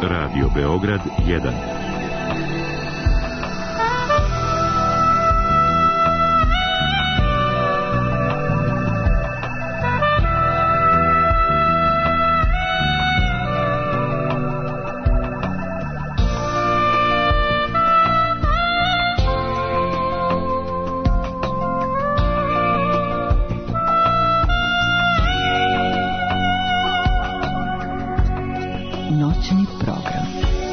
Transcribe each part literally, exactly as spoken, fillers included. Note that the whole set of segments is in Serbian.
Radio Beograd jedan. Noćni program.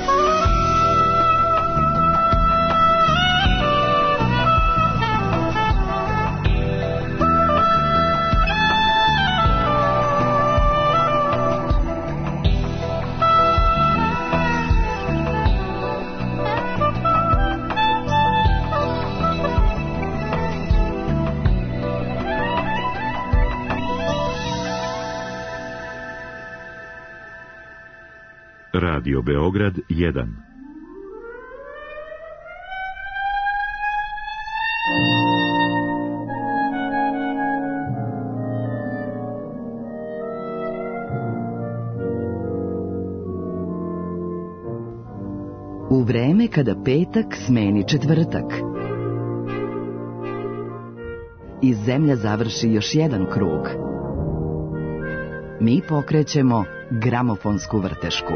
Radio Beograd jedan. U vreme kada petak smeni četvrtak i zemlja završi još jedan krug, mi pokrećemo gramofonsku vrtešku.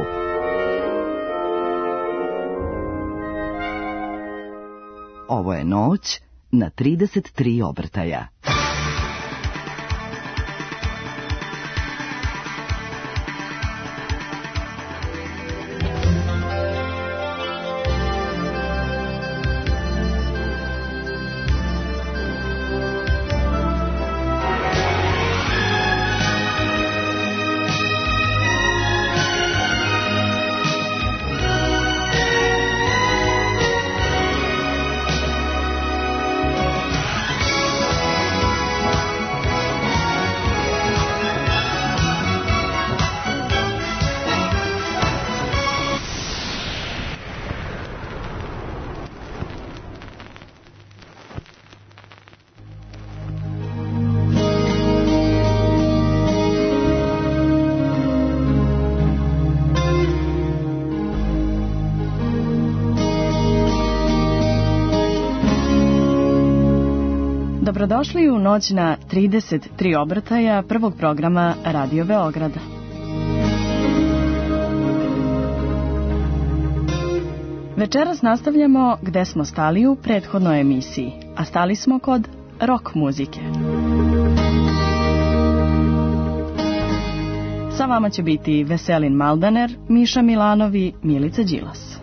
Ovo je noć na trideset tri obrtaja. Dobrodošli u noć na trideset tri obrtaja prvog programa Radio Beograda. Večeras nastavljamo gde smo stali u prethodnoj emisiji, a stali smo kod rock muzike. Sa vama će biti Veselin Maldaner, Miša Milanov i Milica Đilas.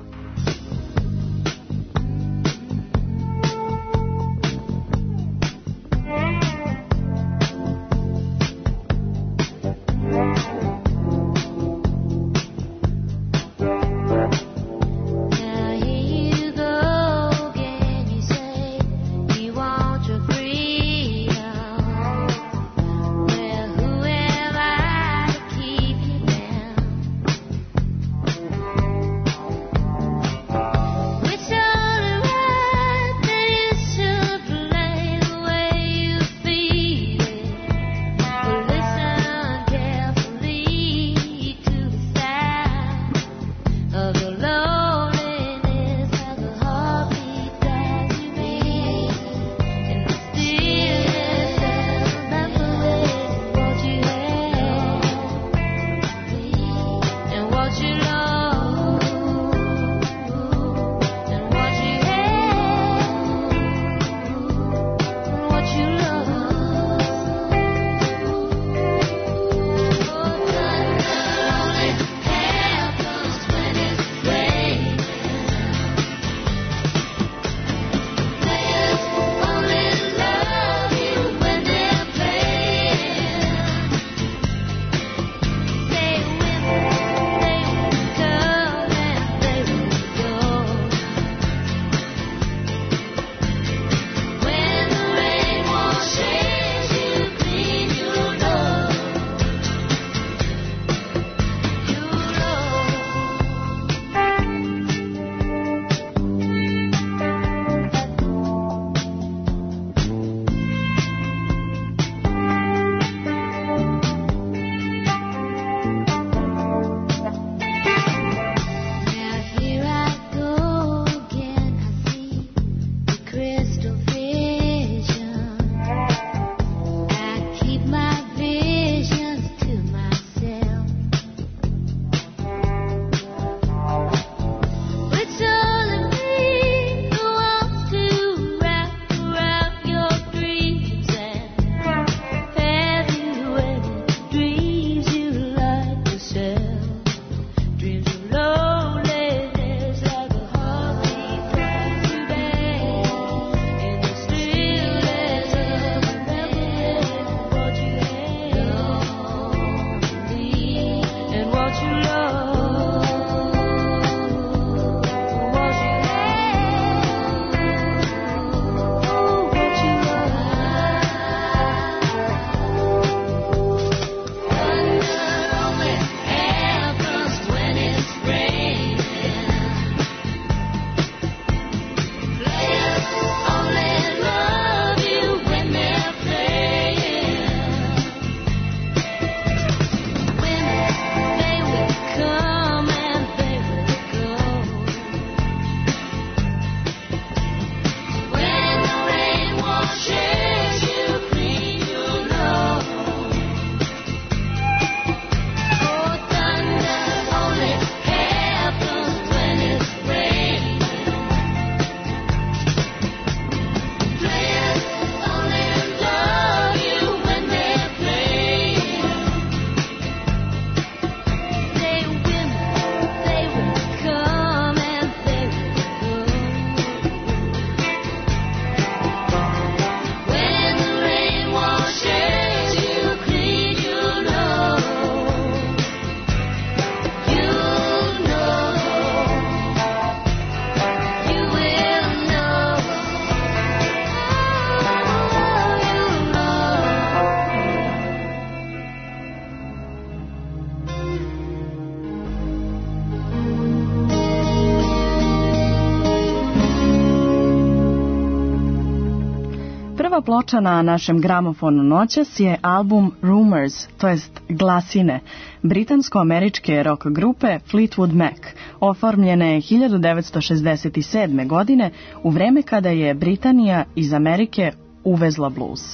Prva ploča na našem gramofonu noćas je album Rumors, to jest Glasine, britansko-američke rock grupe Fleetwood Mac, oformljene hiljadu devetsto šezdeset sedme. godine u vreme kada je Britanija iz Amerike uvezla blues.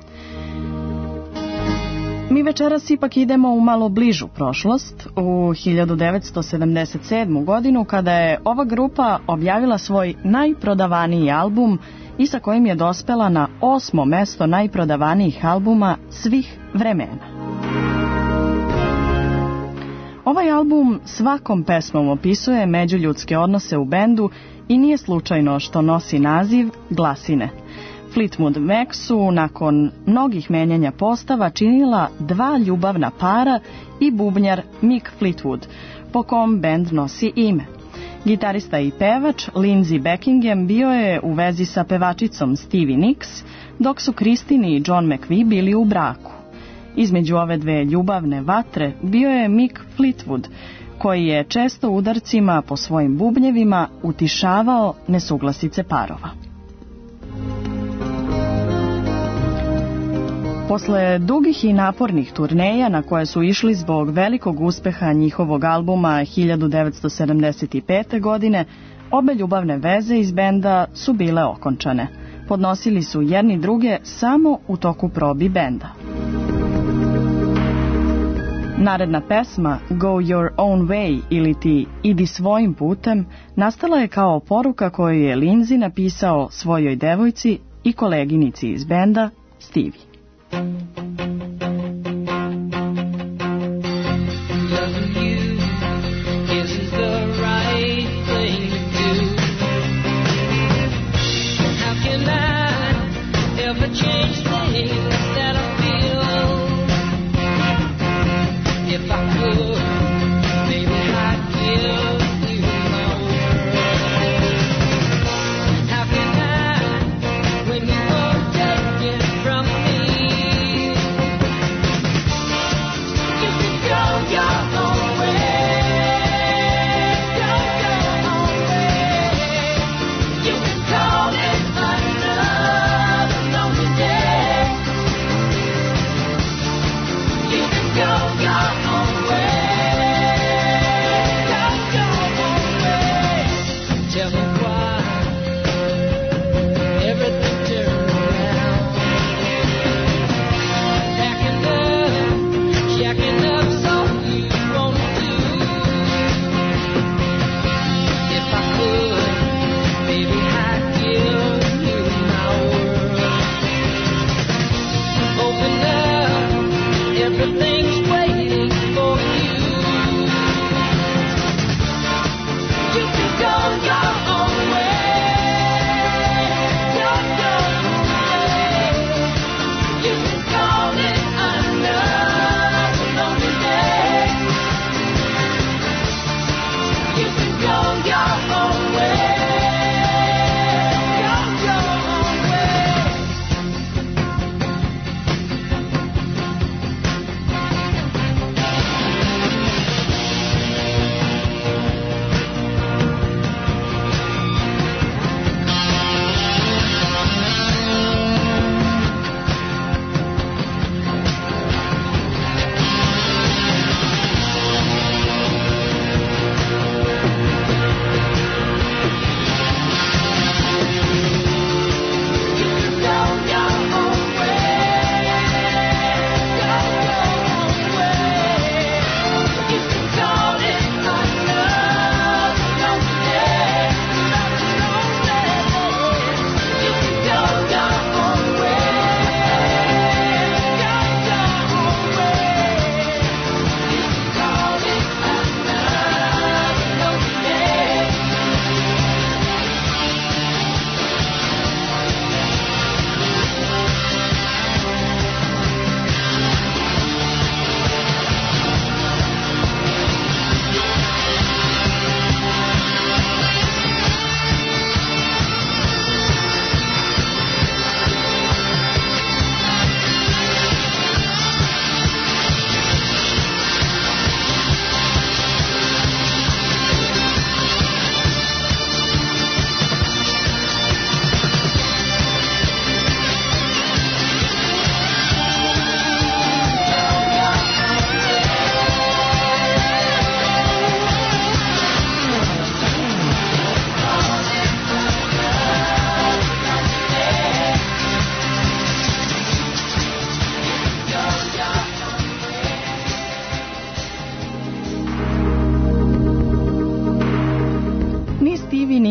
Mi večeras ipak idemo u malo bližu prošlost, u hiljadu devetsto sedamdeset sedmu. godinu, kada je ova grupa objavila svoj najprodavaniji album i sa kojim je dospela na osmo mesto najprodavanijih albuma svih vremena. Ovaj album svakom pesmom opisuje međuljudske odnose u bendu i nije slučajno što nosi naziv Glasine. Fleetwood Mac su nakon mnogih menjanja postava činila dva ljubavna para i bubnjar Mick Fleetwood, po kom bend nosi ime. Gitarista i pevač Lindsey Buckingham bio je u vezi sa pevačicom Stevie Nicks, dok su Christine i John McVie bili u braku. Između ove dve ljubavne vatre bio je Mick Fleetwood, koji je često udarcima po svojim bubnjevima utišavao nesuglasice parova. Posle dugih i napornih turneja na koje su išli zbog velikog uspeha njihovog albuma hiljadu devetsto sedamdeset pete. godine, obe ljubavne veze iz benda su bile okončane. Podnosili su jedni druge samo u toku probi benda. Naredna pesma Go Your Own Way ili ti Idi svojim putem nastala je kao poruka koju je Lindsey napisao svojoj devojci i koleginici iz benda Stevie. From me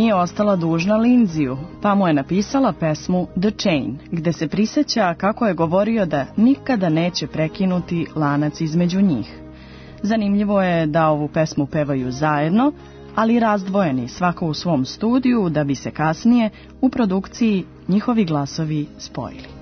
nije ostala dužna Lindsiju, pa mu je napisala pesmu The Chain, gde se prisjeća kako je govorio da nikada neće prekinuti lanac između njih. Zanimljivo je da ovu pesmu pevaju zajedno, ali razdvojeni, svako u svom studiju, da bi se kasnije u produkciji njihovi glasovi spojili.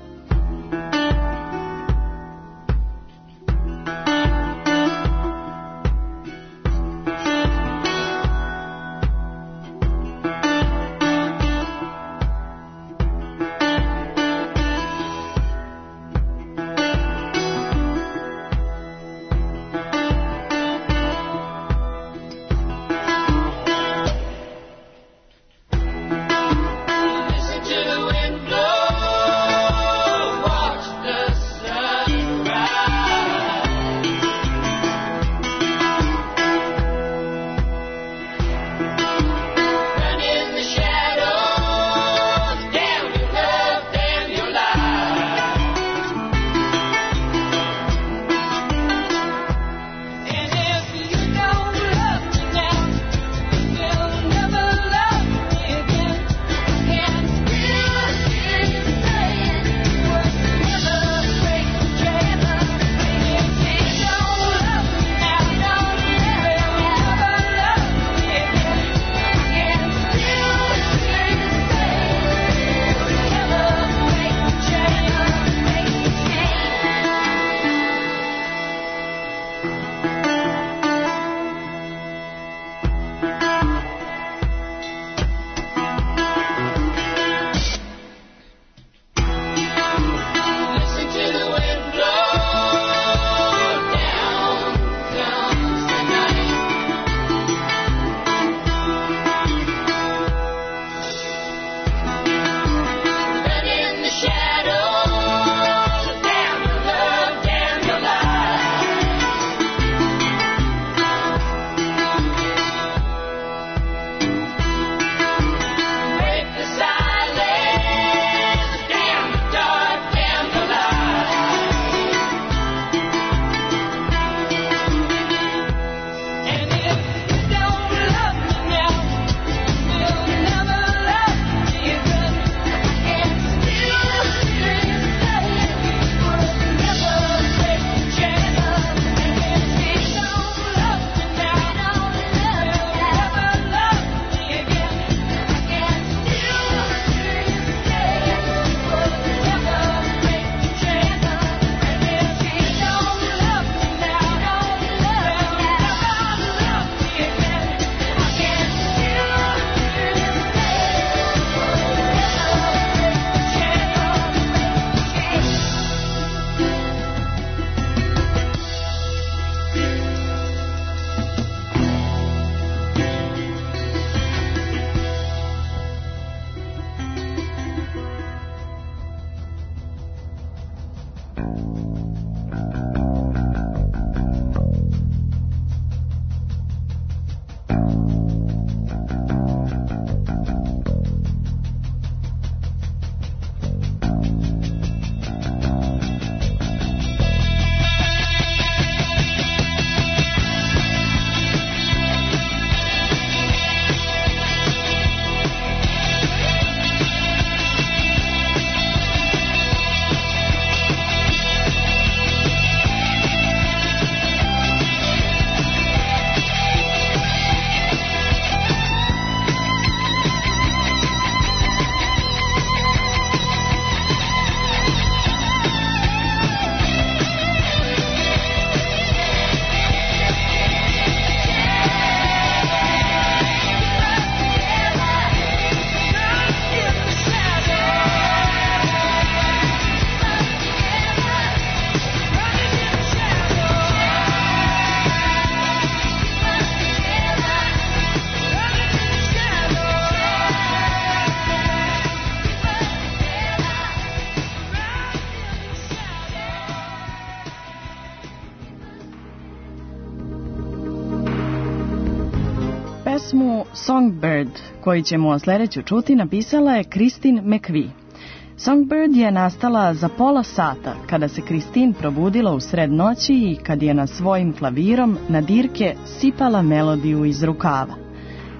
Pesmu Songbird, koju ćemo sljedeću čuti, napisala je Christine McVie. Songbird je nastala za pola sata kada se Christine probudila u sred noći i kad je na svojim klavirom na dirke sipala melodiju iz rukava.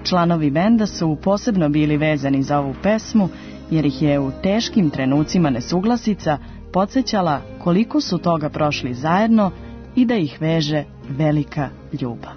Članovi benda su posebno bili vezani za ovu pesmu, jer ih je u teškim trenucima nesuglasica podsjećala koliko su toga prošli zajedno i da ih veže velika ljubav.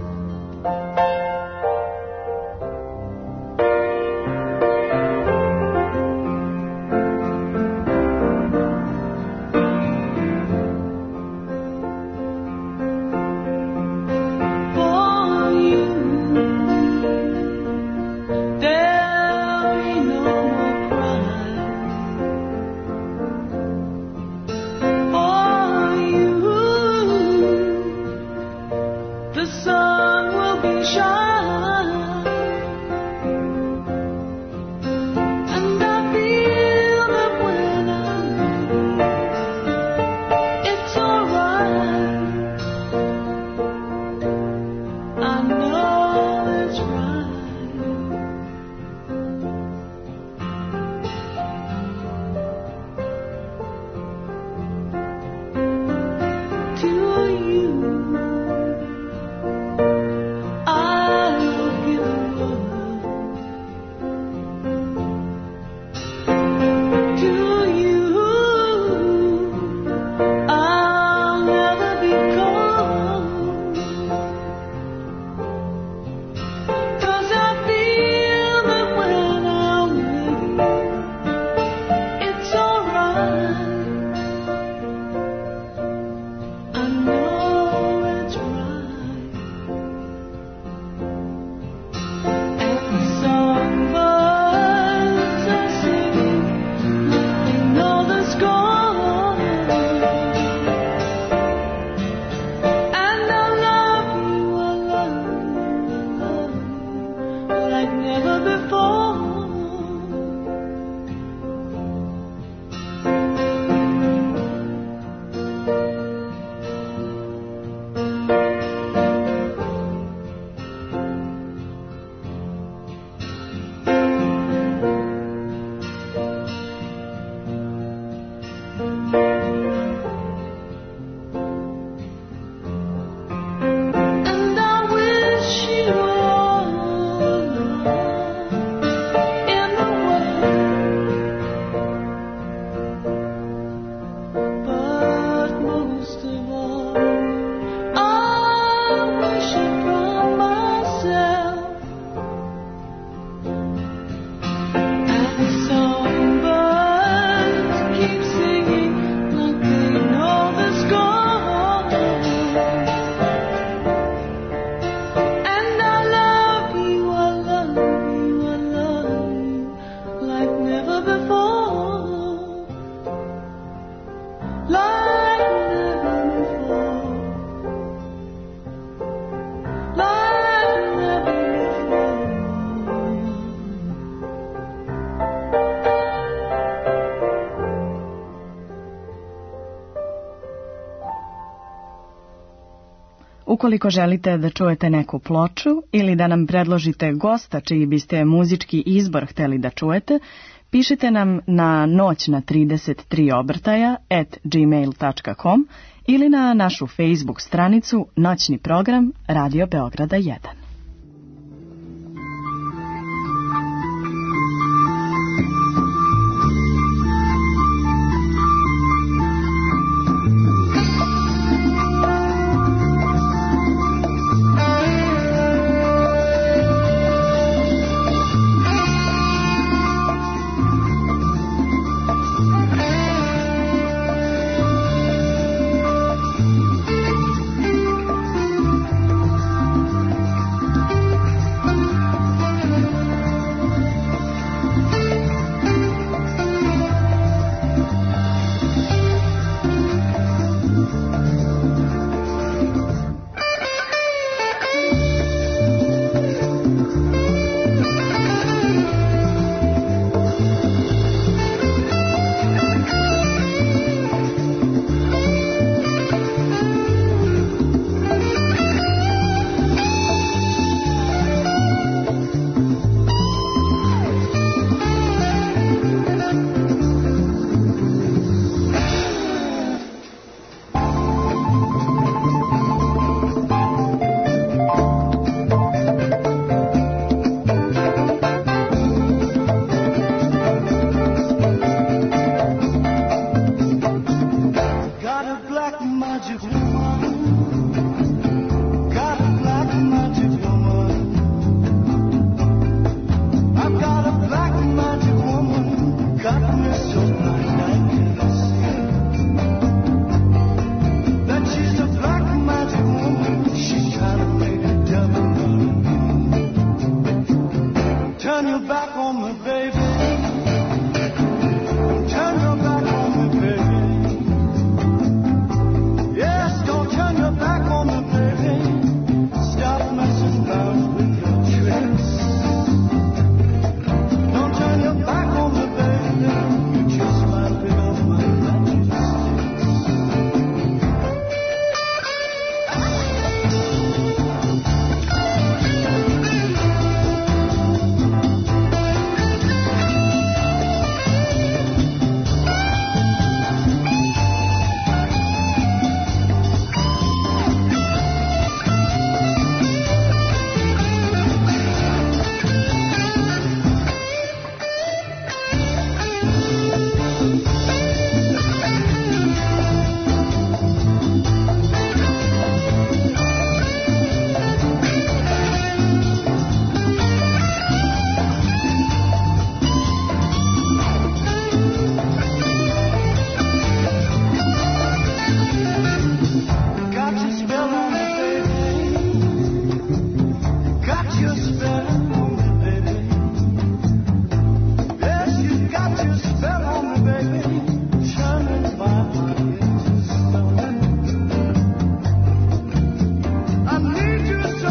Ukoliko želite da čujete neku ploču ili da nam predložite gosta čiji biste muzički izbor hteli da čujete, pišite nam na noć na trideset tri obrtaja at gmail dot com ili na našu Facebook stranicu Noćni program Radio Beograda jedan.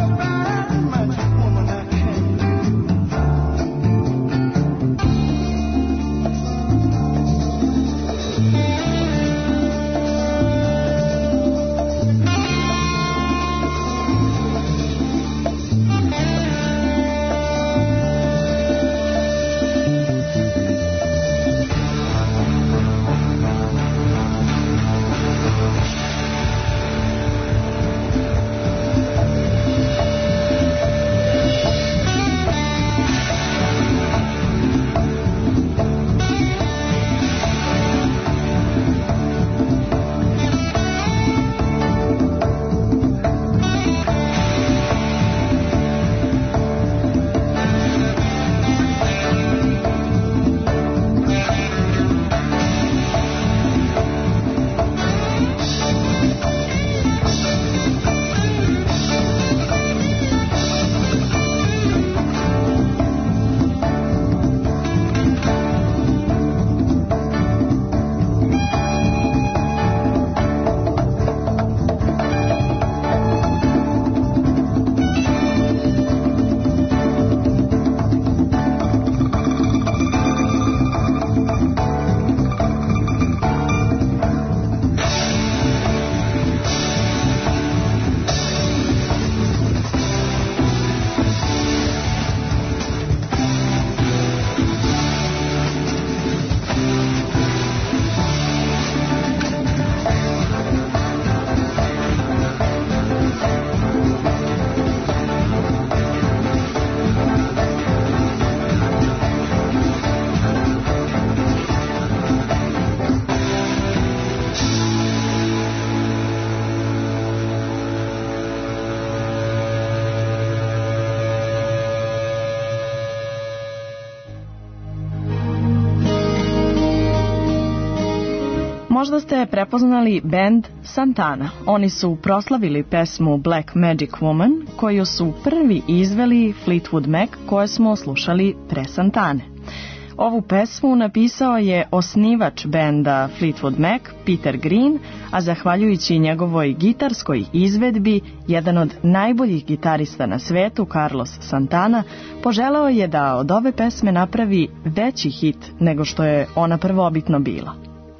Možda ste prepoznali bend Santana. Oni su proslavili pesmu Black Magic Woman, koju su prvi izveli Fleetwood Mac, koje smo slušali pre Santane. Ovu pesmu napisao je osnivač benda Fleetwood Mac, Peter Green, a zahvaljujući njegovoj gitarskoj izvedbi, jedan od najboljih gitarista na svetu, Carlos Santana, poželeo je da od ove pesme napravi veći hit nego što je ona prvobitno bila.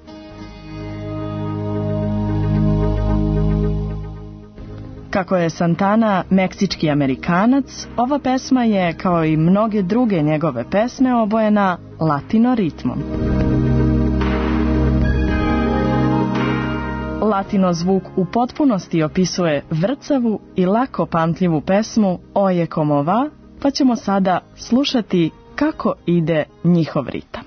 Kako je Santana meksički Amerikanac, ova pesma je, kao i mnoge druge njegove pesme, obojena latino ritmom. Latino zvuk u potpunosti opisuje vrcavu i lako pamtljivu pesmu Oye como va, pa ćemo sada slušati kako ide njihov ritam.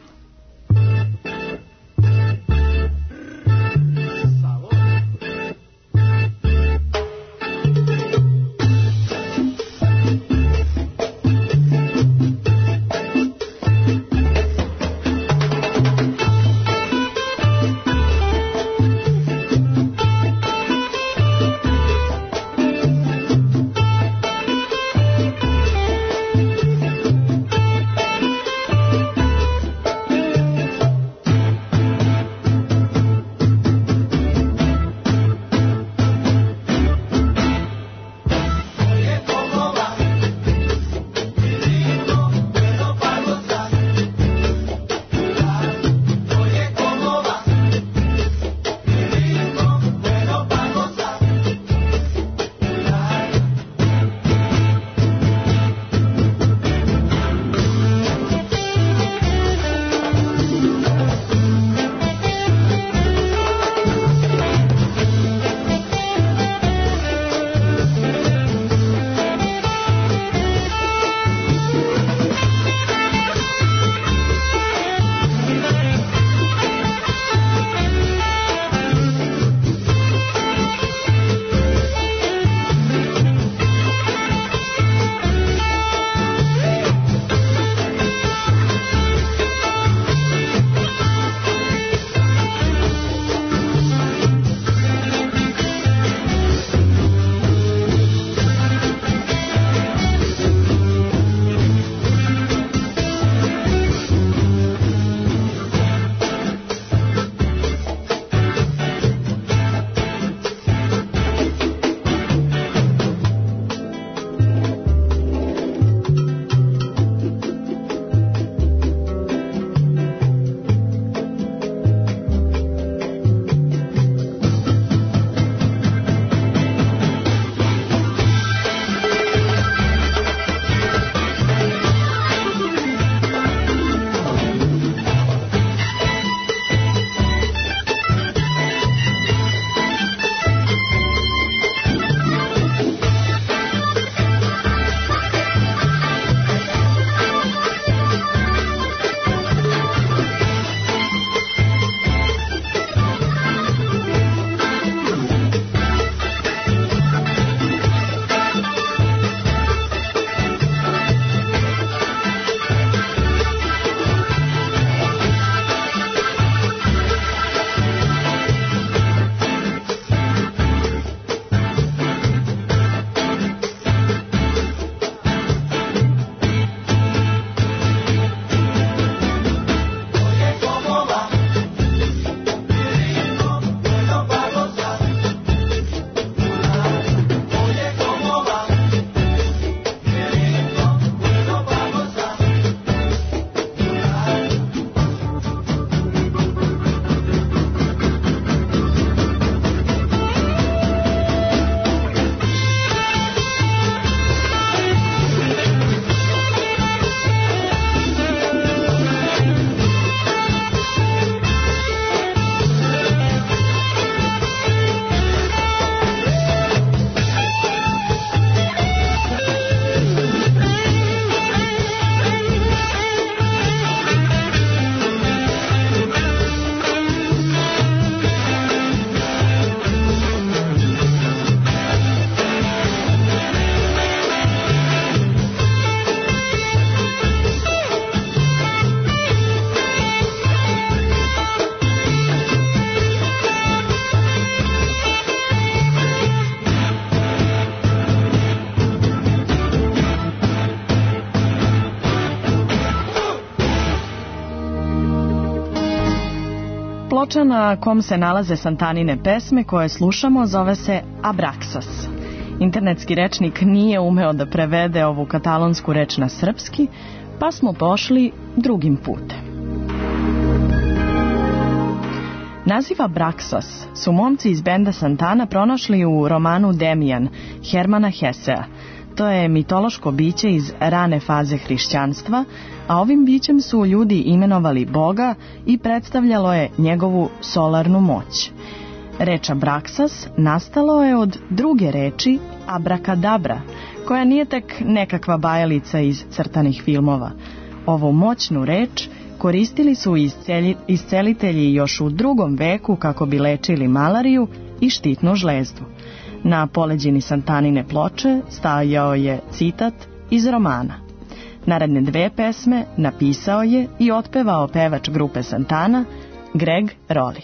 ploča na kom se nalaze Santanine pesme koje slušamo zove se Abraxas. Internetski rečnik nije umeo da prevede ovu katalonsku reč na srpski, pa smo pošli drugim putem. Naziv Abraxas su momci iz benda Santana pronašli u romanu Demijan Hermana Hesea. To je mitološko biće iz rane faze hrišćanstva, a ovim bićem su ljudi imenovali Boga i predstavljalo je njegovu solarnu moć. Reč Abraxas nastalo je od druge reči abrakadabra, koja nije tek nekakva bajalica iz crtanih filmova. Ovu moćnu reč koristili su iscelitelji još u drugom veku kako bi lečili malariju i štitnu žlezdu. Na poleđini Santanine ploče stajao je citat iz romana. Naredne dve pesme napisao je i otpevao pevač grupe Santana, Greg Roli.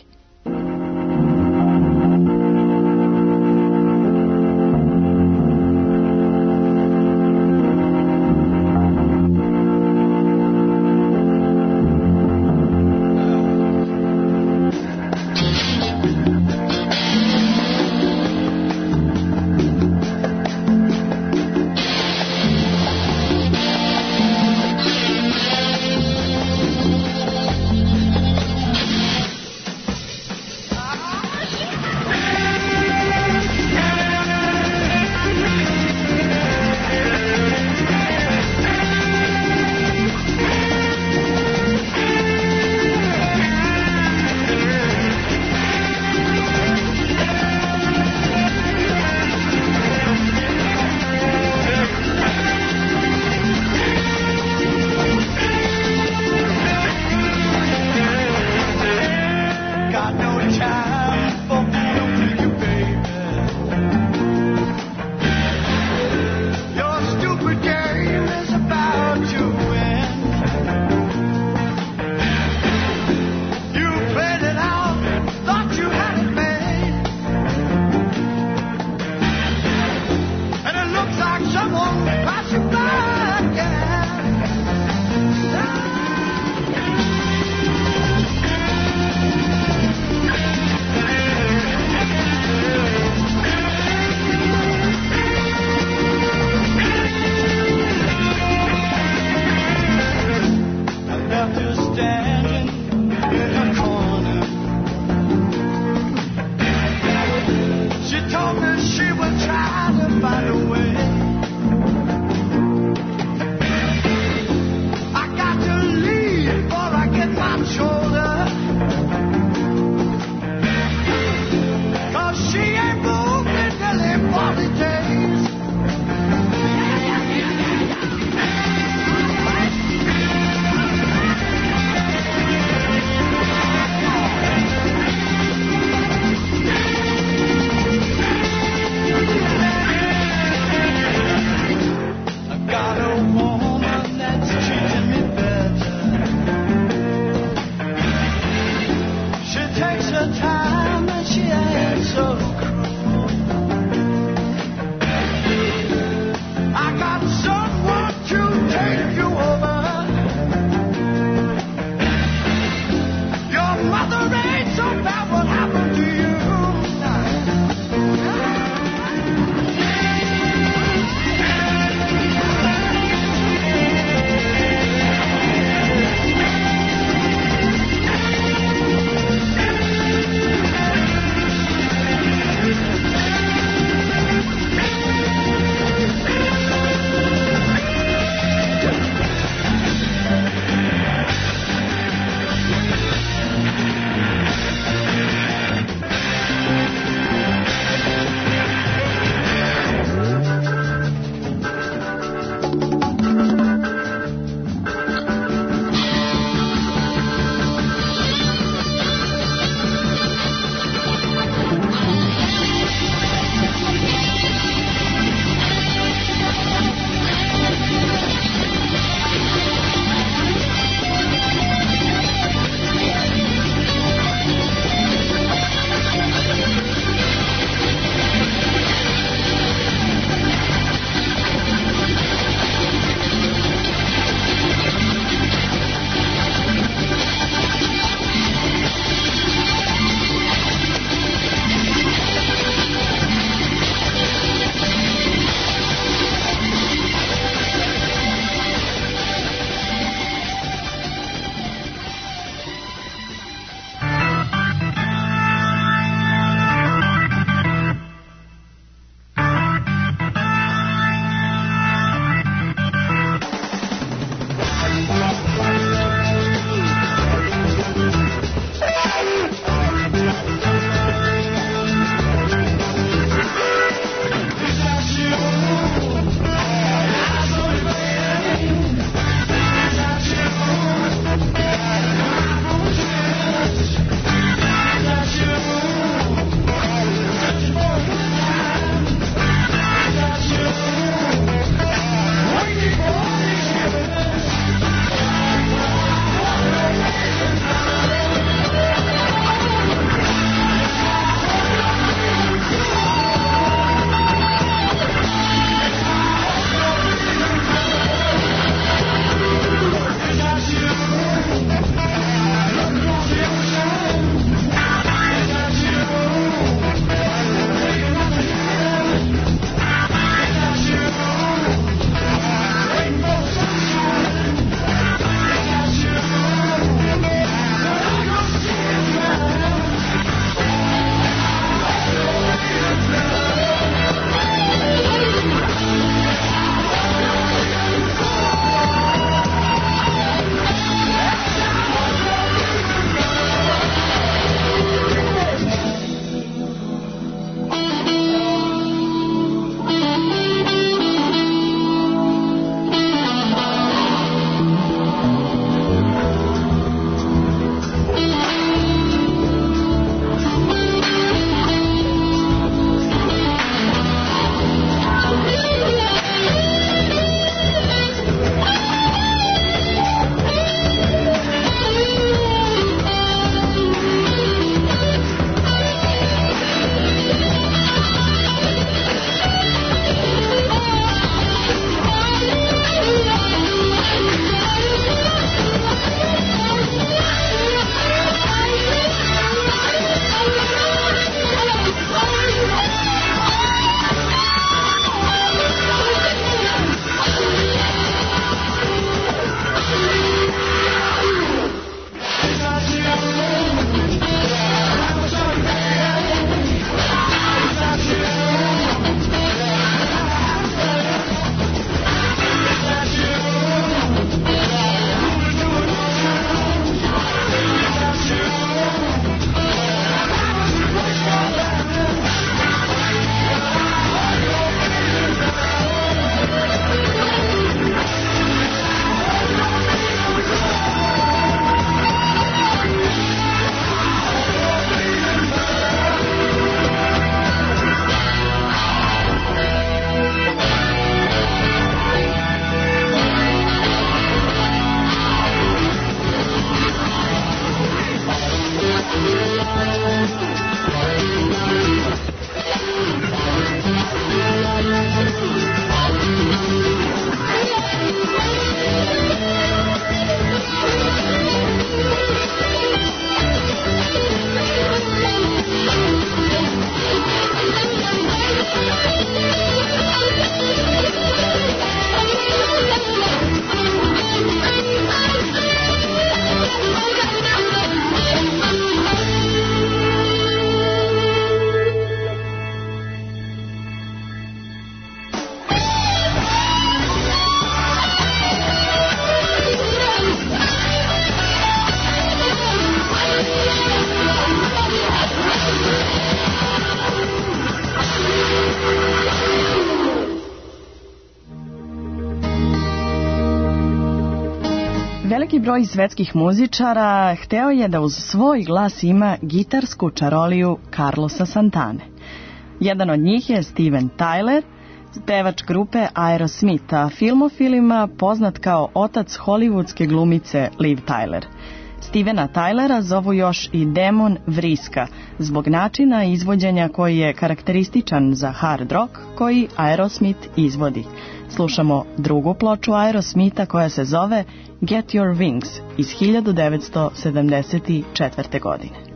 Veliki broj svetskih muzičara hteo je da uz svoj glas ima gitarsku čaroliju Carlosa Santane. Jedan od njih je Steven Tyler, pevač grupe Aerosmith, a filmofilima poznat kao otac hollywoodske glumice Liv Tyler. Stevena Tylera zovu još i demon vriska, zbog načina izvođenja koji je karakterističan za hard rock koji Aerosmith izvodi. Slušamo drugu ploču Aerosmitha koja se zove Get Your Wings iz hiljadu devetsto sedamdeset četvrte. godine.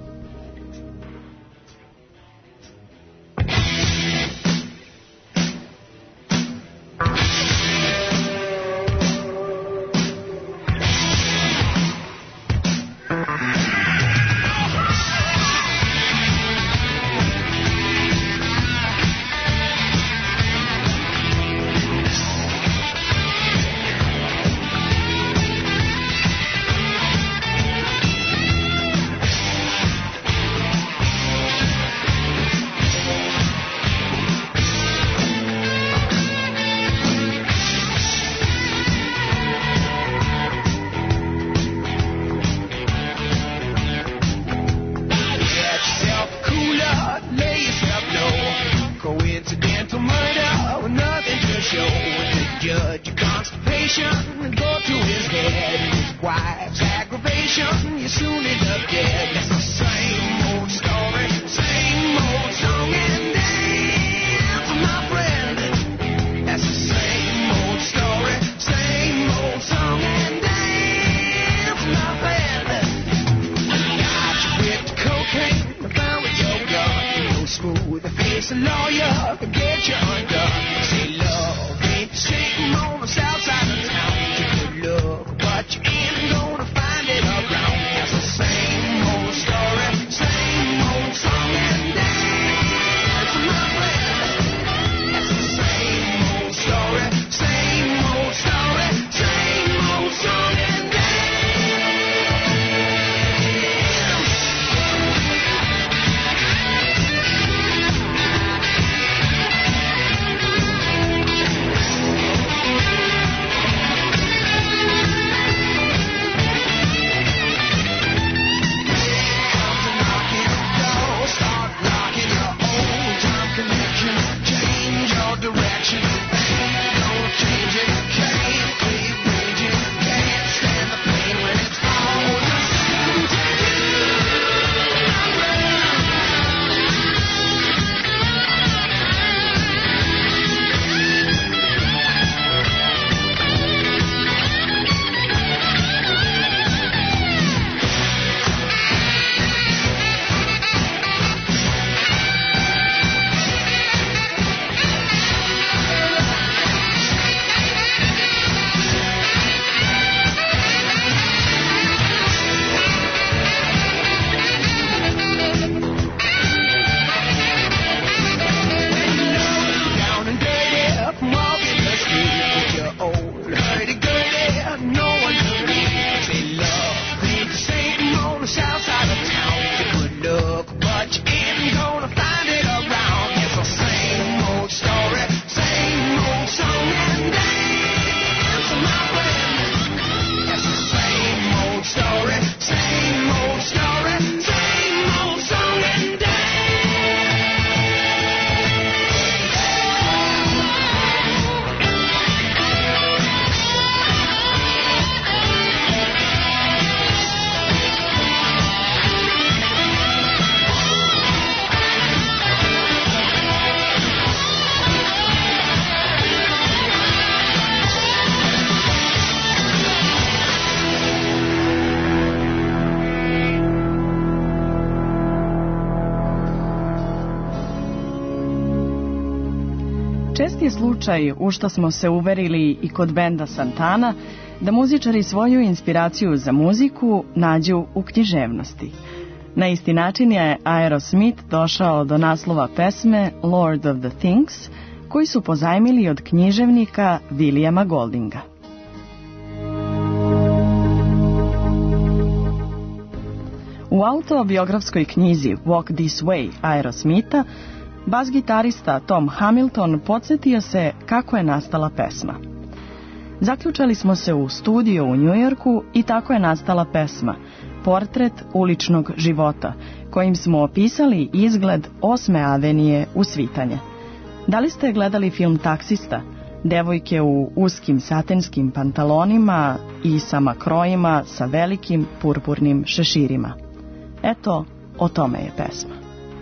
Čest je slučaj, u što smo se uverili i kod benda Santana, da muzičari svoju inspiraciju za muziku nađu u književnosti. Na isti način je Aerosmith došao do naslova pesme Lord of the Things, koji su pozajmili od književnika Williama Goldinga. U autobiografskoj knjizi Walk This Way Aerosmitha, bas-gitarista Tom Hamilton podsjetio se kako je nastala pesma. Zaključali smo se u studio u Njujorku i tako je nastala pesma Portret uličnog života, kojim smo opisali izgled osme avenije u Svitanje. Da li ste gledali film Taksista? Devojke u uskim satenskim pantalonima i sa makrojima sa velikim purpurnim šeširima. Eto, o tome je pesma.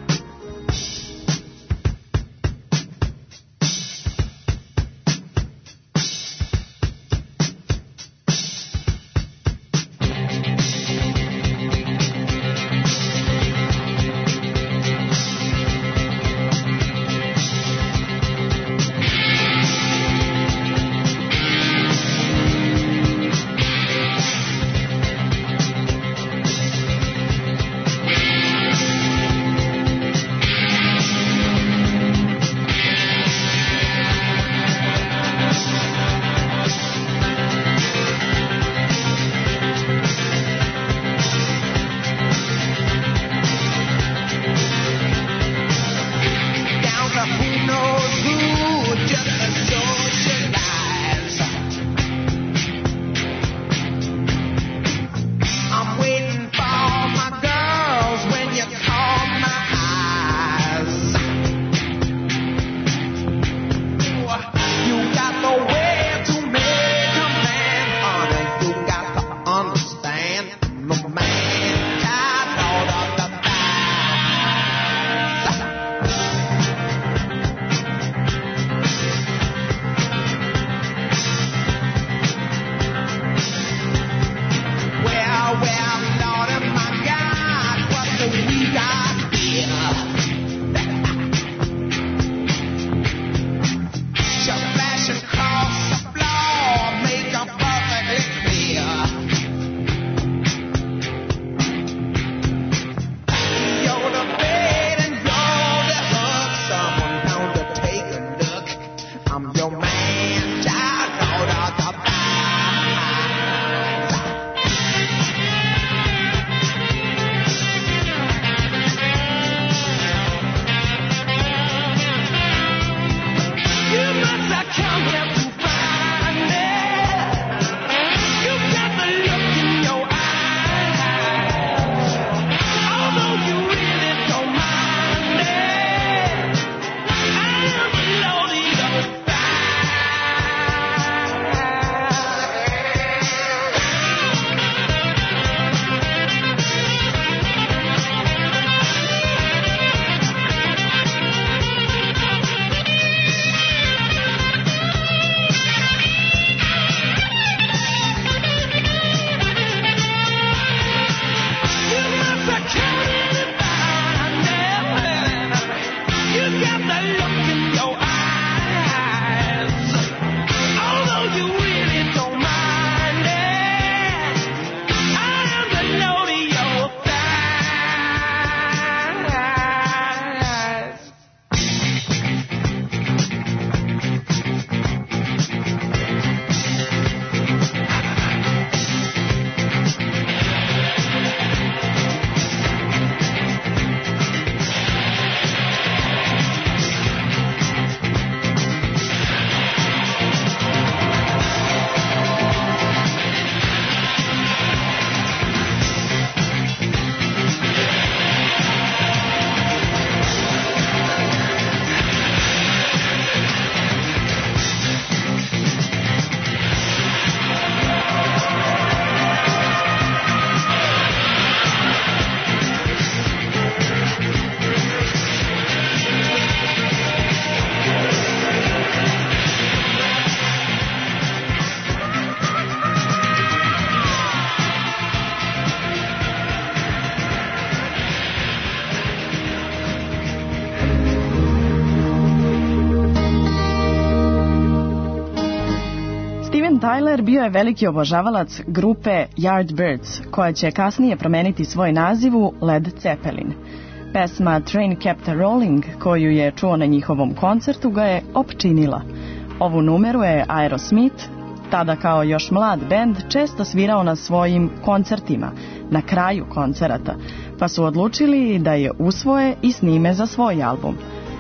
Tyler bio je veliki obožavalac grupe Yardbirds, koja će kasnije promeniti svoj naziv u Led Zeppelin. Pesma Train Kept a Rolling, koju je čuo na njihovom koncertu, ga je opčinila. Ovu numeru je Aerosmith, tada kao još mlad bend, često svirao na svojim koncertima, na kraju koncerata, pa su odlučili da je usvoje i snime za svoj album.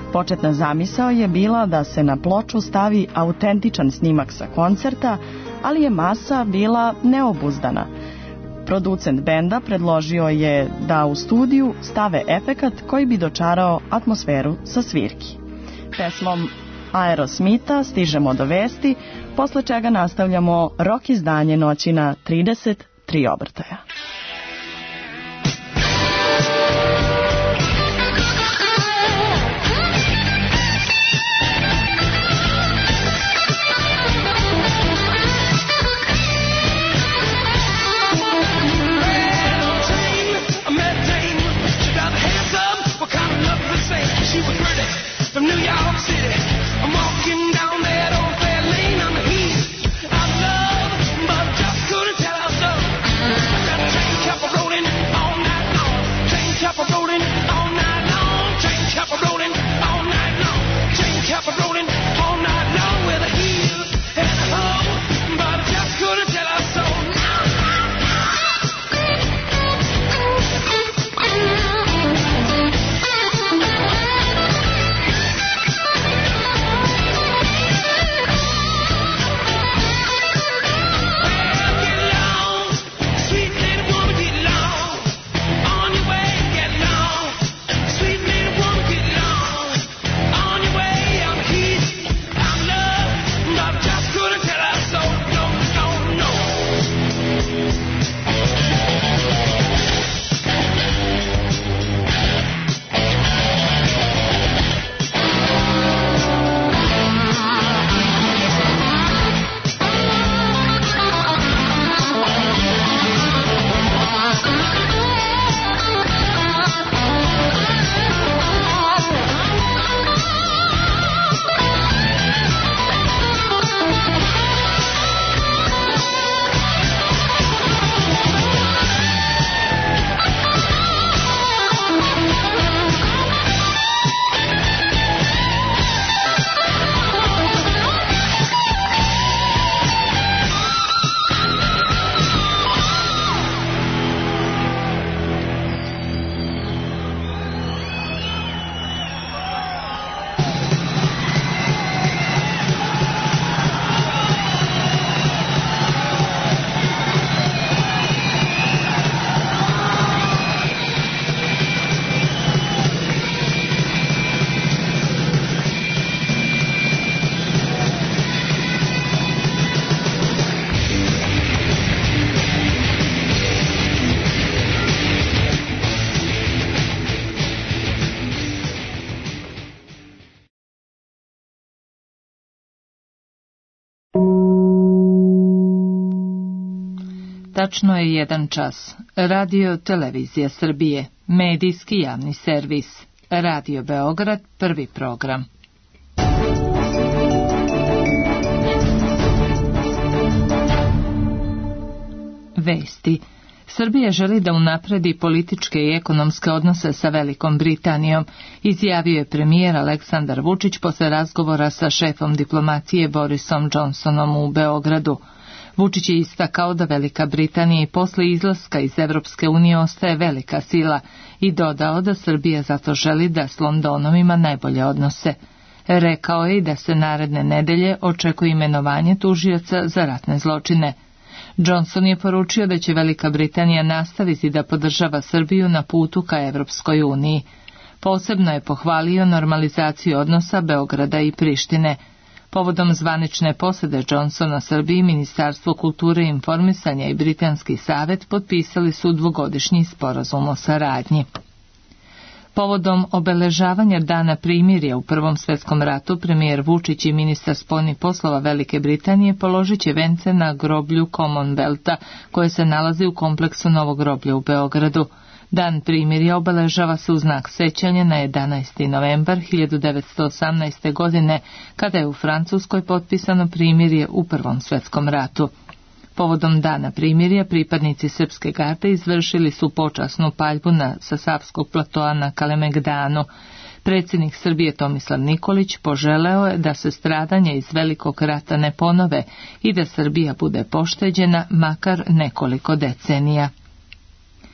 Početna zamisao je bila da se na ploču stavi autentičan snimak sa koncerta, ali je masa bila neobuzdana. Producent benda predložio je da u studiju stave efekat koji bi dočarao atmosferu sa svirki. Pesmom Aerosmitha stižemo do vesti, posle čega nastavljamo rock izdanje noći na trideset tri obrtaja. From New York City, I'm walking down that old fair lane on the heat. I love, but just couldn't tell how so. That train kept a rolling all night long. Train kept a rolling all night long. Train kept a rolling all night long. Train kept a rolling all night long with a heel and a hoe, but I just couldn't tell how so. Tačno je jedan čas. Radio Televizija Srbije, medijski javni servis. Radio Beograd, prvi program. Vesti. Srbija želi da unapredi političke i ekonomske odnose sa Velikom Britanijom, izjavio je premijer Aleksandar Vučić posle razgovora sa šefom diplomacije Borisom Johnsonom u Beogradu. Vučić je istakao da Velika Britanija i posle izlaska iz Evropske unije ostaje velika sila i dodao da Srbija zato želi da s Londonom ima najbolje odnose. Rekao je i da se naredne nedelje očekuje imenovanje tužioca za ratne zločine. Johnson je poručio da će Velika Britanija nastaviti da podržava Srbiju na putu ka Evropskoj uniji. Posebno je pohvalio normalizaciju odnosa Beograda i Prištine. Povodom zvanične posete Johnsona Srbiji, Ministarstvo kulture i informisanja i Britanski savet potpisali su dvogodišnji sporazum o saradnji. Povodom obeležavanja Dana primirja u Prvom svetskom ratu, premijer Vučić i ministar spoljnih poslova Velike Britanije položit će vence na groblju Commonwealtha, koje se nalazi u kompleksu Novog groblja u Beogradu. Dan primirja obeležava se u znak sećanja na jedanaesti novembar hiljadu devetsto osamnaeste. godine, kada je u Francuskoj potpisano primirje u Prvom svetskom ratu. Povodom Dana primirja, pripadnici Srpske garde izvršili su počasnu paljbu na, sa Savskog platoa na Kalemegdanu. Predsjednik Srbije Tomislav Nikolić poželeo je da se stradanja iz Velikog rata ne ponove i da Srbija bude pošteđena makar nekoliko decenija.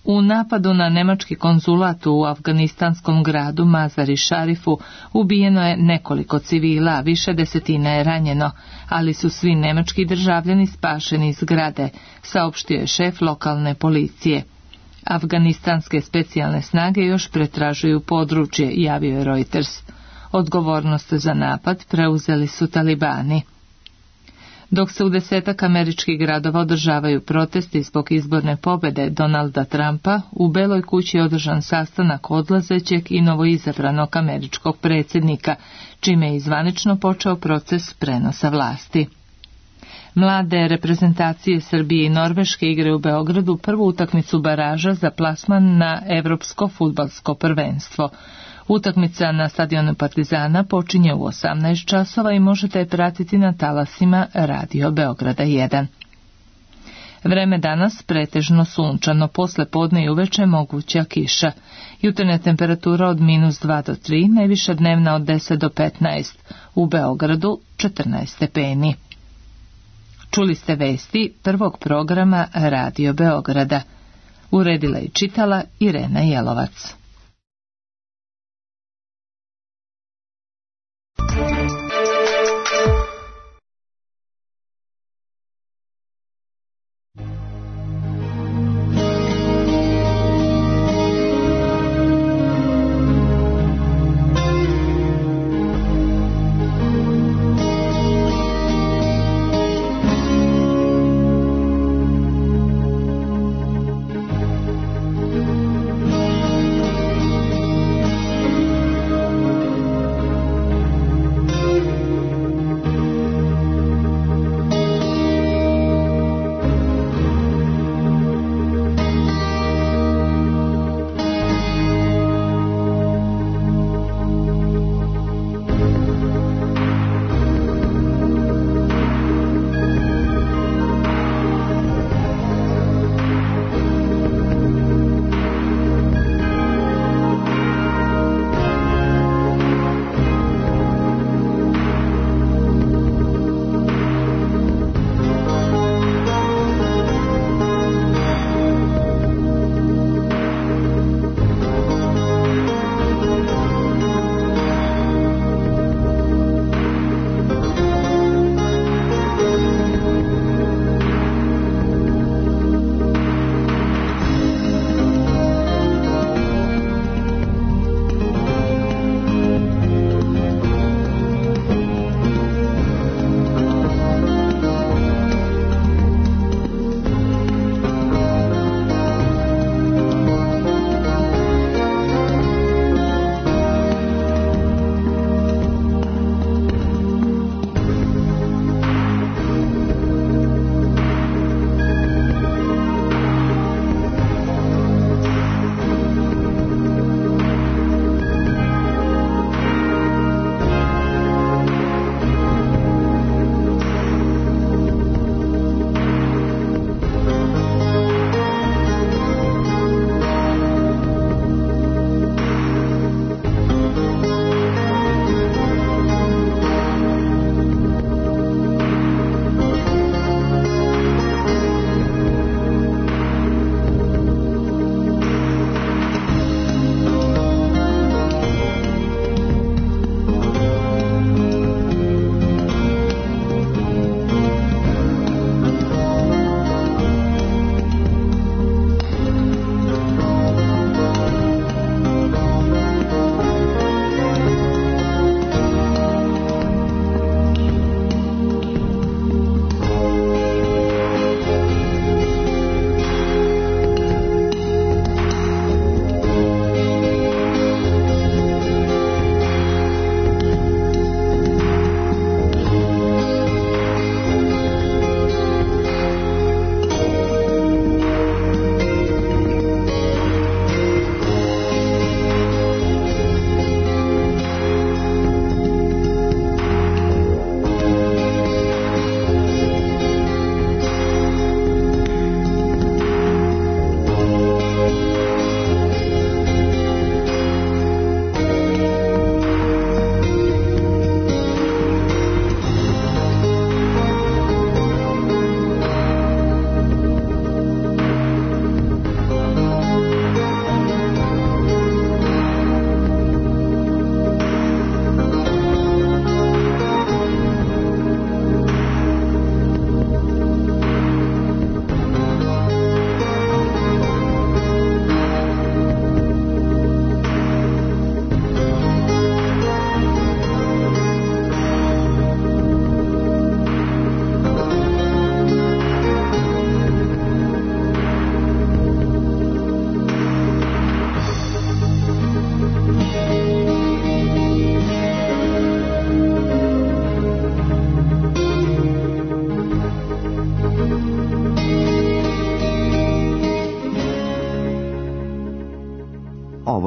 U napadu na nemački konzulat u afganistanskom gradu Mazar-i Šarifu ubijeno je nekoliko civila, a više desetina je ranjeno, ali su svi nemački državljani spašeni iz zgrade, saopštio je šef lokalne policije. Afganistanske specijalne snage još pretražuju područje, javio je Reuters. Odgovornost za napad preuzeli su talibani. Dok se u desetak američkih gradova održavaju protesti zbog izborne pobjede Donalda Trumpa, u Beloj kući je održan sastanak odlazećeg i novoizabranog američkog predsjednika, čime je zvanično počeo proces prenosa vlasti. Mlade reprezentacije Srbije i Norveške igraju u Beogradu prvu utakmicu baraža za plasman na Evropsko fudbalsko prvenstvo. Utakmica na stadionu Partizana počinje u osamnaest časova i možete je pratiti na talasima Radio Beograda jedan. Vreme danas pretežno sunčano, posle podne i uveče moguća kiša. Jutarnja temperatura od minus dva do tri, najviša dnevna od deset do petnaest, u Beogradu četrnaest stepeni. Čuli ste vesti prvog programa Radio Beograda. Uredila i čitala Irena Jelovac.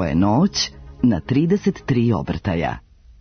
je noć na trideset tri obrtaja.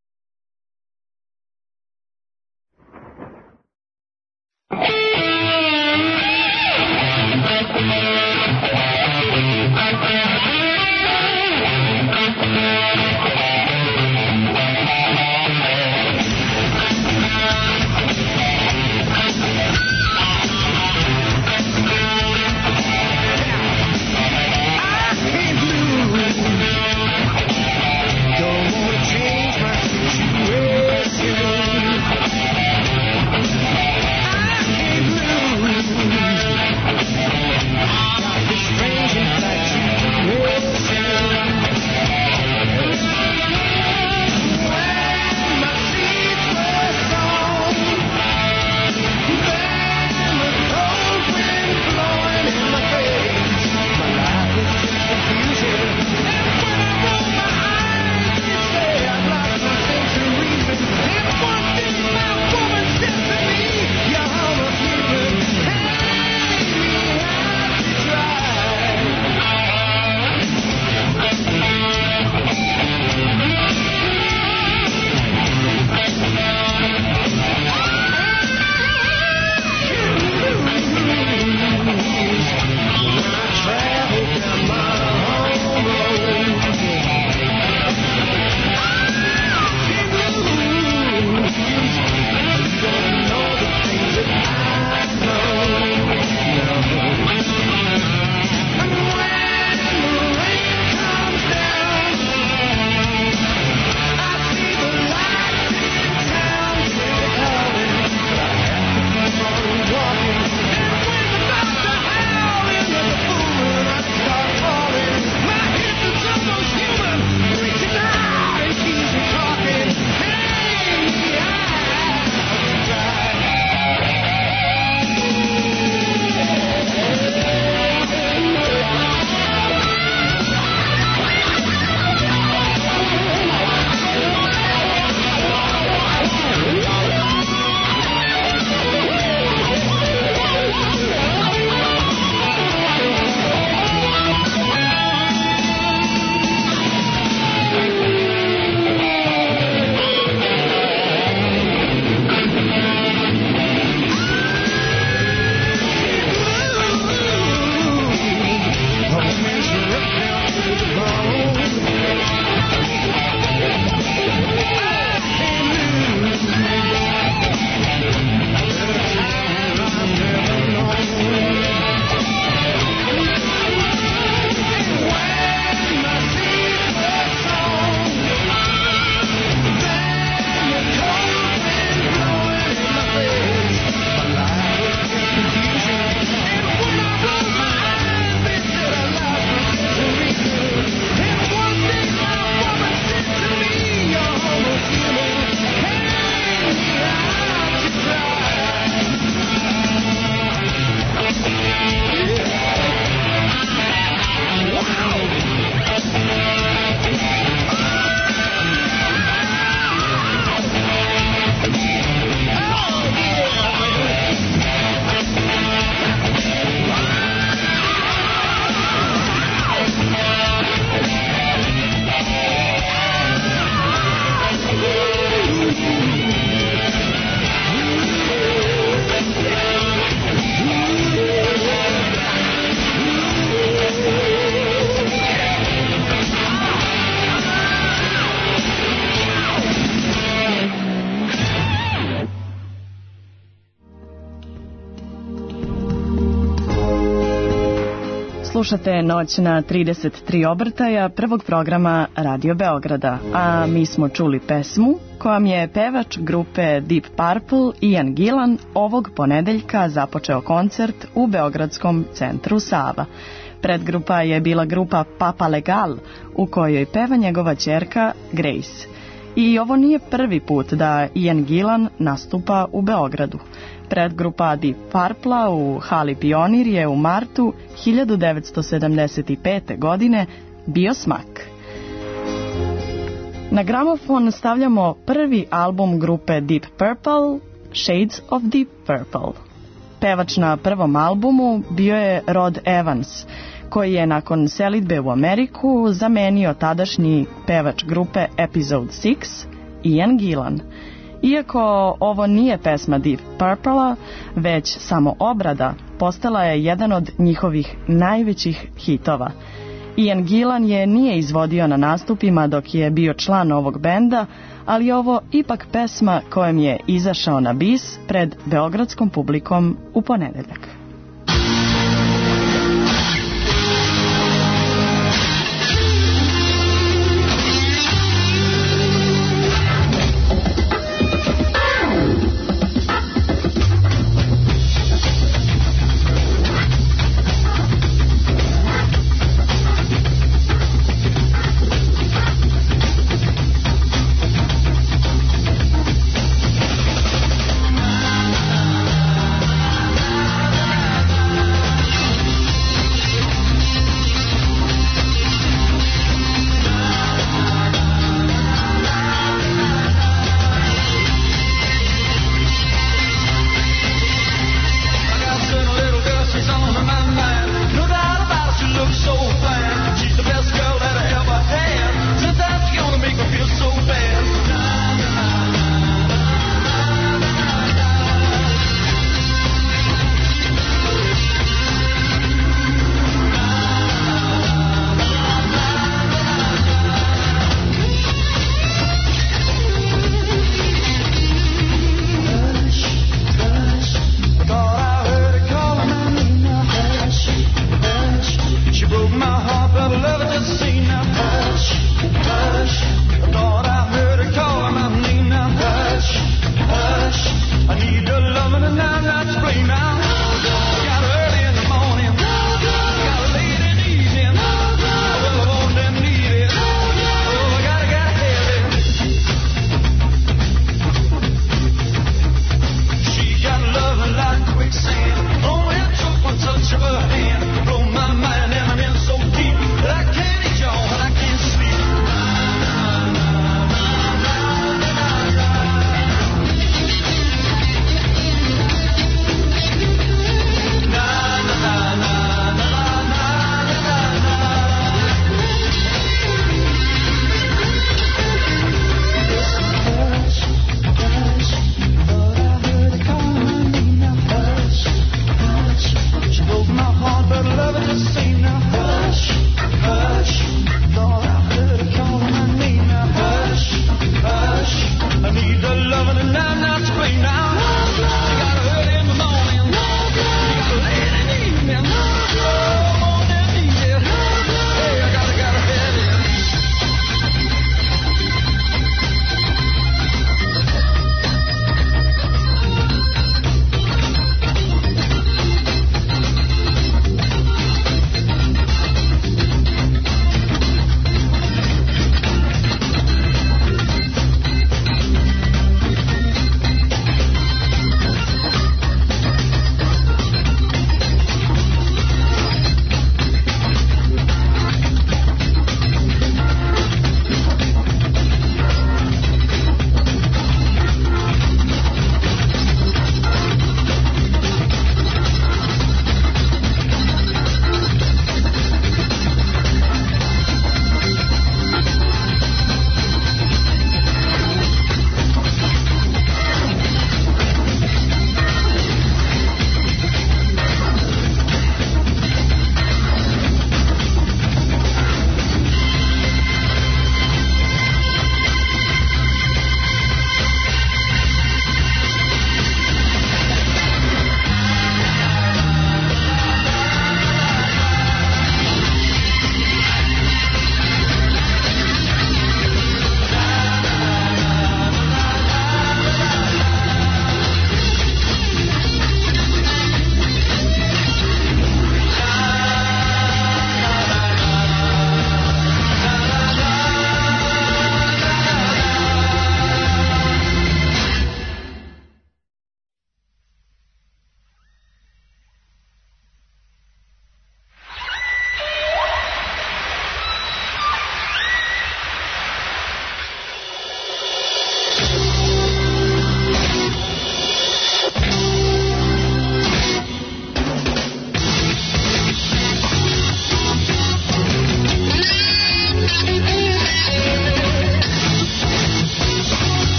Slušate Noć na trideset tri obrtaja prvog programa Radio Beograda, a mi smo čuli pesmu kojom je pevač grupe Deep Purple Ian Gillan ovog ponedeljka započeo koncert u Beogradskom centru Sava. Predgrupa je bila grupa Papa Legal, u kojoj peva njegova ćerka Grace. I ovo nije prvi put da Ian Gillan nastupa u Beogradu. Predgrupa Deep Purple u hali Pionir je u martu hiljadu devetsto sedamdeset pete. godine bio smak. Na gramofon stavljamo prvi album grupe Deep Purple, Shades of Deep Purple. Pevač na prvom albumu bio je Rod Evans, koji je nakon selidbe u Ameriku zamenio tadašnji pevač grupe Episode šest, Ian Gillan. Iako ovo nije pesma Deep Purple-a, već samo obrada, postala je jedan od njihovih najvećih hitova. Ian Gillan je nije izvodio na nastupima dok je bio član ovog benda, ali ovo ipak pesma kojom je izašao na bis pred beogradskom publikom u ponedeljak. Thank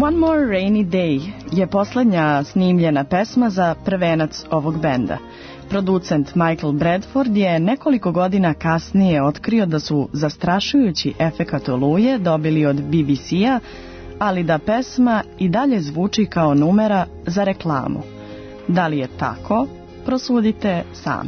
One More Rainy Day je posljednja snimljena pesma za prvenac ovog benda. Producent Michael Bradford je nekoliko godina kasnije otkrio da su zastrašujući efekat oluje dobili od B B C-a, ali da pesma i dalje zvuči kao numera za reklamu. Da li je tako? Prosudite sami.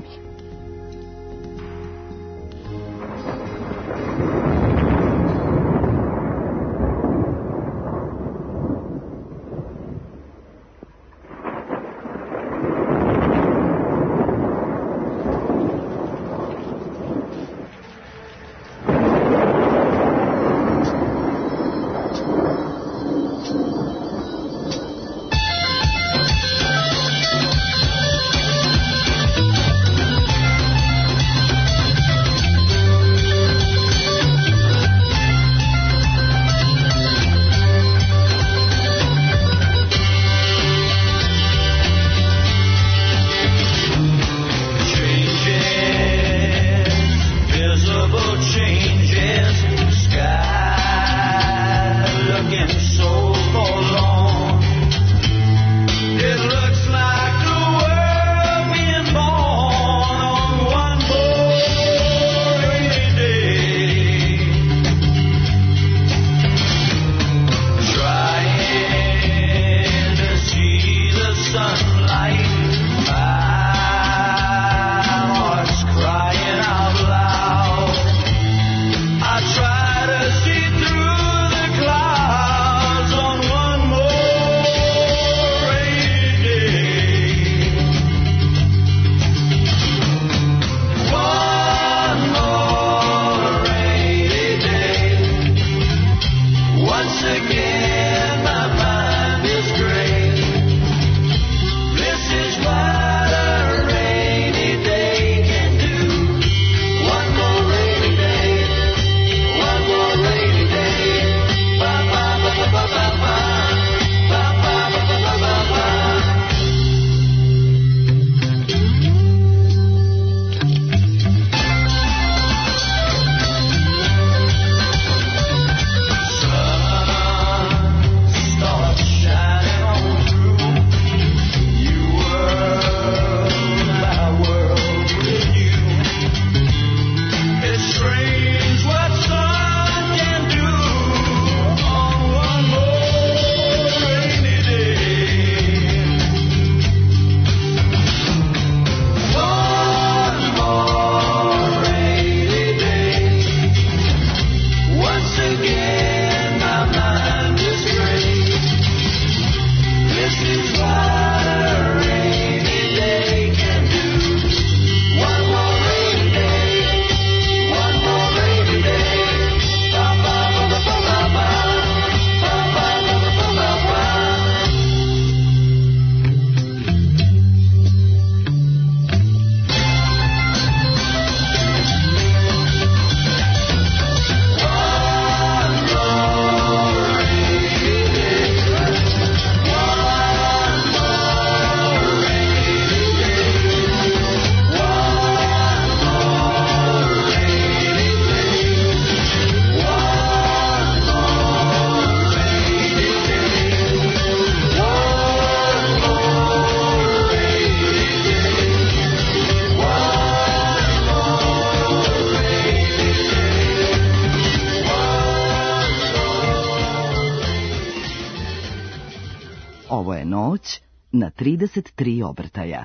Ovo je noć na trideset tri obrtaja.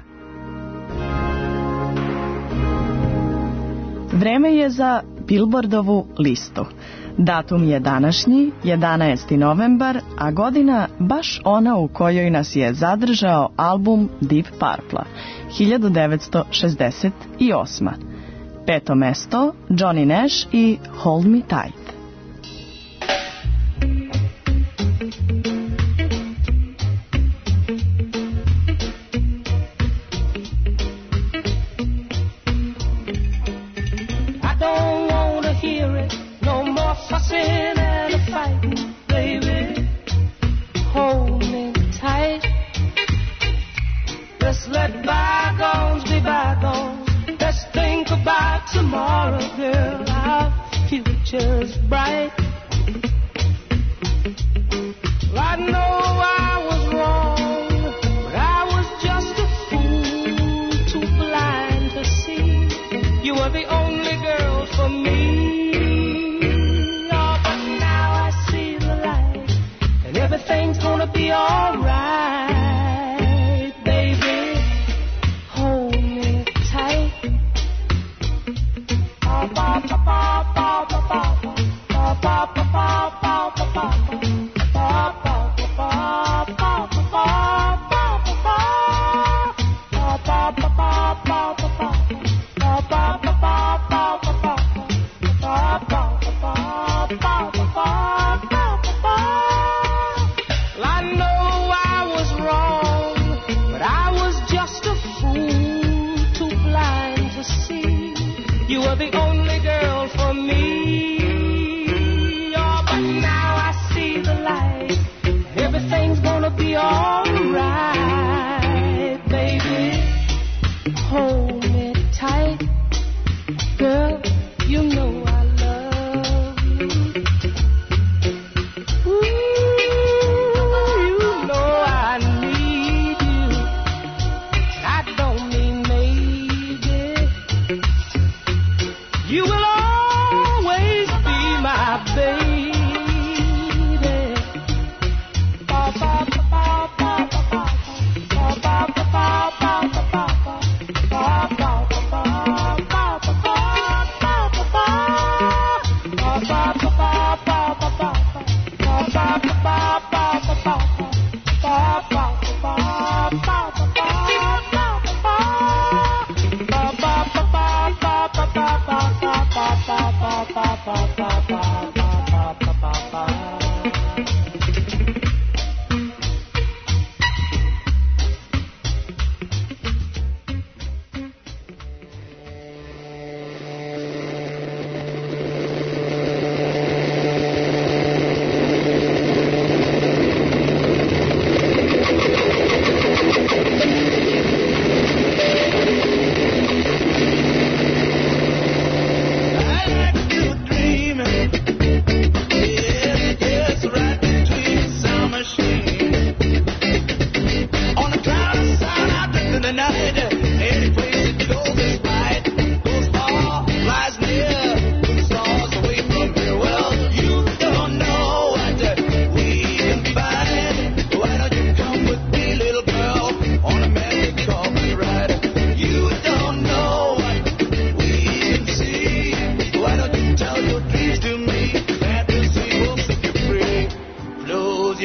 Vreme je za Billboardovu listu. Datum je današnji, jedanaesti novembar, a godina baš ona u kojoj nas je zadržao album Deep Purple-a, hiljadu devetsto šezdeset osma. Peto mesto, Johnny Nash i Hold Me Tight. Future's bright. I know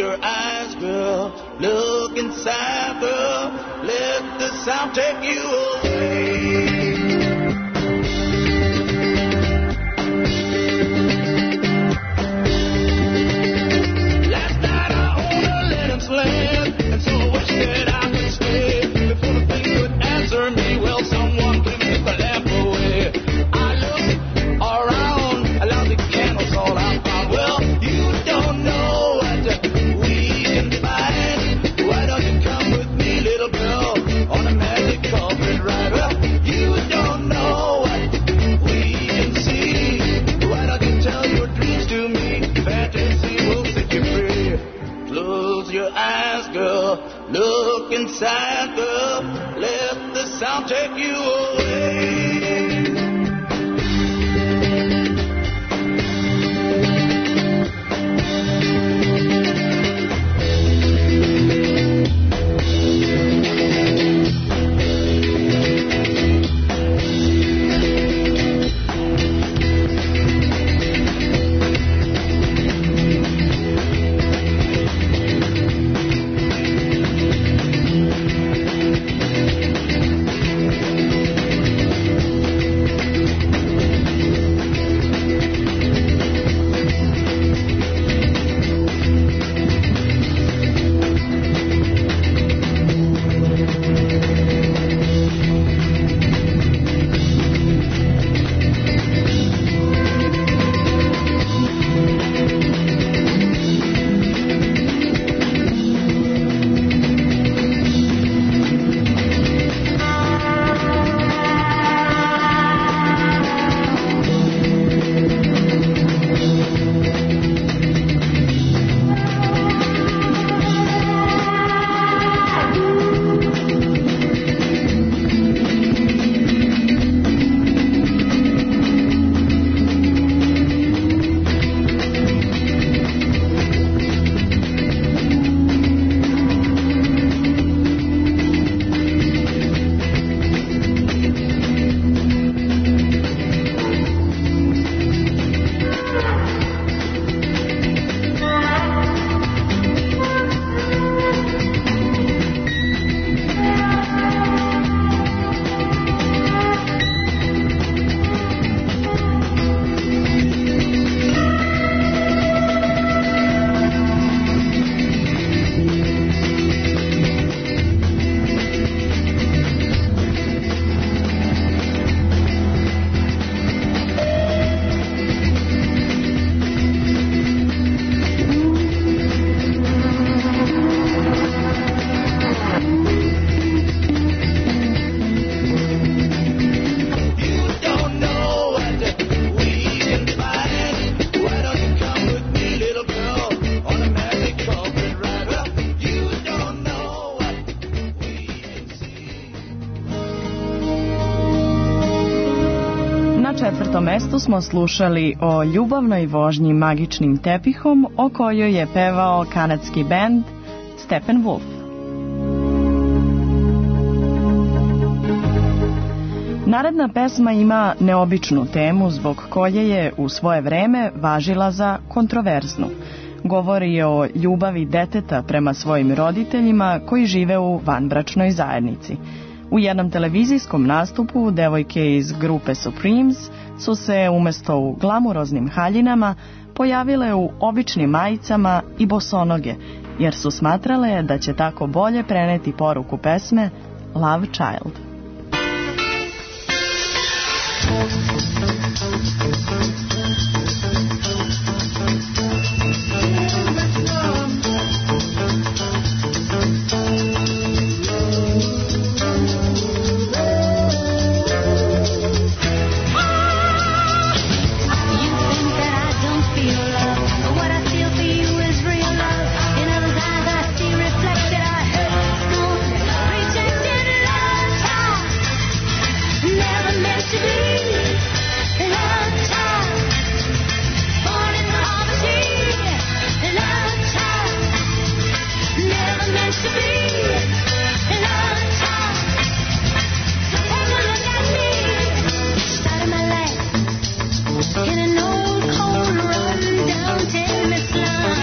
your eyes, girl. Look inside, girl. Let the sound take you away. Last night I owned a let sled, and so I wish that I could stay before the thing would answer me. Well, someone can take the lamp away. I look around, allow the candles all I found. Well, you don't know what we can find. Why don't you come with me, little girl, on a magic carpet ride? Well, you don't know what we can see. Why don't you tell your dreams to me? Fantasy will set you free. Close your eyes, girl. Look inside, girl. Let the sound take you away. četvrtom mestu smo slušali o ljubavnoj vožnji magičnim tepihom o kojoj je pevao kanadski bend Steppenwolf. Naredna pesma ima neobičnu temu zbog koje je u svoje vreme važila za kontroverznu. Govori o ljubavi deteta prema svojim roditeljima koji žive u vanbračnoj zajednici. U jednom televizijskom nastupu devojke iz grupe Supremes su se umjesto u glamuroznim haljinama pojavile u običnim majicama i bosonoge, jer su smatrale da će tako bolje preneti poruku pesme Love Child. In an old cold run down Tennessee line.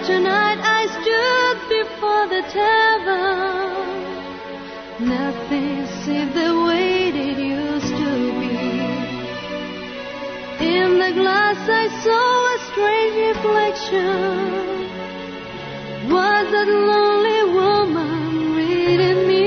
winter night I stood before the tavern. Nothing seemed the way it used to be. In the glass I saw a strange reflection. Was that lonely woman reading me?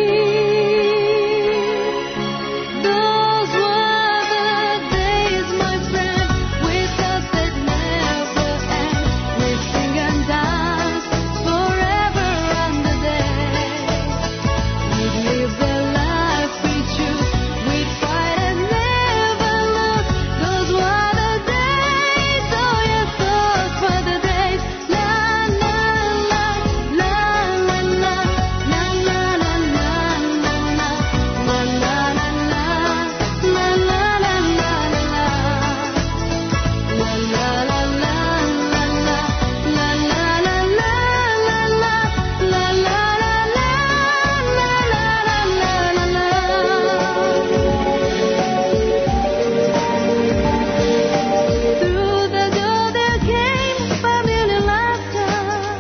Those were the days, my friend, we thought they'd never end. We'd sing and dance forever and a day. We'd live the life we choose. We'd fight and never lose. Those were the days, oh yes, those were the days. La la la la la la la la la la la la la la la la la Through the door there came familiar laughter.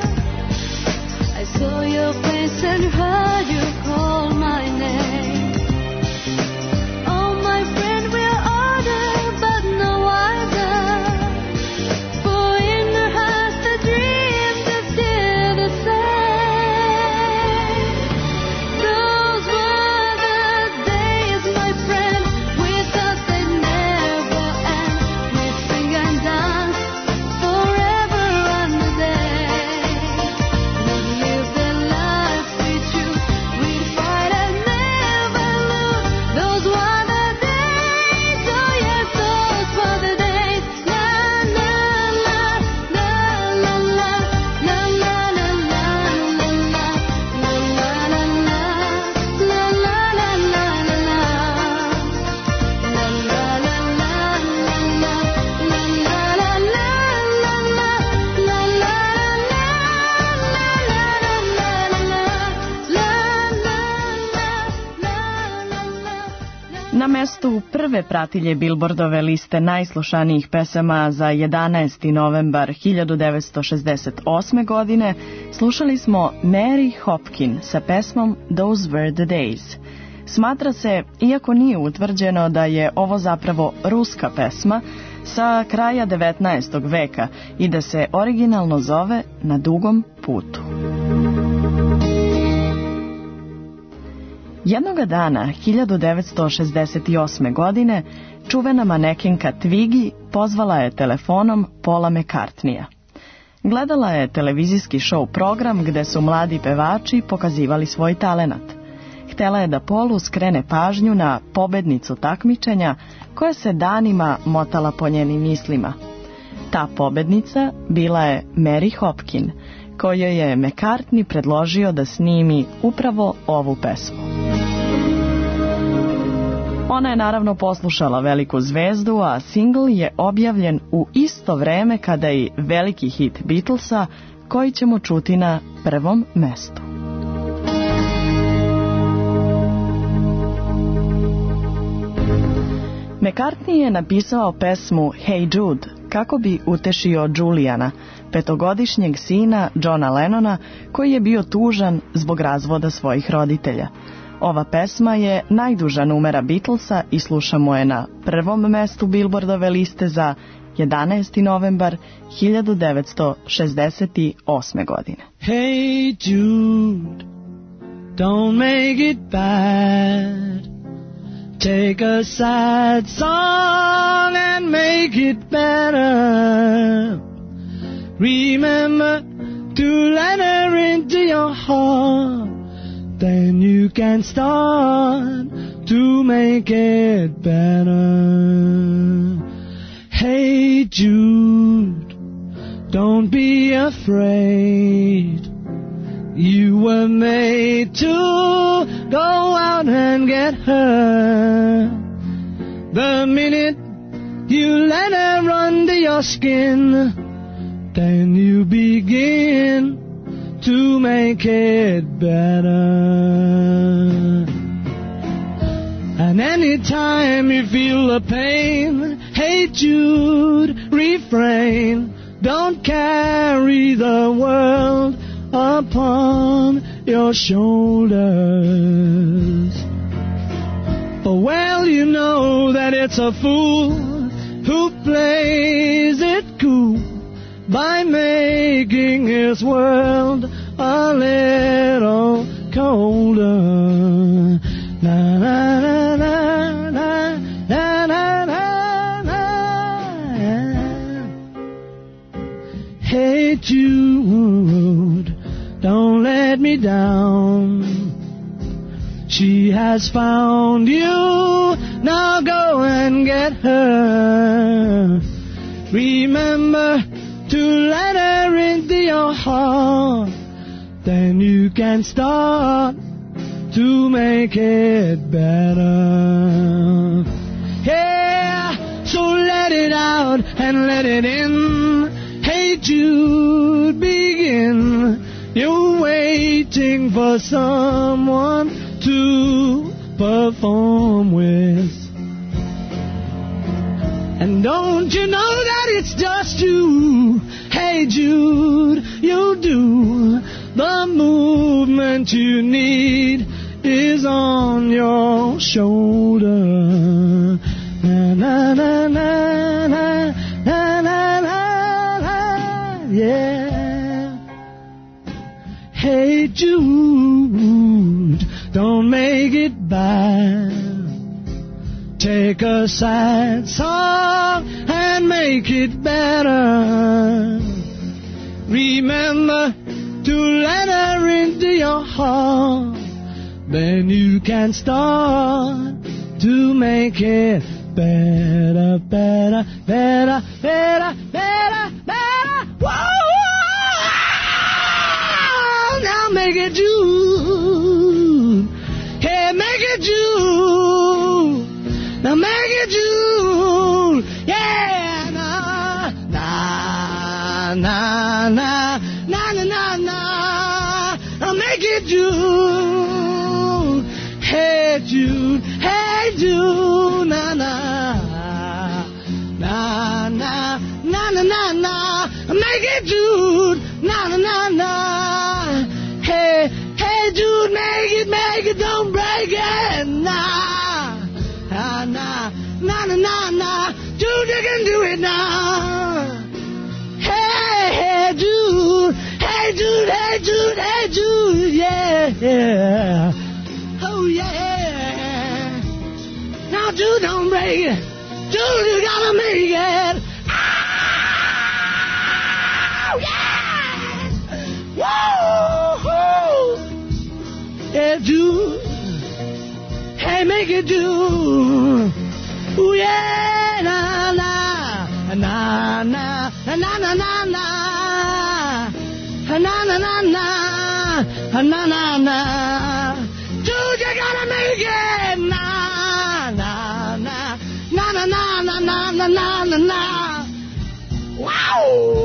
I saw your face and heard you call my name. Oh, my friend, we're older, but no wiser. For in our hearts the dreams are still the same. Those were the days, my friend, we thought they'd never end. We'd sing and dance forever and a day. We'd live the life we choose. We'd fight and never lose. Those were the days, oh yes, those were the days. La la la la la la la la la la la la la la la la la la Na mestu prve pratilje Billboardove liste najslušanijih pesama za jedanaesti novembar hiljadu devetsto šezdeset osme. godine slušali smo Mary Hopkin sa pesmom Those Were the Days. Smatra se, iako nije utvrđeno, da je ovo zapravo ruska pesma sa kraja devetnaestog veka i da se originalno zove Na dugom putu. Jednoga dana, hiljadu devetsto šezdeset osme. godine, čuvena manekenka Twiggy pozvala je telefonom Paula McCartneya. Gledala je televizijski show program gde su mladi pevači pokazivali svoj talenat. Htela je da Paulu skrene pažnju na pobednicu takmičenja koja se danima motala po njenim mislima. Ta pobednica bila je Mary Hopkin, kojoj je McCartney predložio da snimi upravo ovu pesmu. Ona je naravno poslušala veliku zvezdu, a singl je objavljen u isto vreme kada i veliki hit Beatlesa, koji ćemo čuti na prvom mestu. McCartney je napisao pesmu Hey Jude kako bi utešio Juliana, petogodišnjeg sina Johna Lennona, koji je bio tužan zbog razvoda svojih roditelja. Ova pesma je najduža numera Beatlesa i slušamo je na prvom mestu Billboardove liste za jedanaesti novembar hiljadu devetsto šezdeset osme. godine. Hey Jude, don't make it bad. Take a sad song and make it better. Remember to let her into your heart. Then you can start to make it better. Hey Jude, don't be afraid. You were made to go out and get her. The minute you let her under your skin, then you begin to make it better. And anytime you feel the pain, hey Jude, refrain. Don't carry the world upon your shoulders. For well you know that it's a fool who plays it cool by making his world a little colder. Na na na na na na na na. Hey Jude, don't let me down. She has found you, now go and get her. Remember to let her into your heart, then you can start to make it better. Yeah, so let it out and let it in. Hey Jude, begin. You're waiting for someone to perform with. And don't you know that it's just you? Hey Jude, you do. The movement you need is on your shoulder. Na na na na na na na na, yeah. Hey Jude, don't make it bad. Take a sad song and make it better. Remember to let her into your heart, then you can start to make it better, better, better, better, better, better. Whoa! Now make it June. Hey, make it June. Now make it June. Yeah, na na na na na na na na. Now make it June. Hey June, hey June, na na na na na na na na. Make it June, na na na na. Hey, hey Jude, make it, make it, don't break it, nah, nah, nah, nah, nah, nah, nah. Jude, you can do it now. Hey, hey Jude, hey Jude, hey Jude, hey Jude, yeah, oh yeah. Now Jude, don't break it. Jude, you gotta make it. Oh yeah. Whoa. Yeah, Jude. Hey, make it Jude. Ooh, yeah, na, na, na, na, na, na, na, na, na, na, na, na, na, na, na. Jude, you gotta make it. Na, na, na, na, na, na, na, na, na, na, na, na. Wow.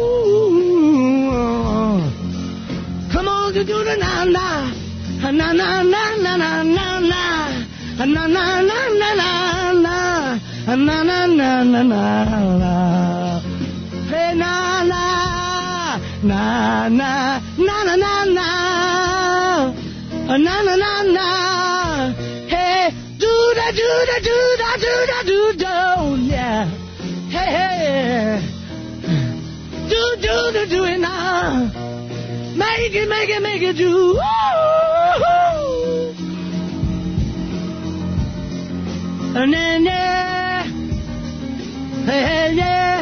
Come on, you do the na, na. Na na na na na na na na na na na na na na na na na na. Hey na na na na na na na na na na na na. Hey do da do da do da do da do do yeah. Hey hey do do do do it now. Make it make it make it do. And then, yeah, hey, hey, yeah.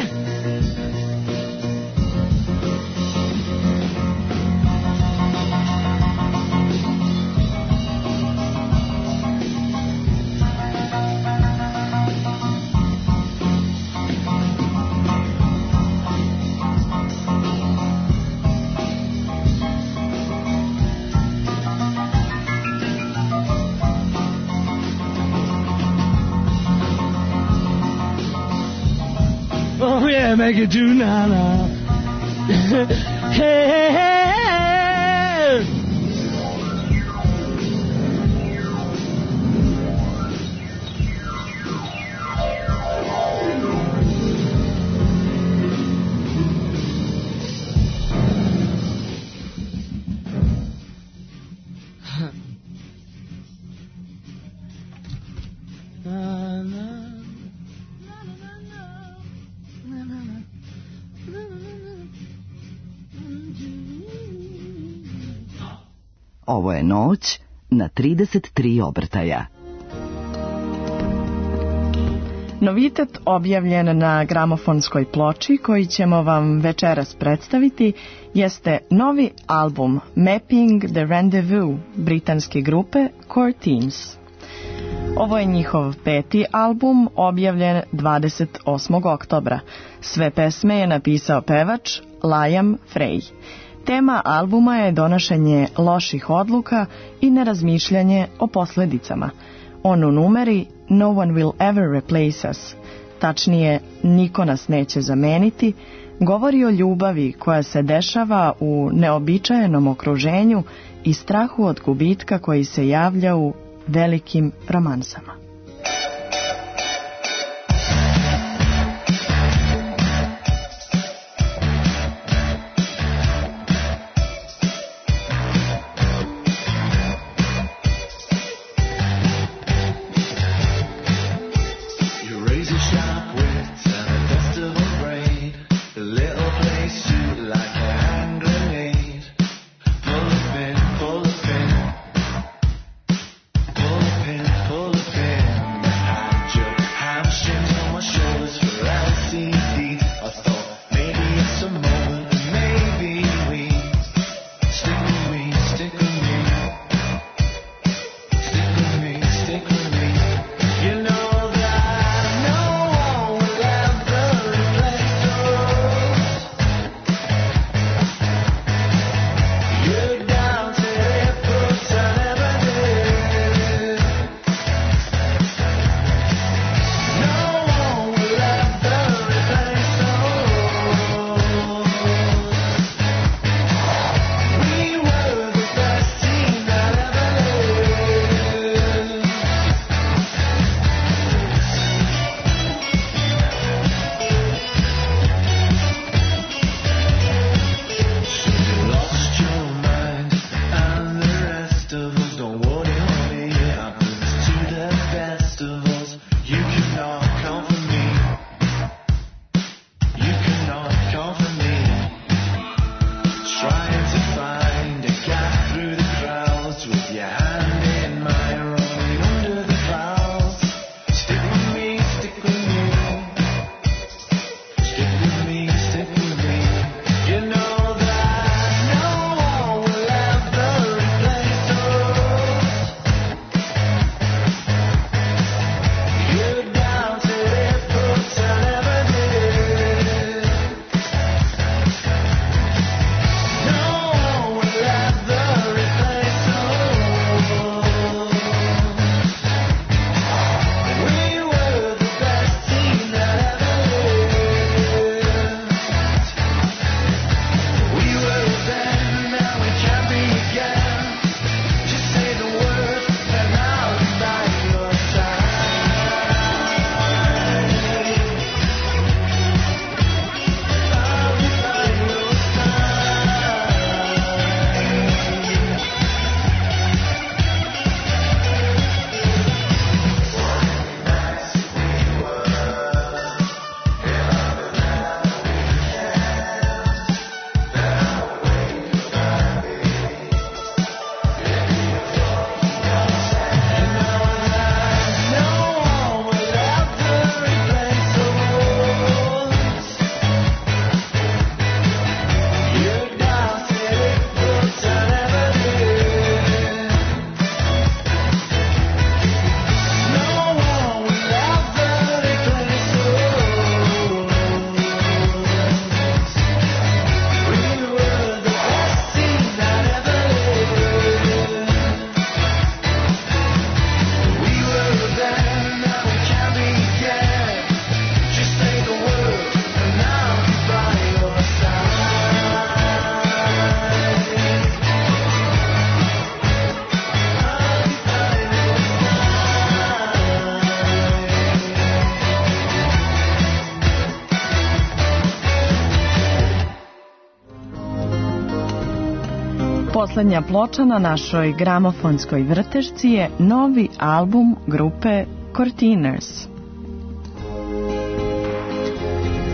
Oh yeah, make it do na na. Hey, hey, hey. Ovo je noć na trideset tri obrtaja. Novitet objavljen na gramofonskoj ploči koji ćemo vam večeras predstaviti jeste novi album Mapping the Rendezvous britanske grupe Courtines. Ovo je njihov peti album objavljen dvadeset osmog oktobra. Sve pesme je napisao pevač Liam Frey. Tema albuma je donošenje loših odluka i nerazmišljanje o posledicama. On u numeri No one will ever replace us, tačnije niko nas neće zameniti, govori o ljubavi koja se dešava u neobičajenom okruženju i strahu od gubitka koji se javlja u velikim romansama. Poslednja ploča na našoj gramofonskoj vrtešci je novi album grupe Courtines.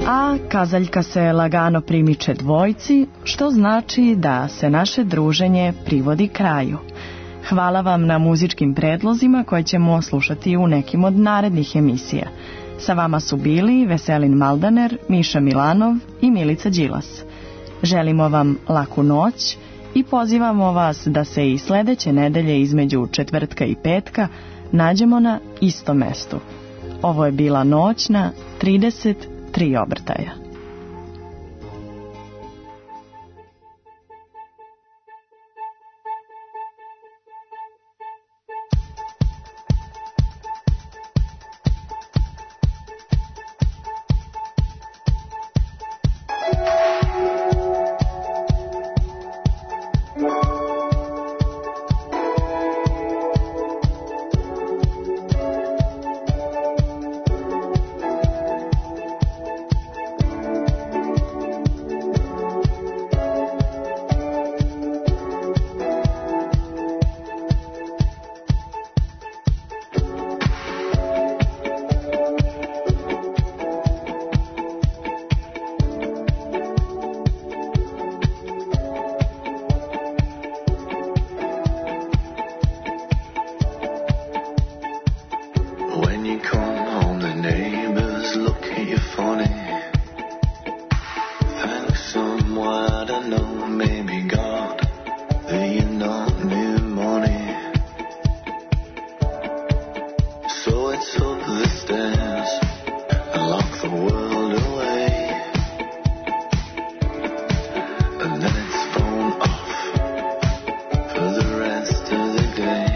A kazaljka se lagano primiče dvojci, što znači da se naše druženje privodi kraju. Hvala vam na muzičkim predlozima koje ćemo slušati u nekim od narednih emisija. Sa vama su bili Veselin Maldaner, Miša Milanov i Milica Đilas. Želimo vam laku noć i pozivamo vas da se i sledeće nedelje između četvrtka i petka nađemo na istom mestu. Ovo je bila noć na trideset tri obrtaja. When you come home, the neighbors look at you funny. Thank someone, I don't know, maybe God, that you not new money. So it's up the stairs and lock the world away. And then it's phone off for the rest of the day.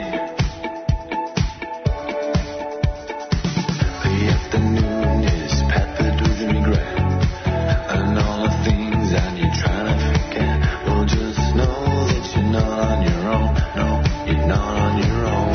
The afternoon is peppered with regret and all the things that you're trying to forget. Well, just know that you're not on your own. No, you're not on your own.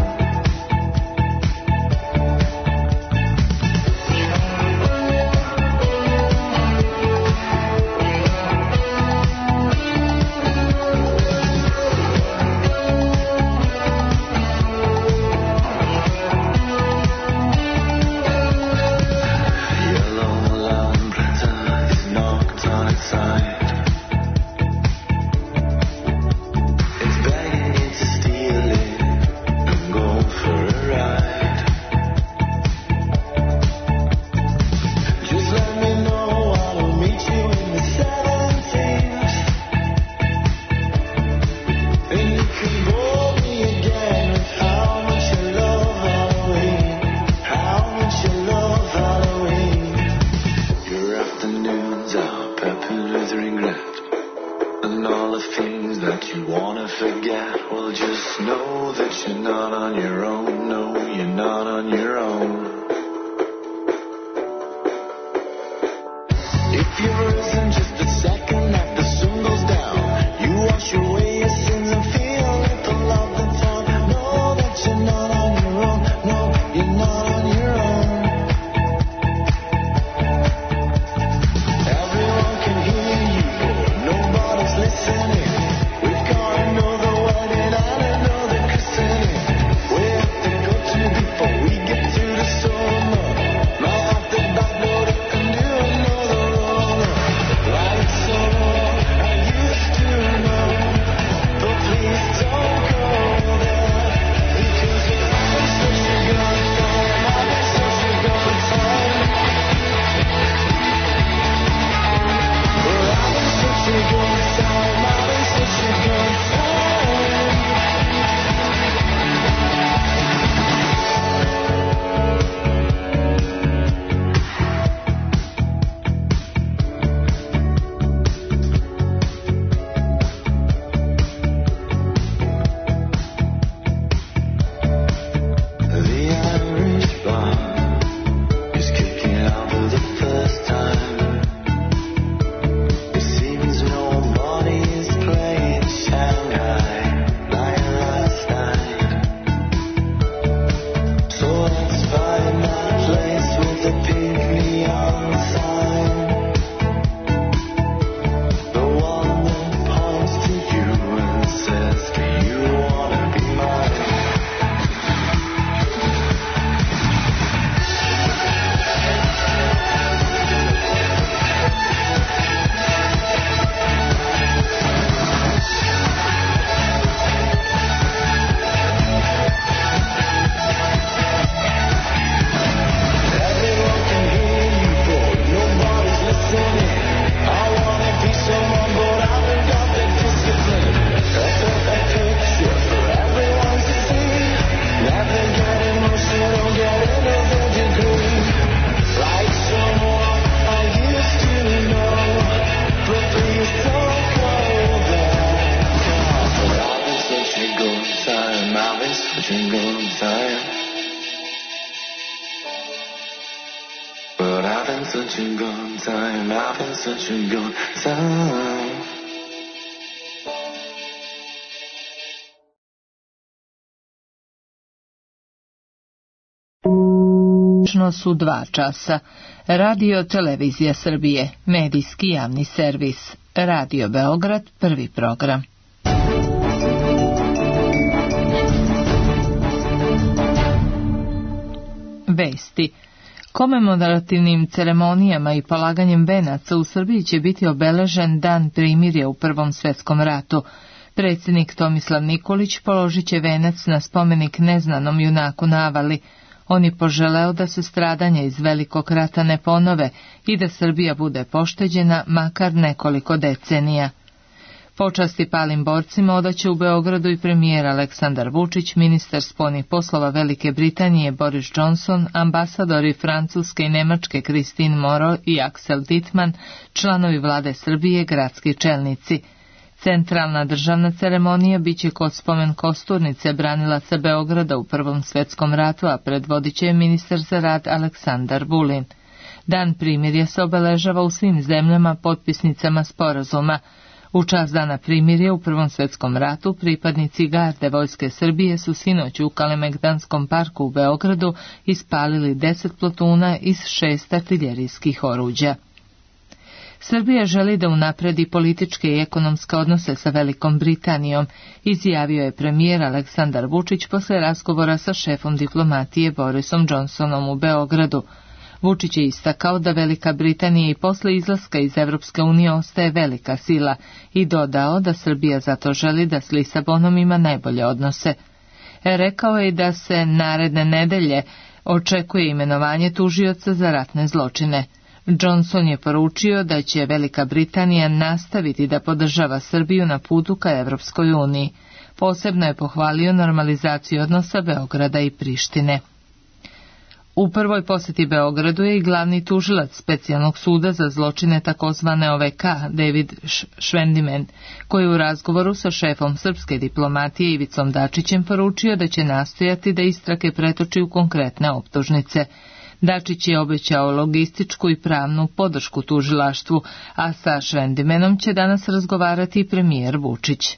Yellow Lambretta is knocked on its side. It's begging you to steal it and go for a ride. Just let me know, I will meet you in the seventies. And you can bore me again with how much you love Halloween. How much you love Halloween. Your afternoons are peppered with regret and all the things that you wanna forget. Well, just know that you're not on your own. No, you're not on your own. If you've risen just a second after the sun goes down, you wash away your sins and feel like the love that's on. Know that you're not on your own. No, you're not on your own. Everyone can hear you, but nobody's listening. We've got another wedding and another christening. We have to go to before we get to the summer. Might have to back, but I can do another roller. such a good time, having such a good time. Su dva časa. Radio Televizija Srbije, medijski javni servis. Radio Beograd, prvi program. Vesti. Komemorativnim ceremonijama i polaganjem venaca u Srbiji će biti obeležen Dan primirja u Prvom svetskom ratu. Predsjednik Tomislav Nikolić položit će venac na spomenik neznanom junaku na Avali. On je poželeo da se stradanja iz Velikog rata ne ponove i da Srbija bude pošteđena makar nekoliko decenija. Počasti palim borcima odaće u Beogradu i premijer Aleksandar Vučić, ministar spoljnih poslova Velike Britanije Boris Johnson, ambasadori Francuske i Nemačke Christine Moreau i Axel Dittmann, članovi vlade Srbije, gradski čelnici. Centralna državna ceremonija biće kod spomen kosturnice branilaca Beograda u Prvom svetskom ratu, a predvodit će ministar za rad Aleksandar Vulin. Dan primirja se obeležava u svim zemljama potpisnicama sporazuma. U čast Dana primirja u Prvom svetskom ratu pripadnici garde Vojske Srbije su sinoć u Kalemegdanskom parku u Beogradu ispalili deset plotuna iz šest artiljerijskih oruđa. Srbija želi da unapredi političke i ekonomske odnose sa Velikom Britanijom, izjavio je premijer Aleksandar Vučić posle razgovora sa šefom diplomatije Borisom Johnsonom u Beogradu. Vučić je istakao da Velika Britanija i posle izlaska iz Evropske unije ostaje velika sila i dodao da Srbija zato želi da s Lisabonom ima najbolje odnose. Rekao je da se naredne nedelje očekuje imenovanje tužioca za ratne zločine. Johnson je poručio da će Velika Britanija nastaviti da podržava Srbiju na putu ka Evropskoj uniji. Posebno je pohvalio normalizaciju odnosa Beograda i Prištine. U prvoj posjeti Beogradu je i glavni tužilac specijalnog suda za zločine takozvane O V K, David Švendimen, koji u razgovoru sa šefom srpske diplomatije Ivicom Dačićem poručio da će nastojati da istrage pretoči u konkretne optužnice. Dačić je obećao logističku i pravnu podršku tužilaštvu, a sa Švendimenom će danas razgovarati i premijer Vučić.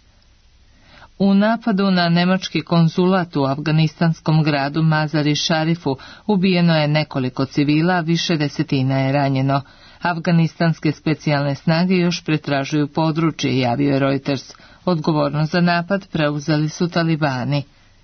U napadu na nemački konzulat u afganistanskom gradu Mazar-i Šarifu ubijeno je nekoliko civila, a više desetina je ranjeno. Afganistanske specijalne snage još pretražuju područje, javio je Reuters. Odgovornost za napad preuzeli su talibani.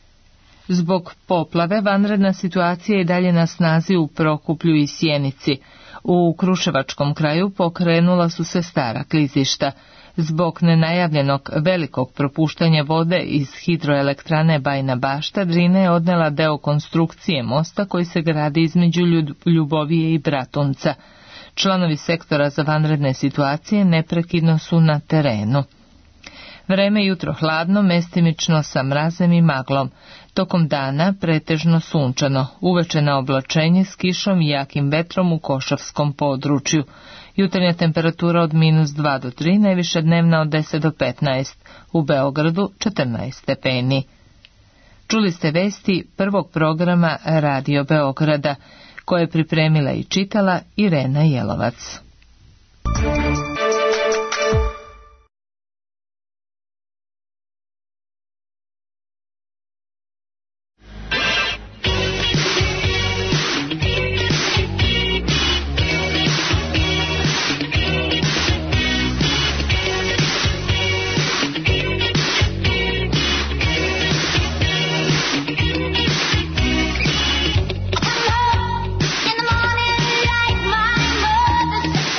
Zbog poplave vanredna situacija je dalje na snazi u Prokuplju i Sjenici. U Kruševačkom kraju pokrenula su se stara klizišta. Zbog nenajavljenog velikog propuštanja vode iz hidroelektrane Bajina Bašta, Drina je odnela deo konstrukcije mosta koji se gradi između Ljubovije i Bratunca. Članovi sektora za vanredne situacije neprekidno su na terenu. Vreme jutro hladno, mestimično sa mrazem i maglom. Tokom dana pretežno sunčano, uveče na oblačenje s kišom i jakim vetrom u Košavskom području. Jutarnja temperatura od minus dva do tri, najviša dnevna od deset do petnaest, u Beogradu četrnaest stepeni. Čuli ste vesti prvog programa Radio Beograda, koje je pripremila i čitala Irena Jelovac. In the morning, like my mother said.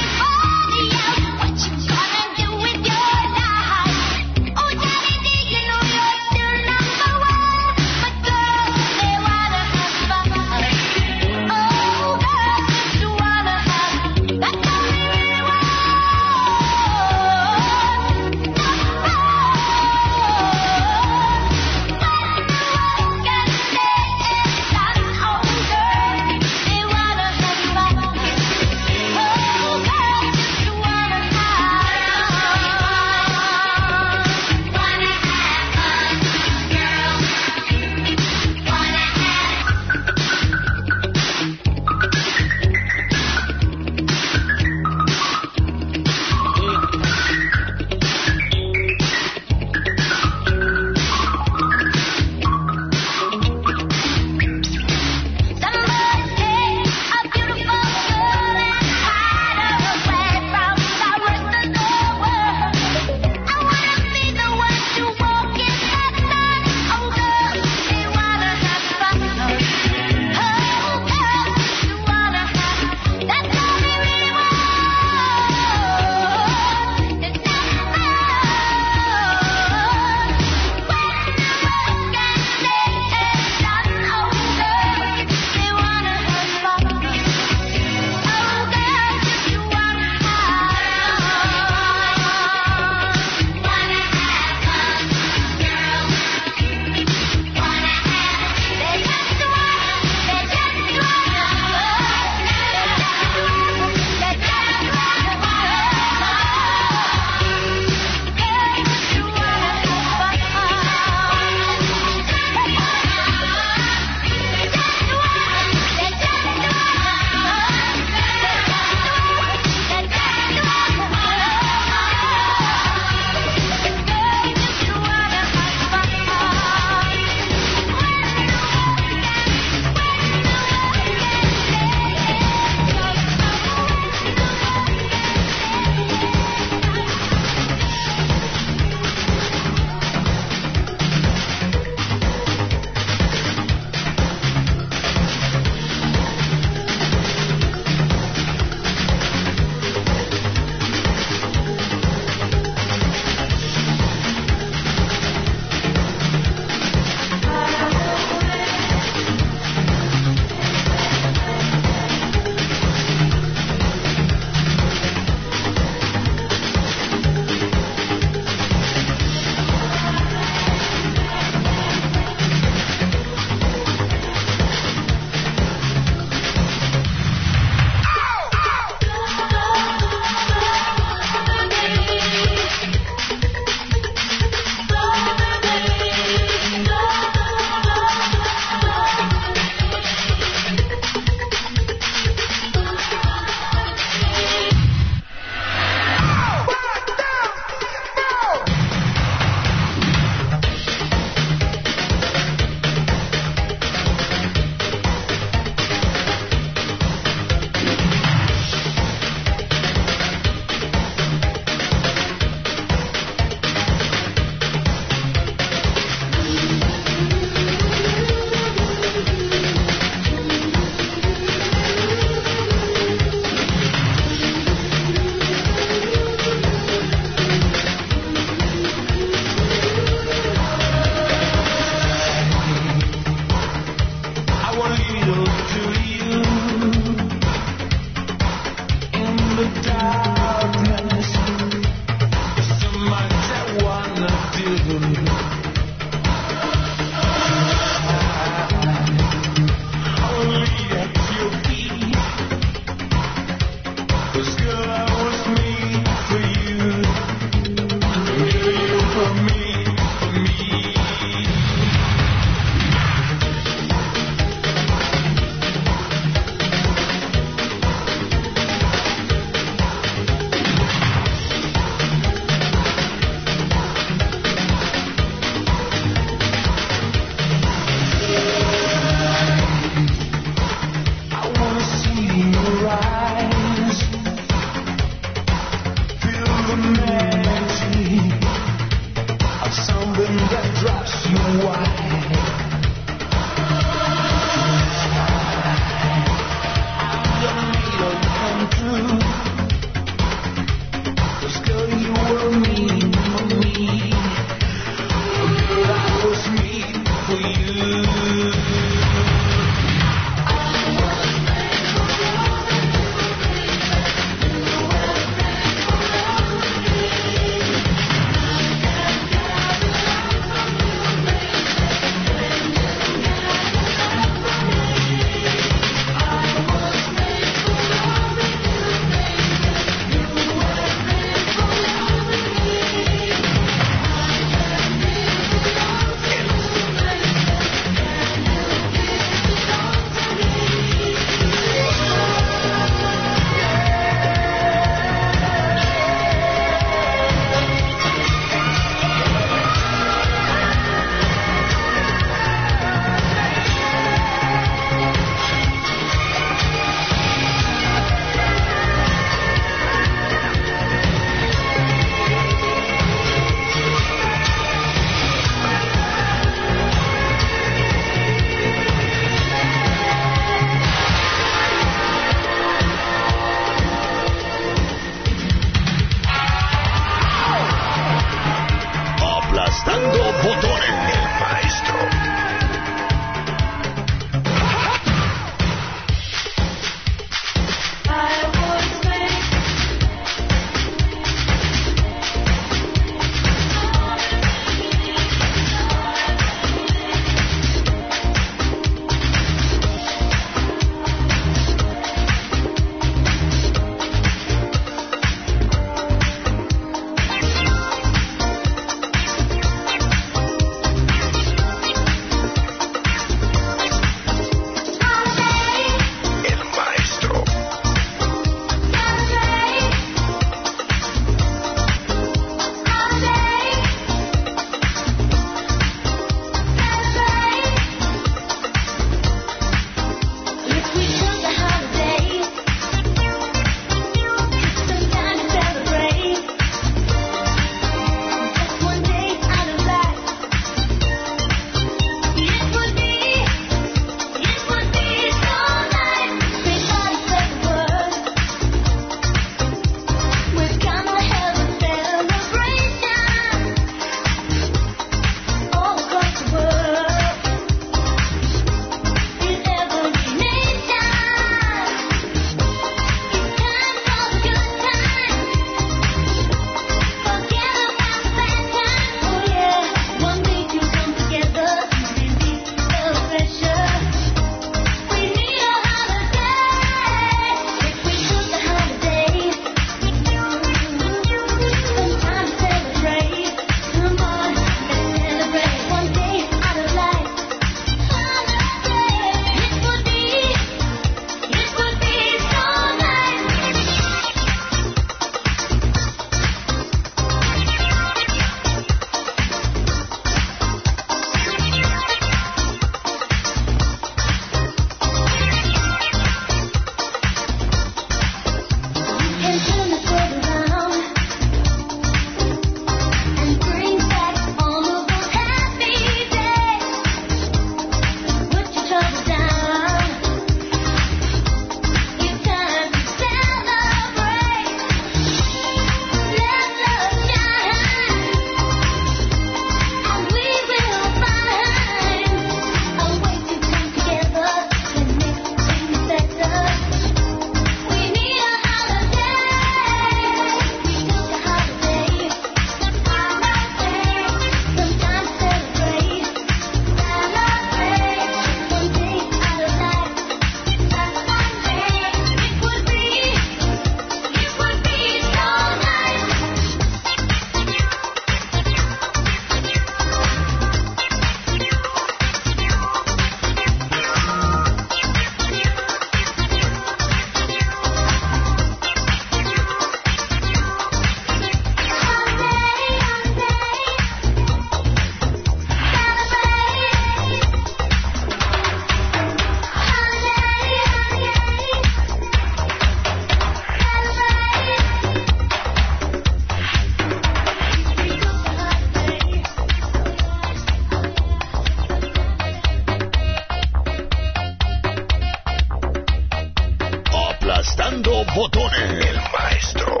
Pulsando botones. El maestro.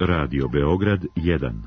Radio Beograd jedan.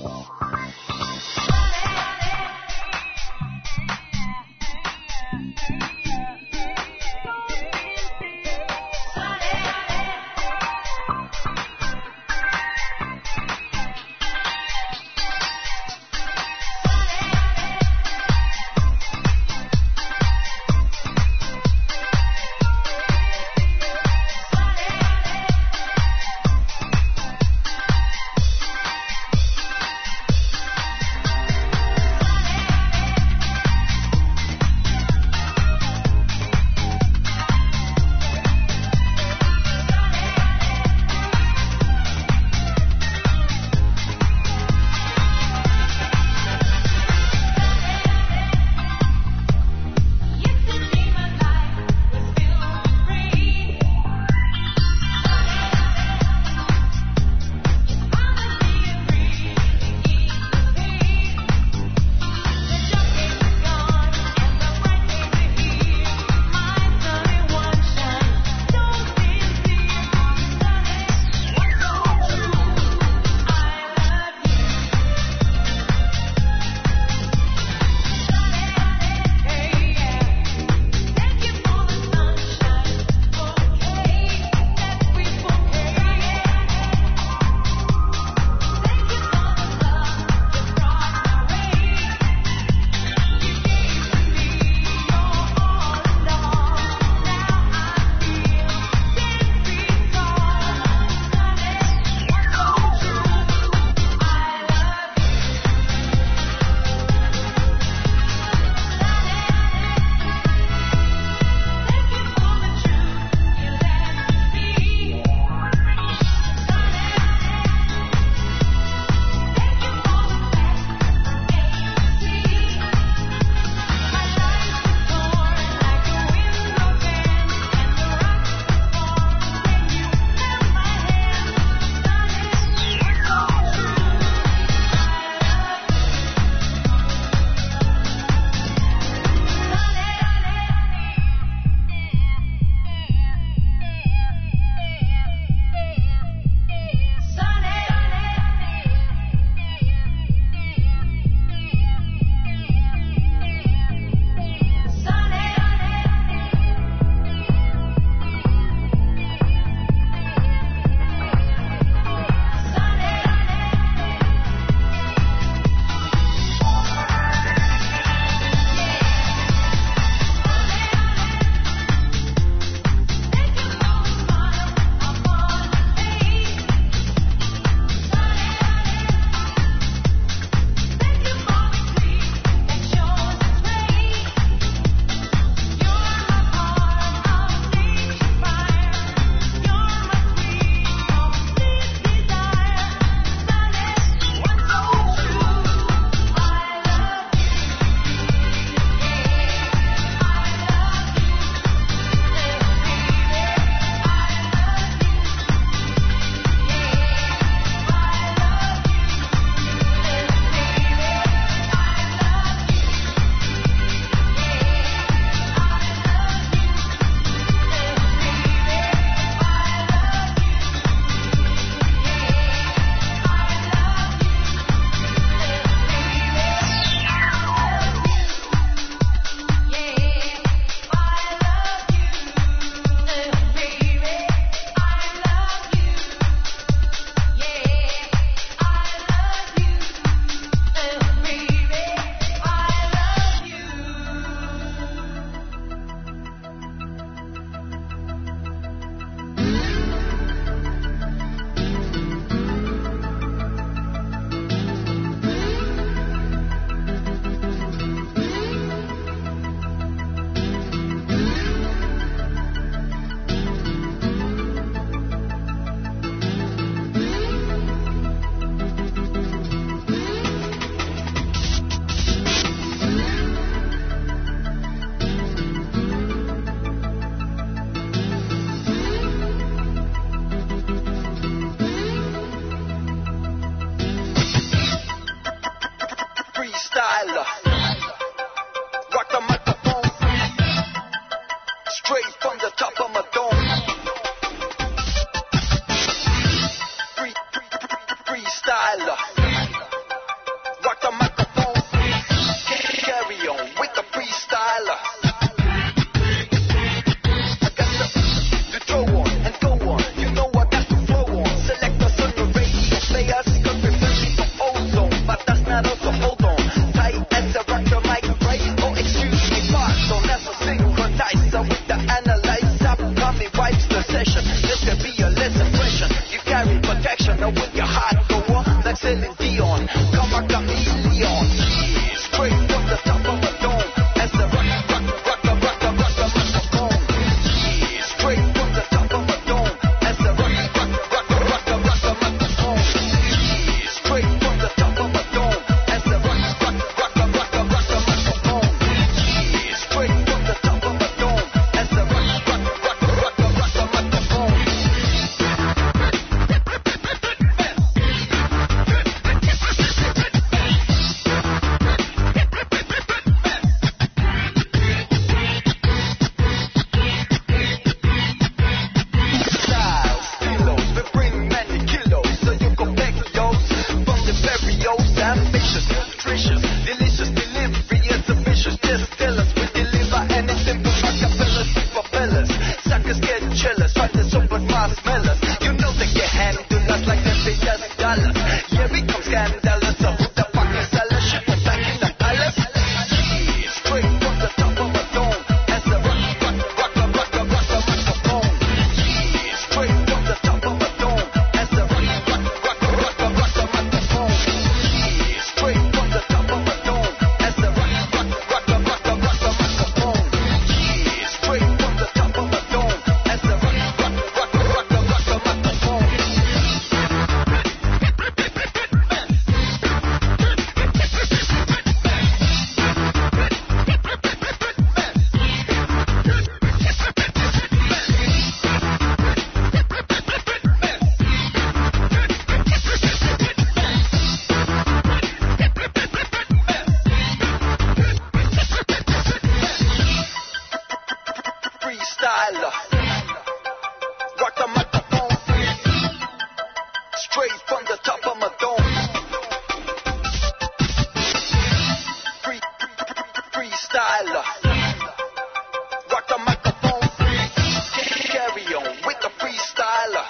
freestyler. chameleon. Come a chameleon. Straight from the top of the dome. As the rock, rock, rock, rock, rock, rock, rock the microphone. Straight from the top of the dome. As the rock, rock, rock, rock, rock, rock the microphone. Straight from the top of the dome. As the rock, rock, rock, rock, rock, rock the microphone. Straight from the top of the dome. As the rock, rock, rock, rock, rock, rock the microphone. Styles, kilos, we bring many kilos, so you can back yours from the very old, ambitious, nutritious, delicious delivery. It's a vicious, just tell us we deliver anything from acapellas to propellers. Suckers get jealous, try to super fast smellers. You know they get handle us like them pay us dollars. Here we come scandalous, so who the fuck is sellers? Shit, we're back in the palace. Straight from the top of the dome, as the rock, rock, rock, rock, rock, rock, rock the microphone. Straight from the top of the dome, as the rock, rock, rock, rock, rock, rock, rock the microphone. Straight from the top of the dome, as the rock, rock, rock, rock, rock, rock, rock the microphone. Straight from the top of the dome, as the rock, rock, rock, rock, rock, rock, rock the microphone. Freestyler, rock the microphone, straight from the top of my dome. Free, freestyler, rock the microphone, carry on with the freestyler.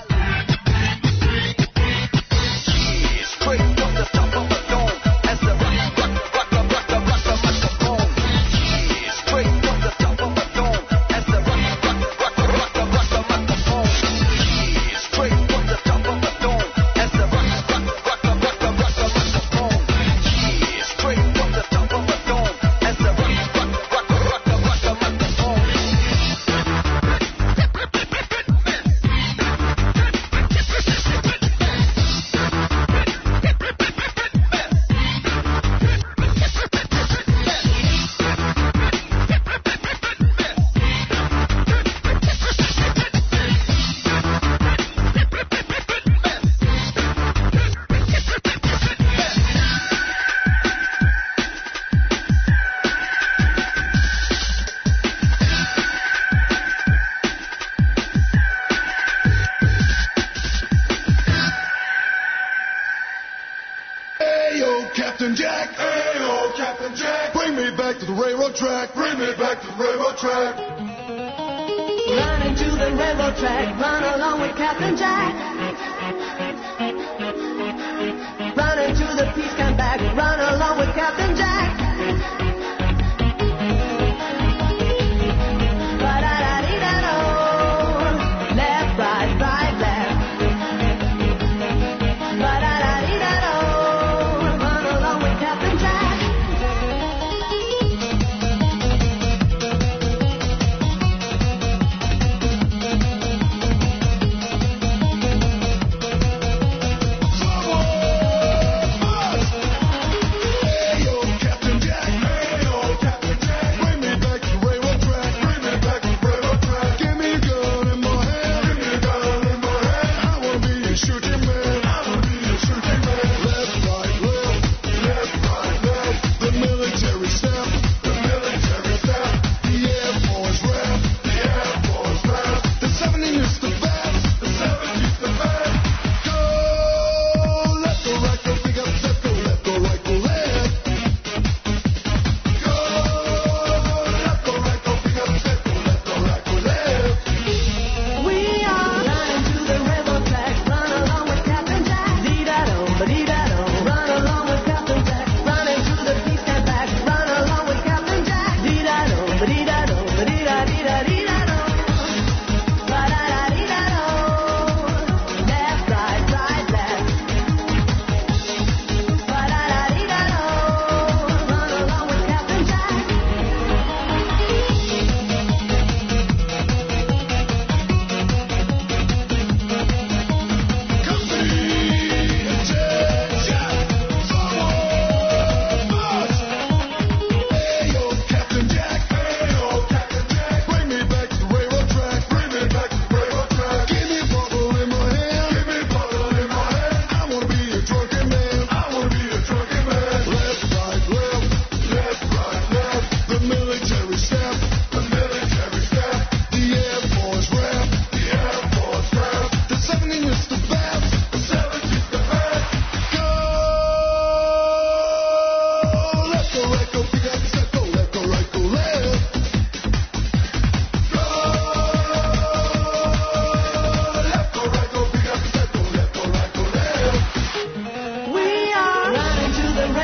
Straight from the top of the dome, as the rock, rock, rock, rock, rock, rock, rock the microphone. Straight from the top of the dome, as the rock, rock, rock, rock, rock, rock, rock the microphone. Straight from the top of the dome, as the rock, rock, rock, rock, rock, rock, rock the microphone. Straight from the top of the dome, as the rock, rock, rock, rock, rock, rock, rock the microphone. Ayo, Captain Jack. Ayo, Captain Jack. Bring me back to the railroad track. Bring me back to the railroad track. Running to the railroad track, run along with Captain Jack. Running to the peace camp back, run along with Captain Jack. Ba-da-da-dee-da-do. Left, right, right, left. Ba-da-da-dee-da-do. Run along with Captain Jack.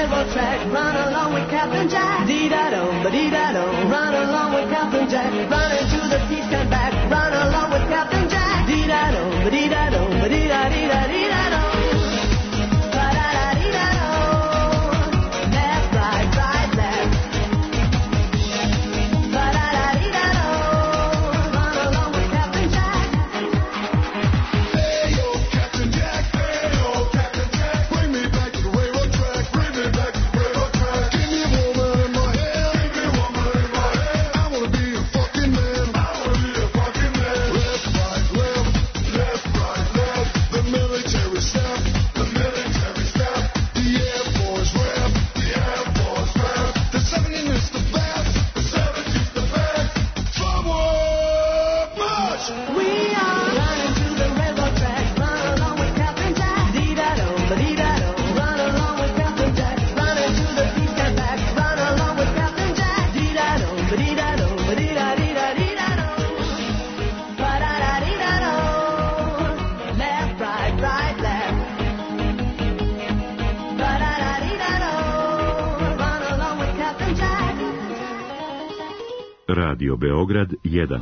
railroad track, run along with Captain Jack. Dee-da-dum, ba-dee-da-dum, run along with Captain Jack. Run into the teeth and back, run along with Captain Jack. Dee-da-dum, ba-dee-da-dum, ba-dee-da-dee-da-dee-da-dum. Radio Beograd jedan.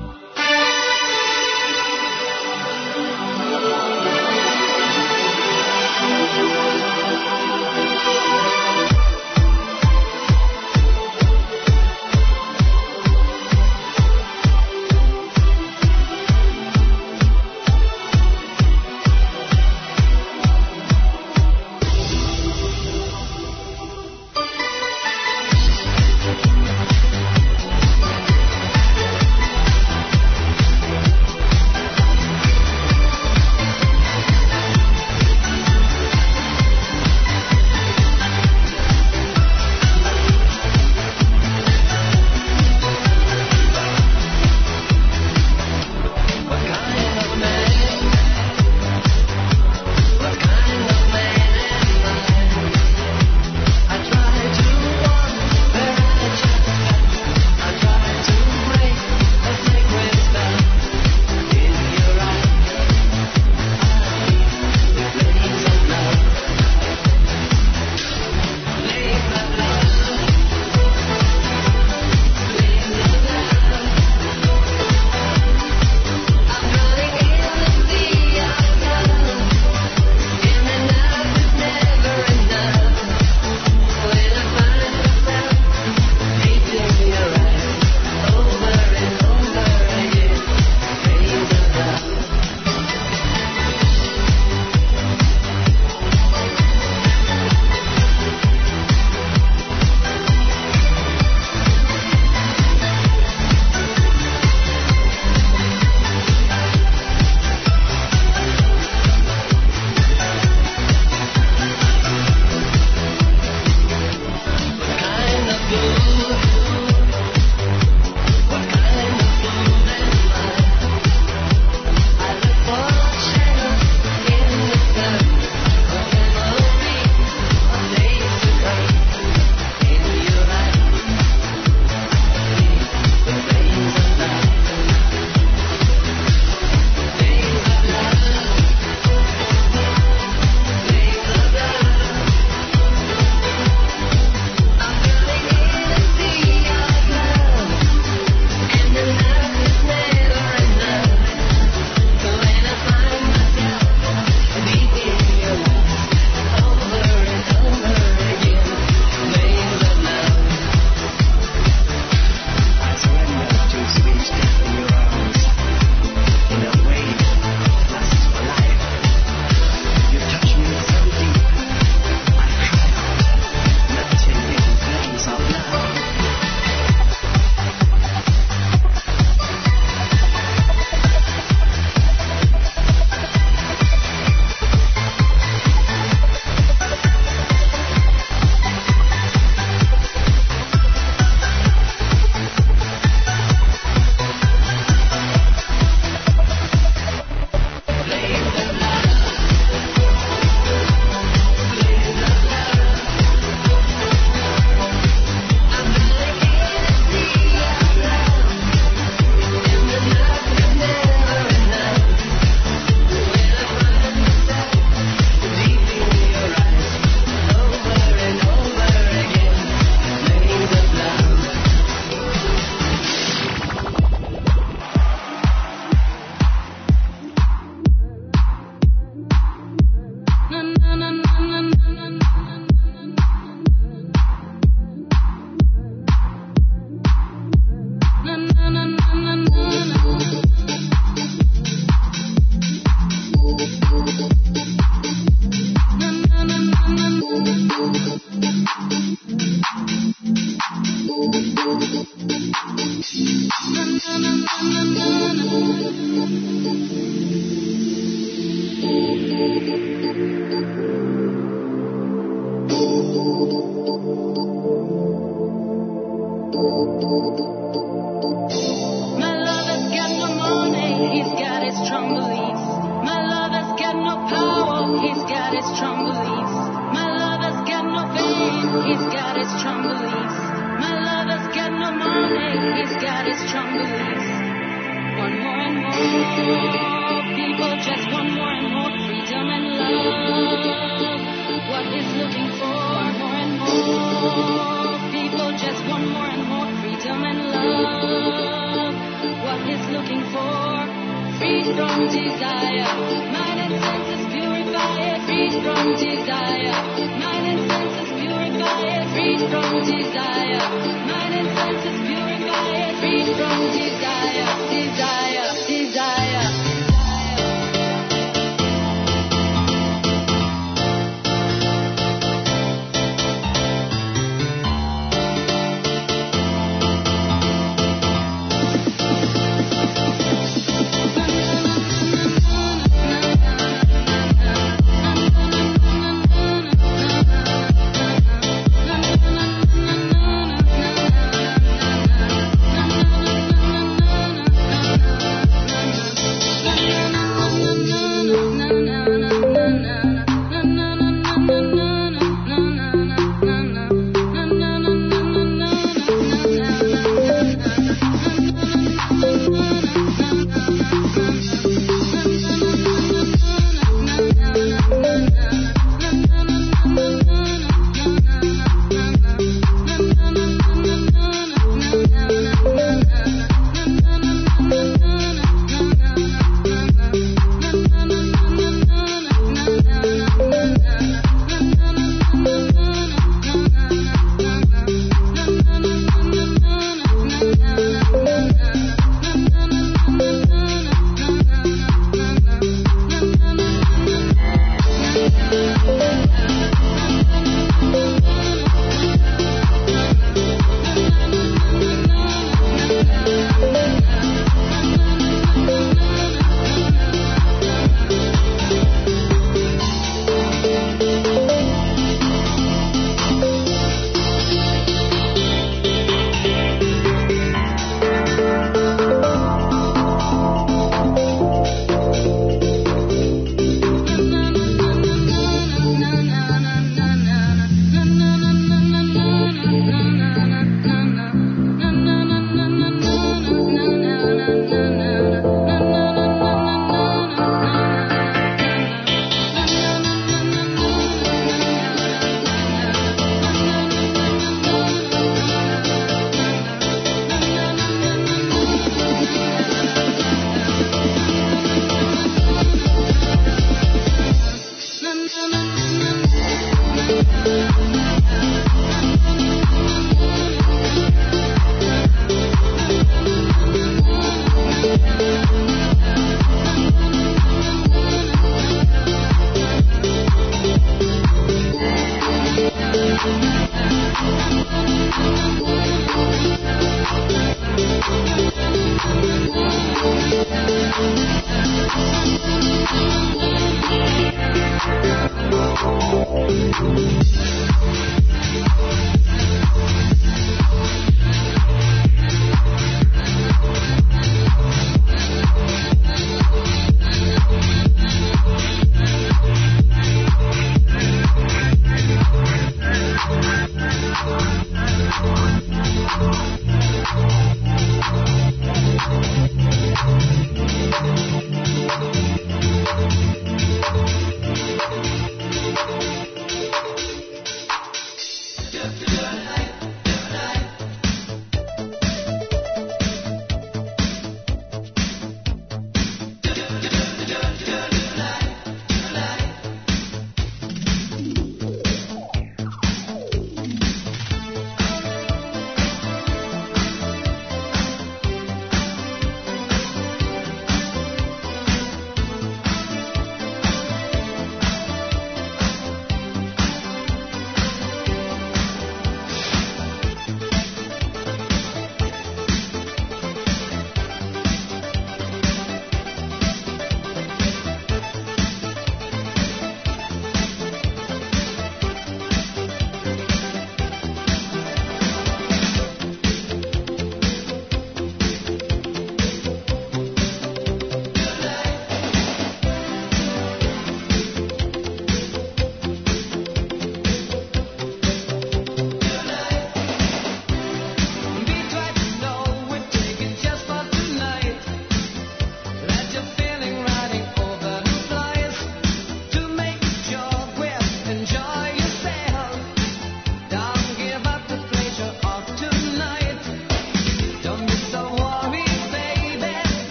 My lover's got no money, he's got his strong beliefs. My lover's got no power, he's got his strong beliefs. My lover's got no fame, he's got his strong beliefs. My lover's got no money, he's got his strong beliefs. Want more and more people just want more and more freedom and love. What he's looking for, more and more people just want more and more freedom and love. What he's looking for, free from desire. Mind and senses purify it, free from desire. Mind and senses purify it, free from desire. Mind and senses purify it, free from desire. Desire, desire.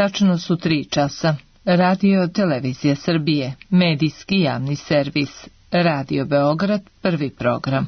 Tačno su tri časa. Radio Televizija Srbije, medijski javni servis. Radio Beograd, prvi program.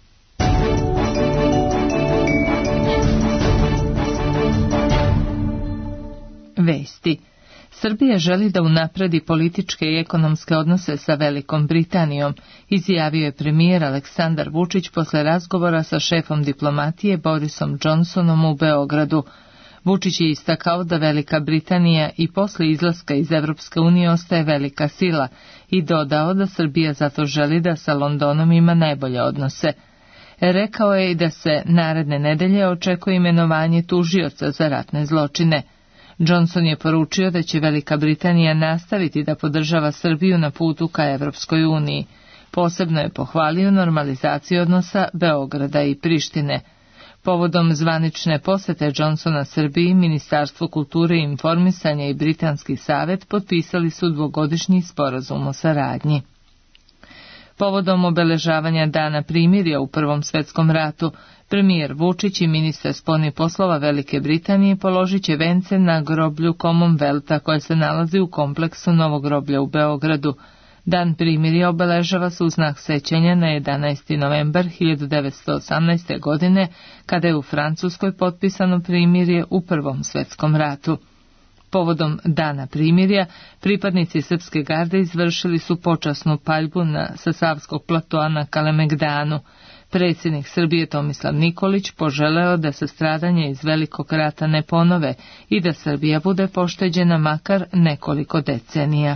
Vesti. Srbija želi da unapredi političke i ekonomske odnose sa Velikom Britanijom, izjavio je premijer Aleksandar Vučić posle razgovora sa šefom diplomatije Borisom Johnsonom u Beogradu. Vučić je istakao da Velika Britanija i posle izlaska iz Evropske unije ostaje velika sila i dodao da Srbija zato želi da sa Londonom ima najbolje odnose. Rekao je i da se naredne nedelje očekuje imenovanje tužioca za ratne zločine. Johnson je poručio da će Velika Britanija nastaviti da podržava Srbiju na putu ka Evropskoj uniji. Posebno je pohvalio normalizaciju odnosa Beograda i Prištine. Povodom zvanične posete Johnsona Srbiji, Ministarstvo kulture i informisanja i Britanski savet potpisali su dvogodišnji sporazum o saradnji. Povodom obeležavanja Dana primirja u Prvom svetskom ratu, premijer Vučić i ministar spoljnih poslova Velike Britanije položit će vence na groblju Commonwealtha koje se nalazi u kompleksu Novog groblja u Beogradu. Dan primirja obeležava se u znak sećanja na jedanaesti novembar hiljadu devetsto osamnaeste. godine, kada je u Francuskoj potpisano primirje u Prvom svetskom ratu. Povodom Dana primirja, pripadnici Srpske garde izvršili su počasnu paljbu na sa Savskog platoa na Kalemegdanu. Predsjednik Srbije Tomislav Nikolić poželeo da se stradanje iz Velikog rata ne ponove i da Srbija bude pošteđena makar nekoliko decenija.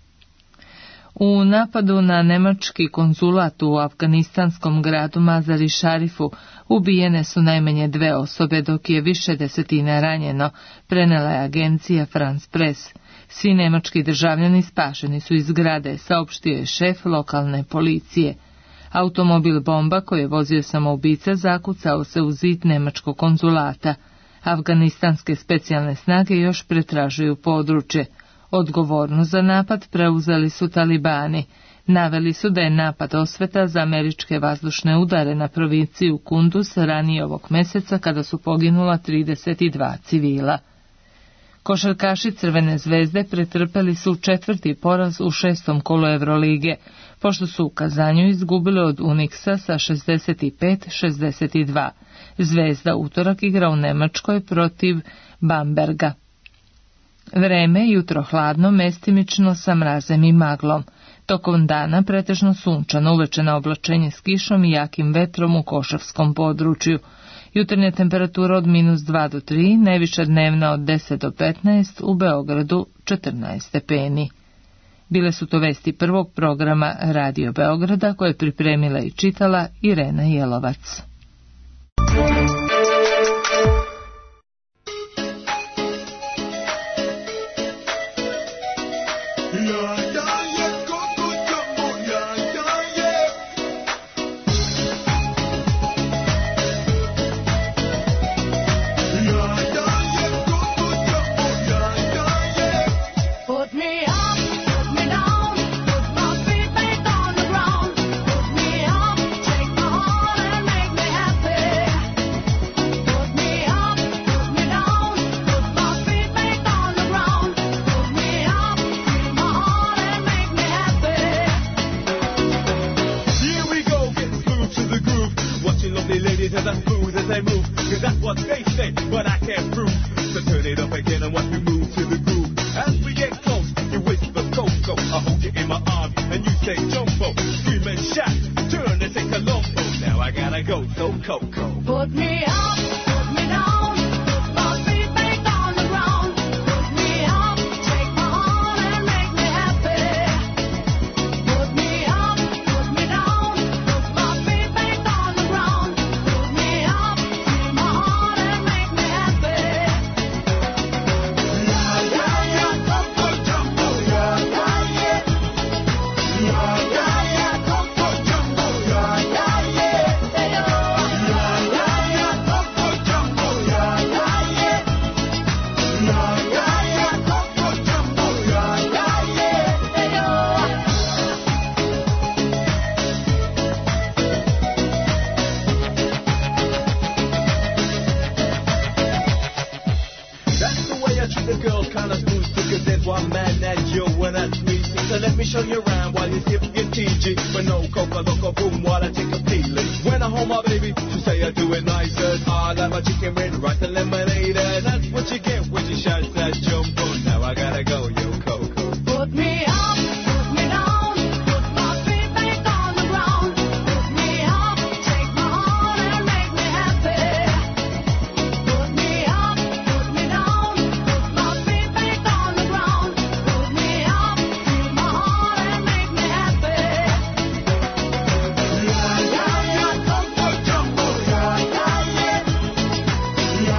U napadu na nemački konzulat u afganistanskom gradu Mazar-i Šarifu ubijene su najmanje dve osobe, dok je više desetina ranjeno, prenela je agencija France Press. Svi nemački državljani spašeni su iz zgrade, saopštio je šef lokalne policije. Automobil bomba koji je vozio samoubica zakucao se u zid nemačkog konzulata. Afganistanske specijalne snage još pretražuju područje. Odgovornost za napad preuzeli su talibani. Naveli su da je napad osveta za američke vazdušne udare na provinciju Kunduz ranije ovog meseca kada su poginula trideset dva civila. Košarkaši Crvene zvezde pretrpeli su četvrti poraz u šestom kolu Evrolige, pošto su u Kazanju izgubili od Uniksa sa šezdeset pet šezdeset dva. Zvezda utorak igra u Nemačkoj protiv Bamberga. Vreme jutro hladno, mestimično sa mrazem i maglom. Tokom dana pretežno sunčano, uveče na oblačenje s kišom i jakim vetrom u košavskom području. Jutarnja temperatura od minus dva do tri, najviša dnevna od deset do petnaest, u Beogradu četrnaest stepeni. Bile su to vesti prvog programa Radio Beograda koje je pripremila i čitala Irena Jelovac. Yeah. time while you sip your T G. But no coca loco boom while I take a peeling. When I hold my baby, she say I do it nicer. I like my chicken red, rice and lemonade. And that's what you get when you shout that jumbo. Now I gotta go, yo, Coco. Put me up, put me down, put my feet back on the ground. Put me up, take my heart and make me happy. Put me up, put me down, put my feet back on the ground. Put me up, feel my heart and make me happy. La la la, Coco Jumbo, la la la, la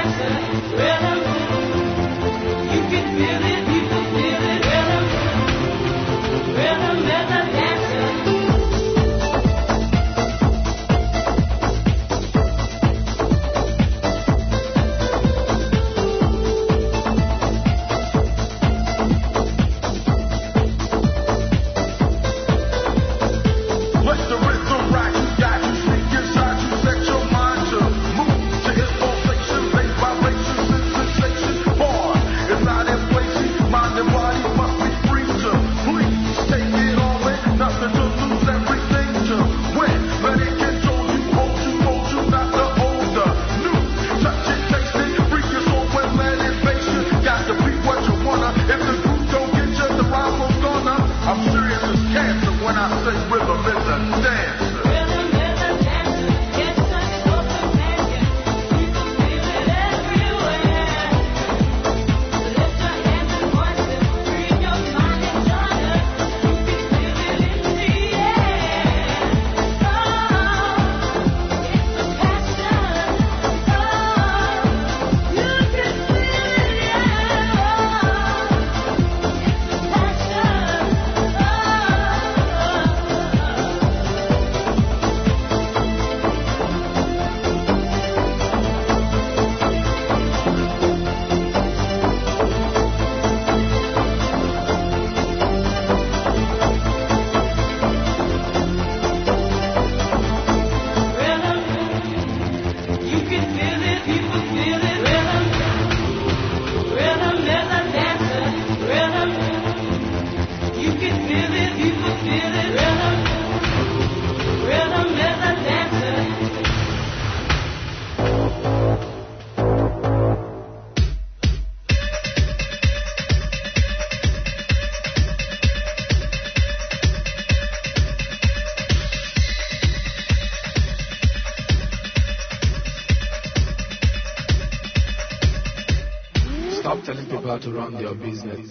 Stop telling people how to run their business.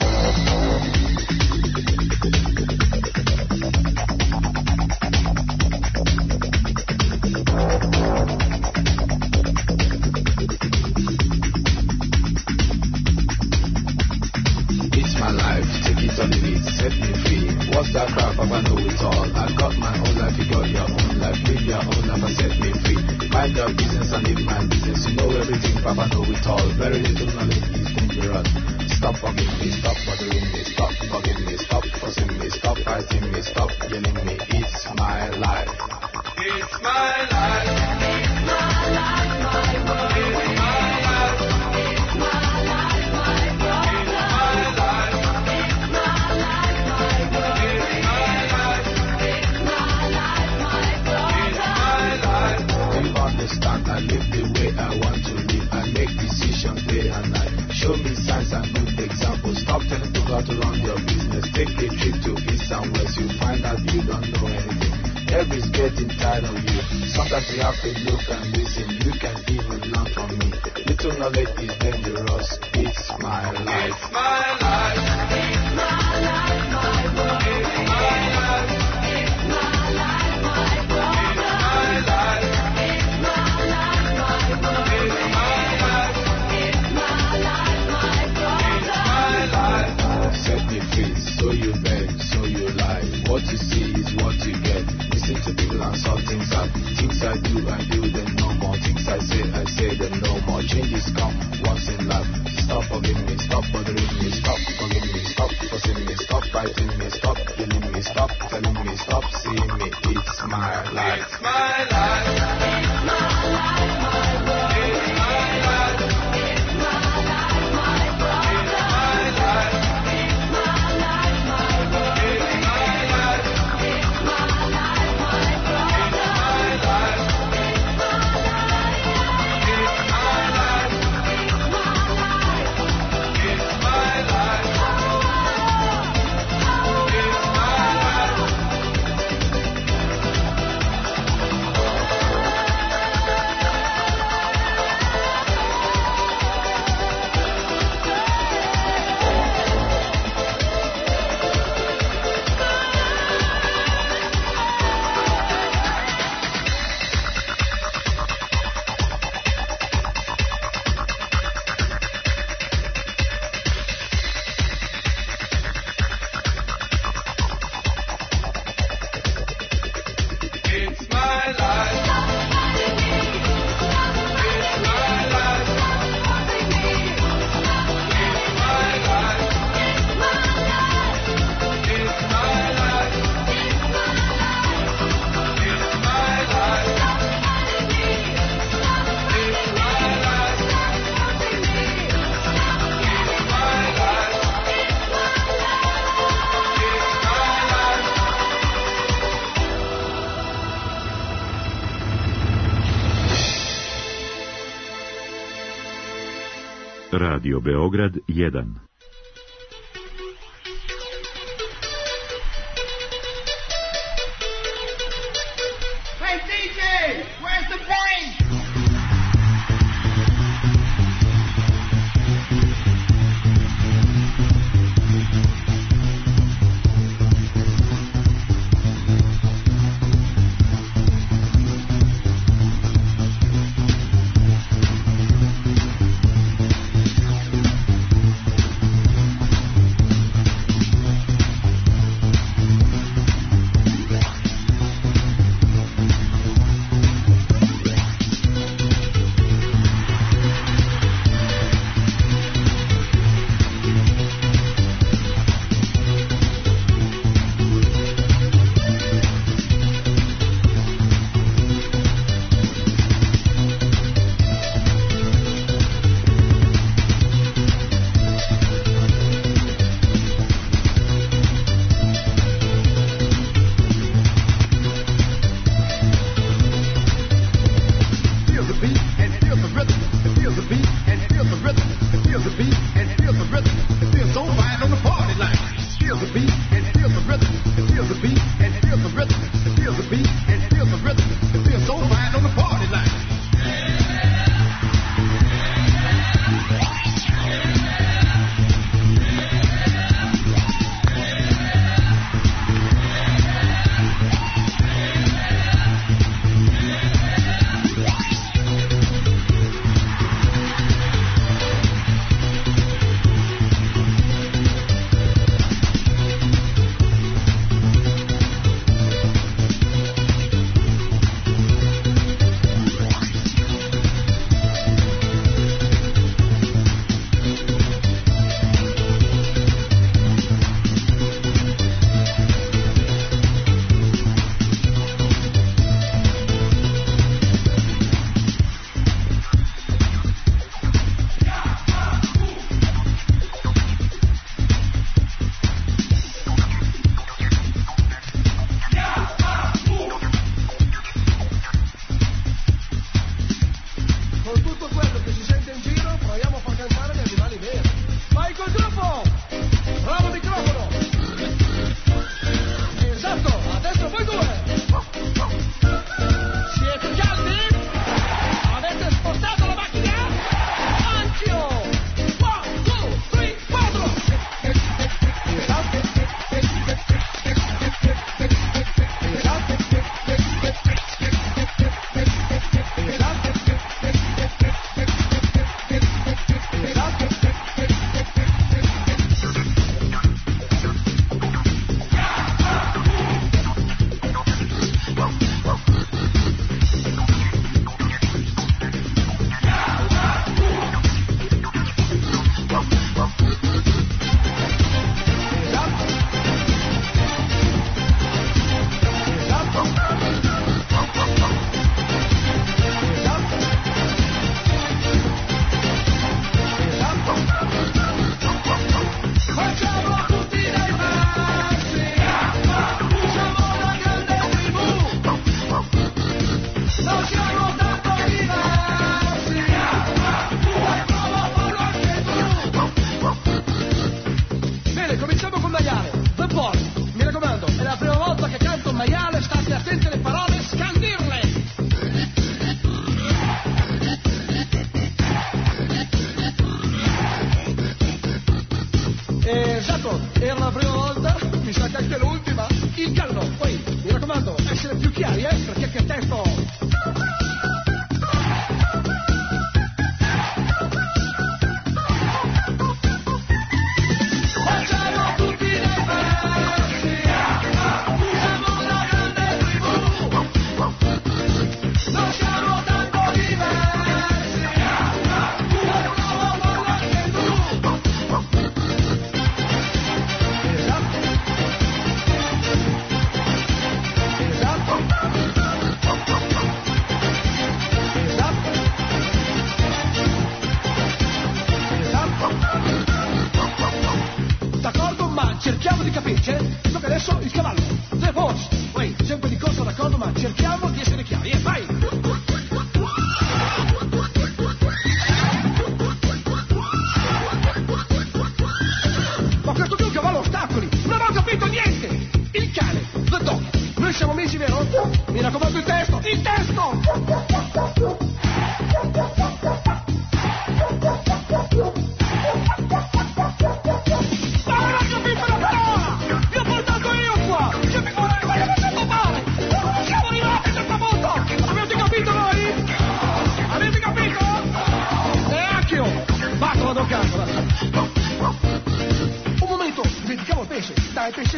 It's my life, take it or leave it, set me free. What's that crap? Papa know it all. I got my own life, you got your own life. Live your own life and set me free. Mind your business and live my business. You know everything, Papa know it all. Very little knowledge is dangerous. Stop bugging me, stop bothering me, stop bugging me, stop fussing me, stop fighting me, stop yelling me. It's my life. It's my life. It's my life, my world. It's my life. It's my life, my brother. It's my life. It's my life, my world. It's my life. It's my life, my brother. It's my life. Do you understand? I live the way I want to live. I make decisions day and night. Show me signs and good examples. Stop telling people how to run your business. Take a trip to east and west. You find out you don't know anything. Everybody's getting tired of you. Sometimes you have to look and listen. You can even learn from me. Little knowledge is dangerous. It's my life. It's my life. It's my life, my world. It's my life. It's my life, my brother. It's my life. It's my life, my world. It's my life. It's my life, my brother. It's my life. Set me free, so you beg, so you lie. What you see is what you get. Listen to people and saw things out. Things I do, I do them no more. Things I say, I say them no more. Changes come once in life. Stop forgiving me, stop bothering me, stop forgiving me, stop fussing me, stop fighting me, stop killing me, stop telling me, stop seeing me. It's my life. It's my life. It's my life, my world. It's my life. It's my life, my brother. It's my life. It's my life, my world. It's my life. It's my life, my brother. It's my life. It's my life. It's my life. Radio Beograd jedan. Hey, D J, where's the brain?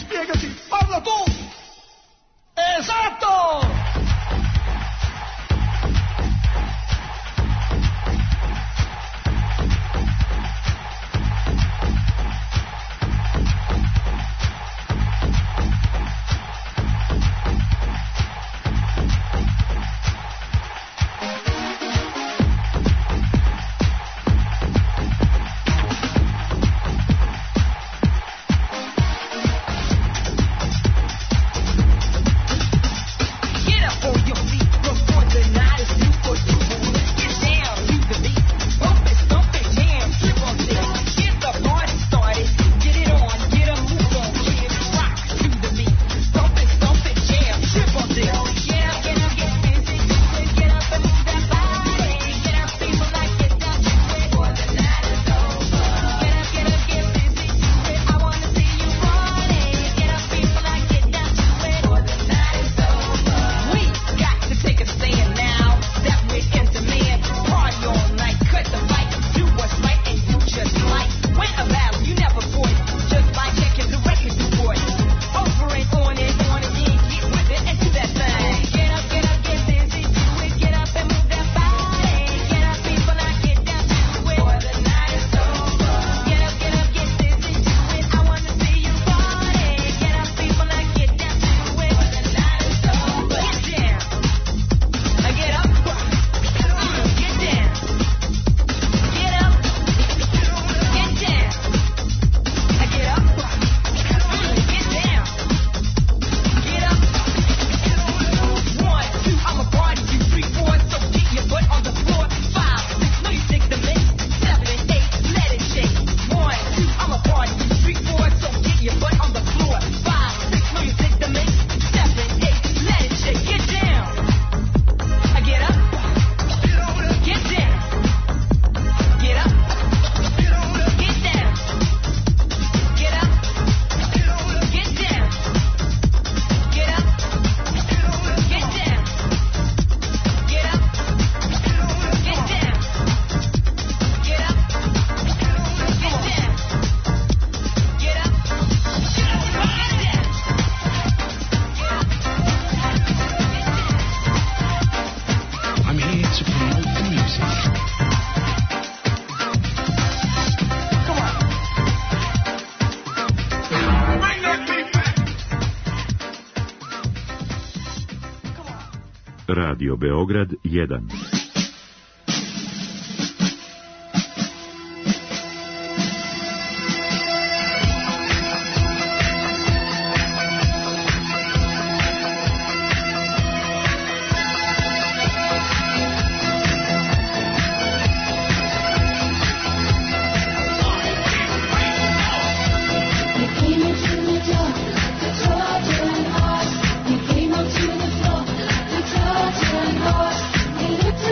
spiegati, parla tu! Esatto! Radio Beograd jedan. He looked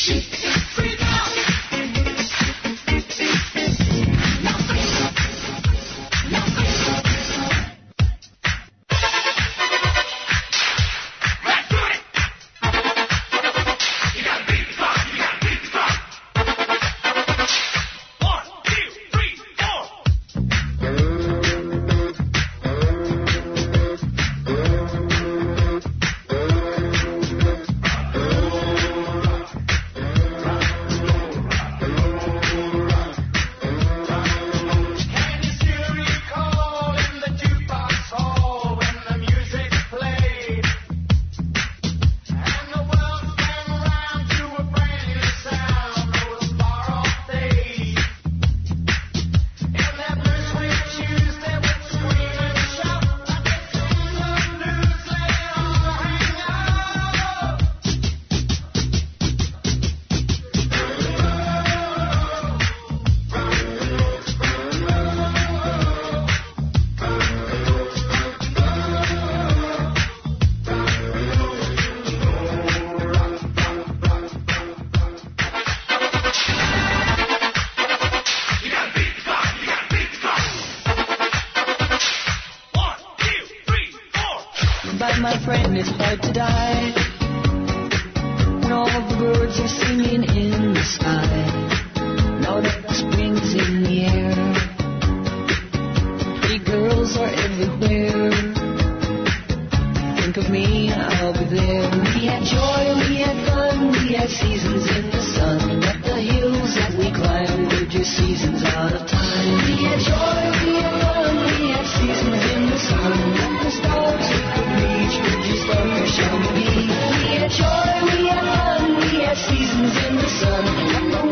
But my friend, it's hard to die when all the birds are singing in the sky. Now that spring's in the air, pretty girls are everywhere. Think of me, I'll be there. We had joy, we had fun, we had seasons in the sun. But the hills that we climbed were just seasons out of time. We had joy, we had fun, we had seasons in the sun. But the stars we could reach were just starfish on the beach. We had joy, we had fun, we had seasons in the sun. But the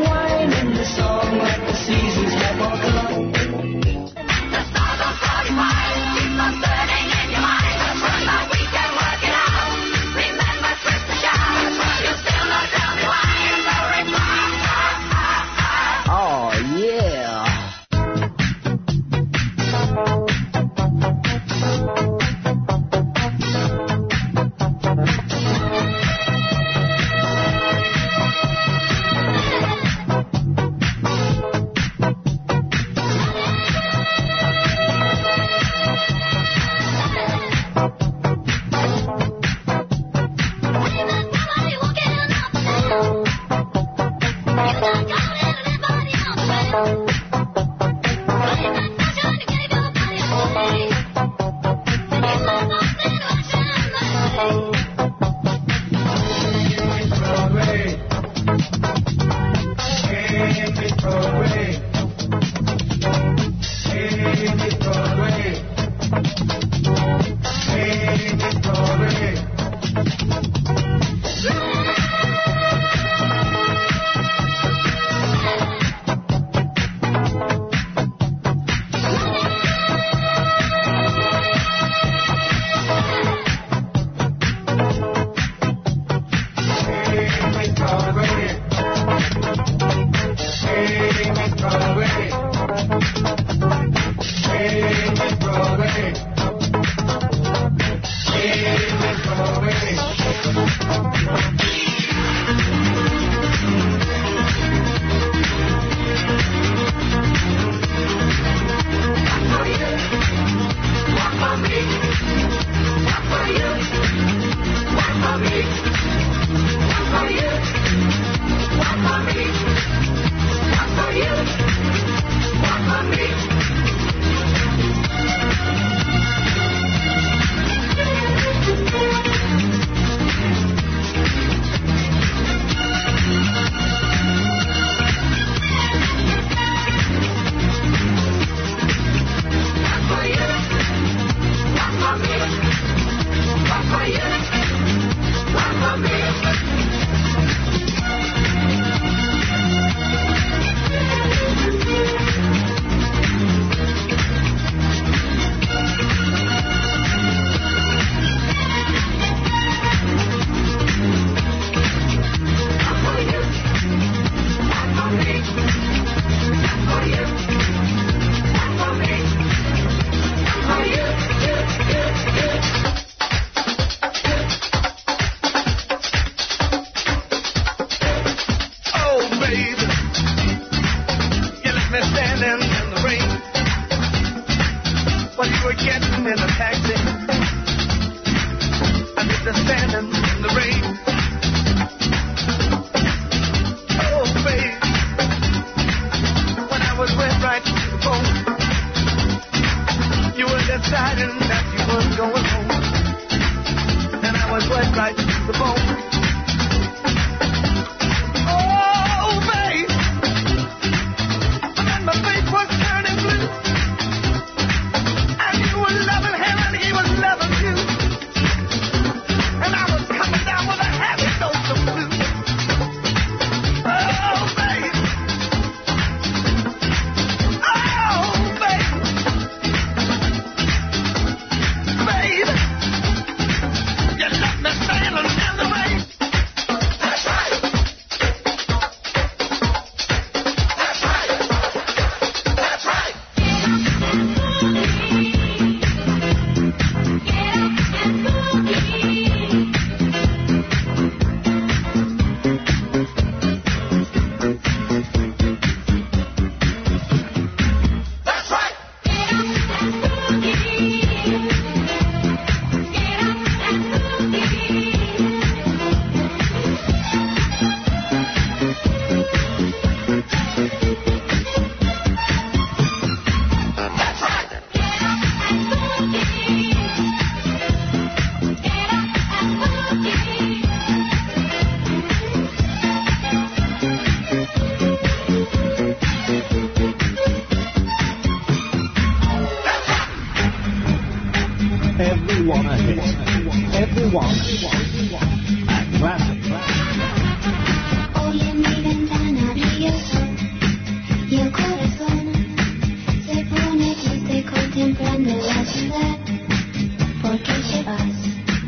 wanna hit everyone at random. Hoy en mi ventana brilla el sol y el corazón se pone triste contemplando la ciudad. ¿Por qué te vas?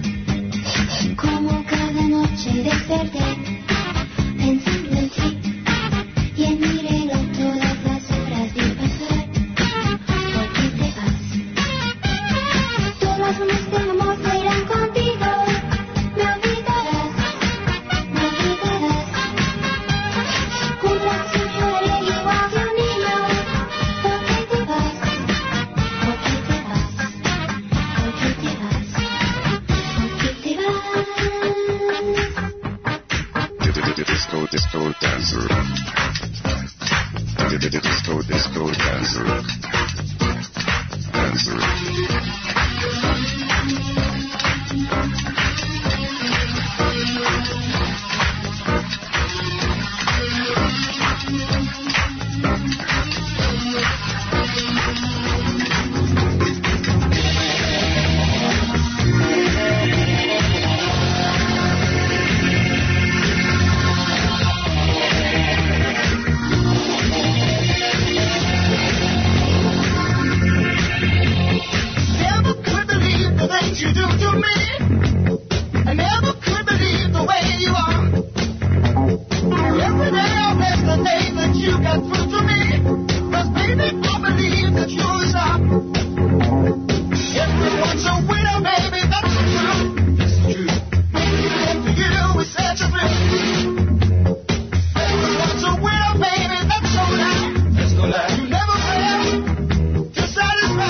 Como cada noche desperté pensando en ti y en mi reloj todas las horas de pasar. ¿Por qué te vas? Todas las lunas del amor se irán contigo. Me olvidarás, me olvidarás. Con la acción lloraré igual que un niño. ¿Por qué te vas? ¿Por qué te vas? ¿Por qué te vas? ¿Por qué te vas? Disco, disco dancer. Disco, disco dancer. Dancer. Never could believe the things you do to me. I never could believe the way you are. Every day I miss the day that you got through to me. 'Cause baby, I believe that you're a star. Everyone's a winner, baby, that's the truth. It's true. Making to you is such a thrill. Everyone's a winner, baby, that's so loud. Let's go loud. You never fail to satisfy.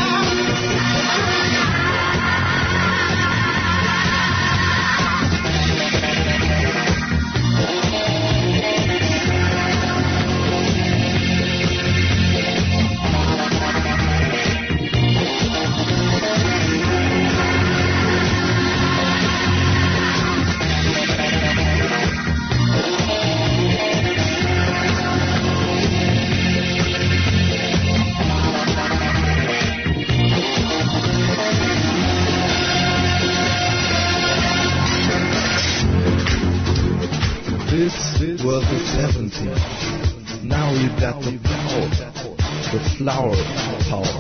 This was the seventies. Now you got the power, the flower power.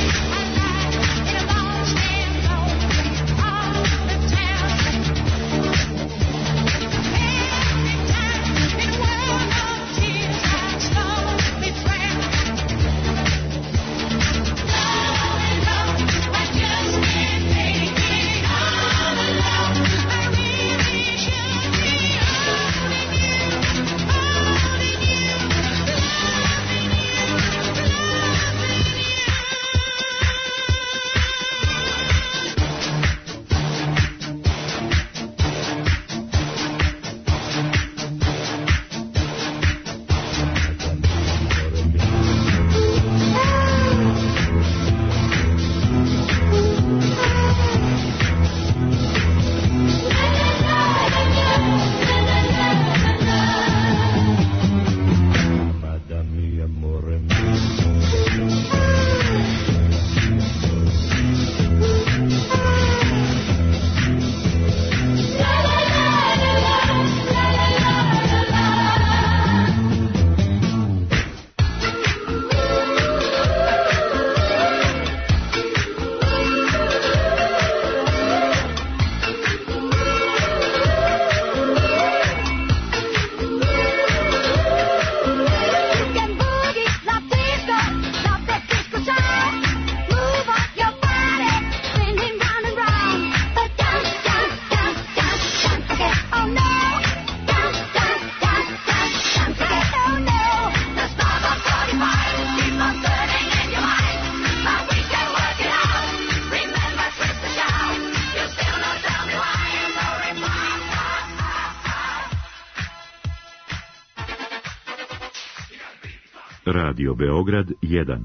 Radio Beograd jedan.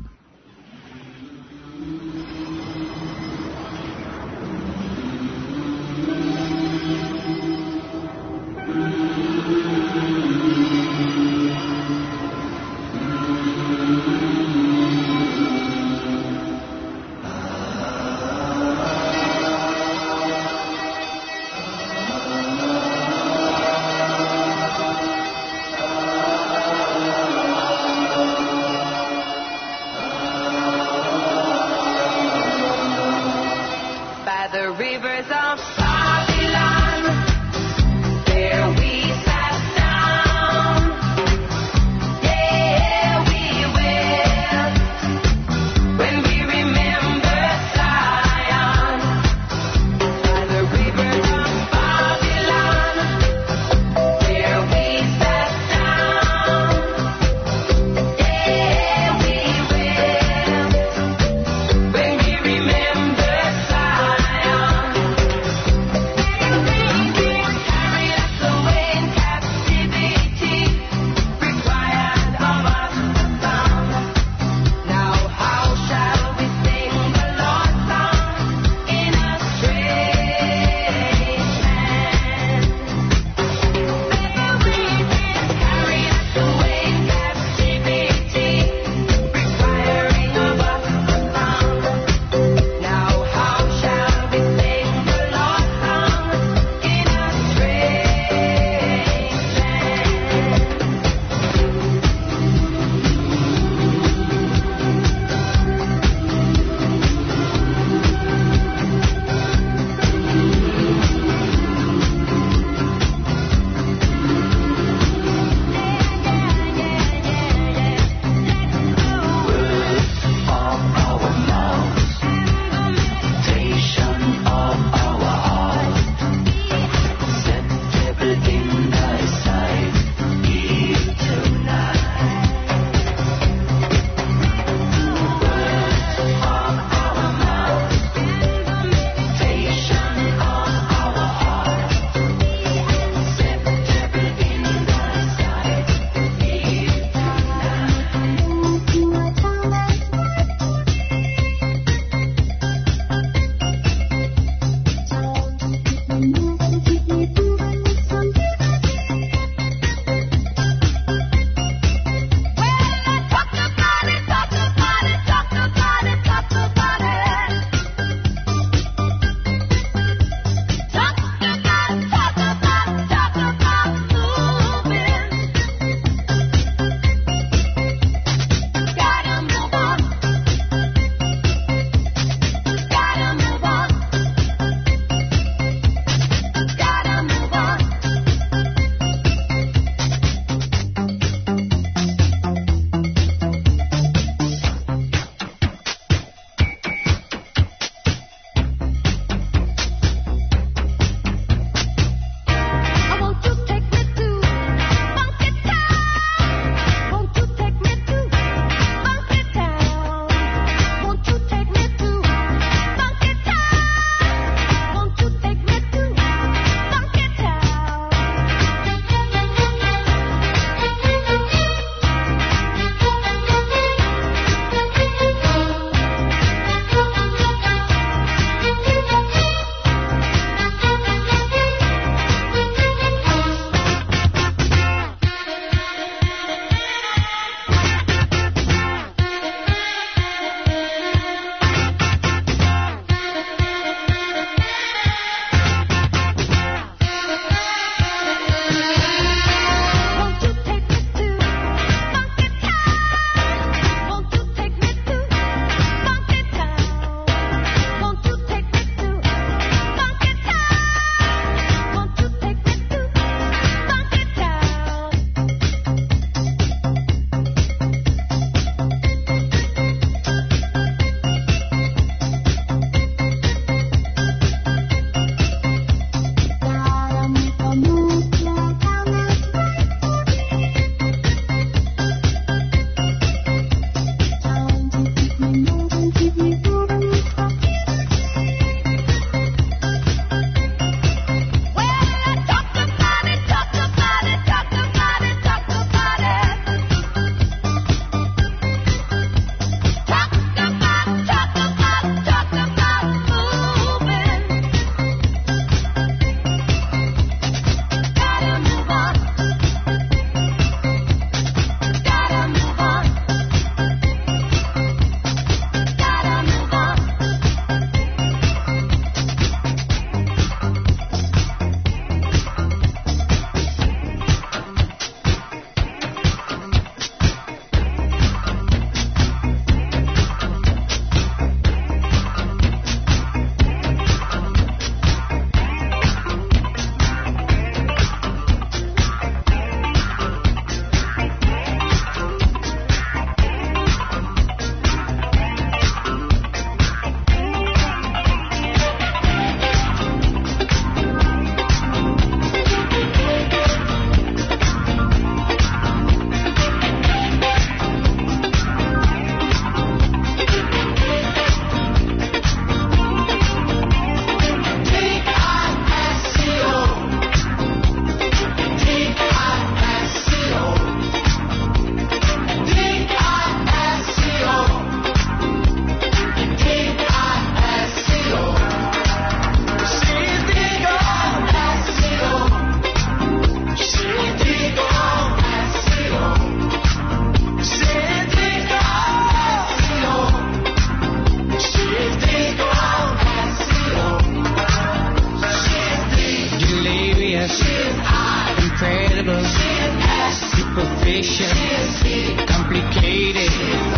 superficial, complicated.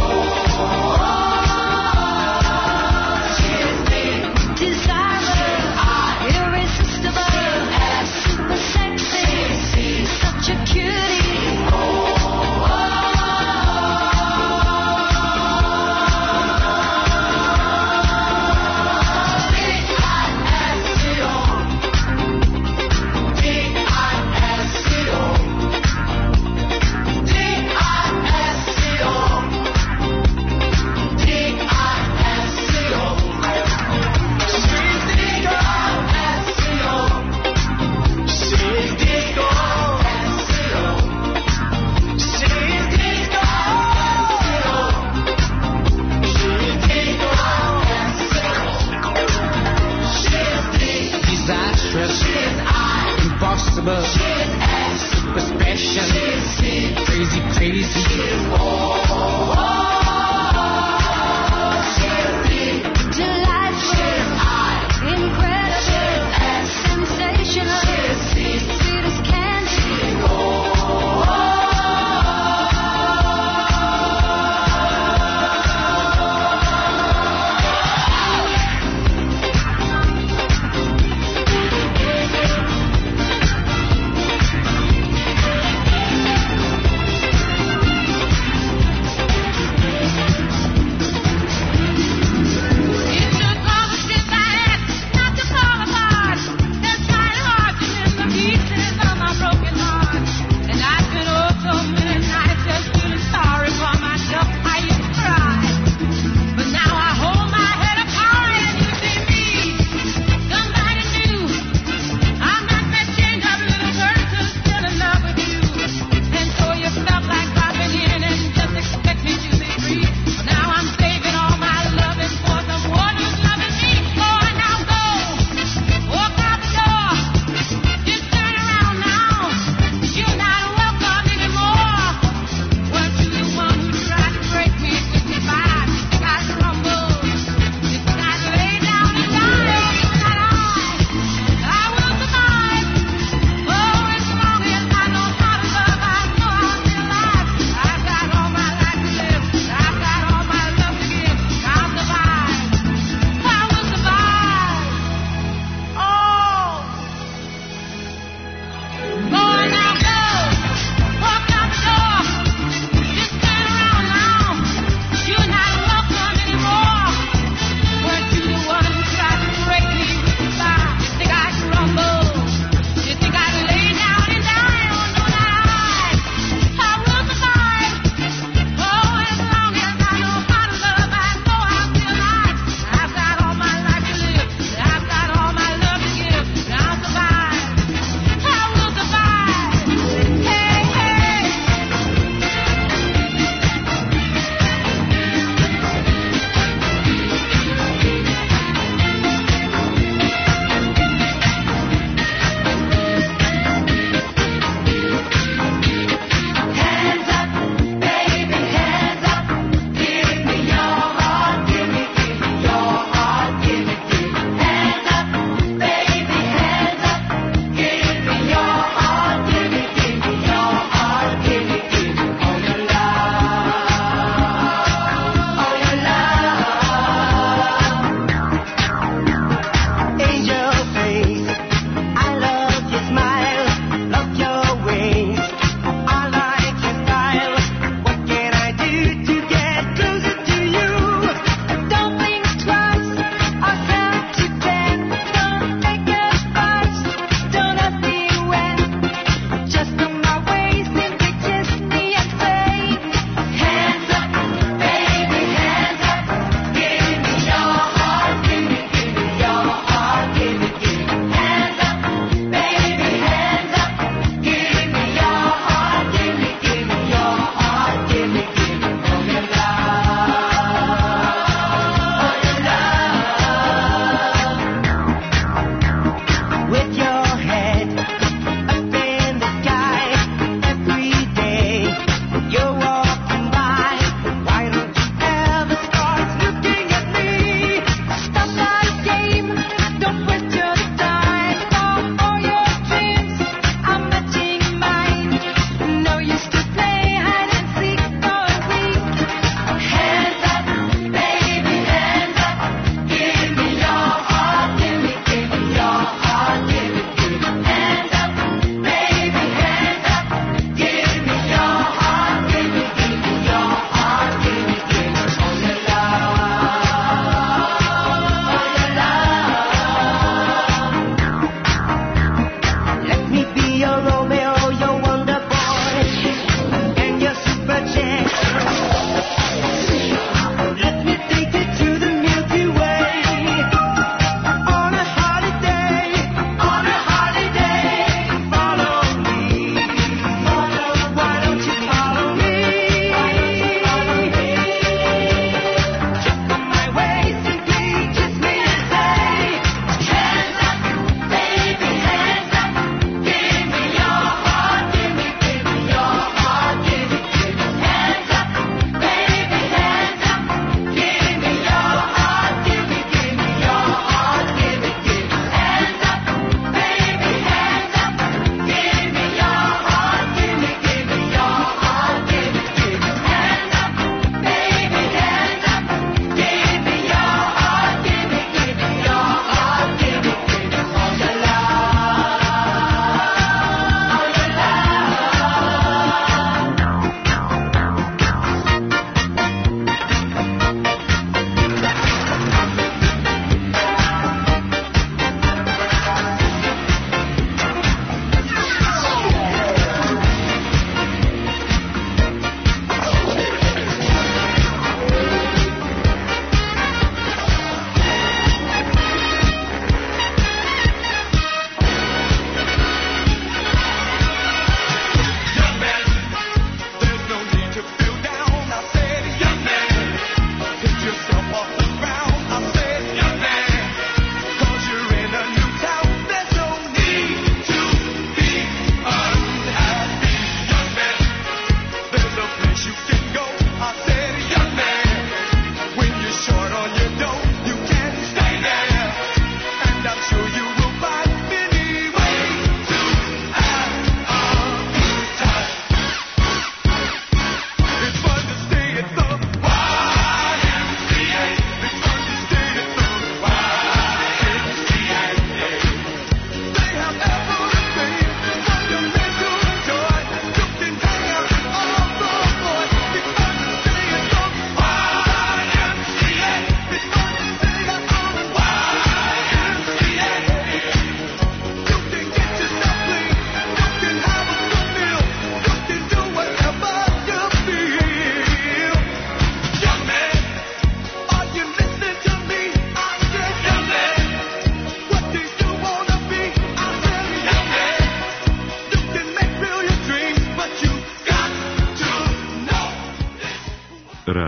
Desirable, irresistible, super sexy, such a cutie. D I S C O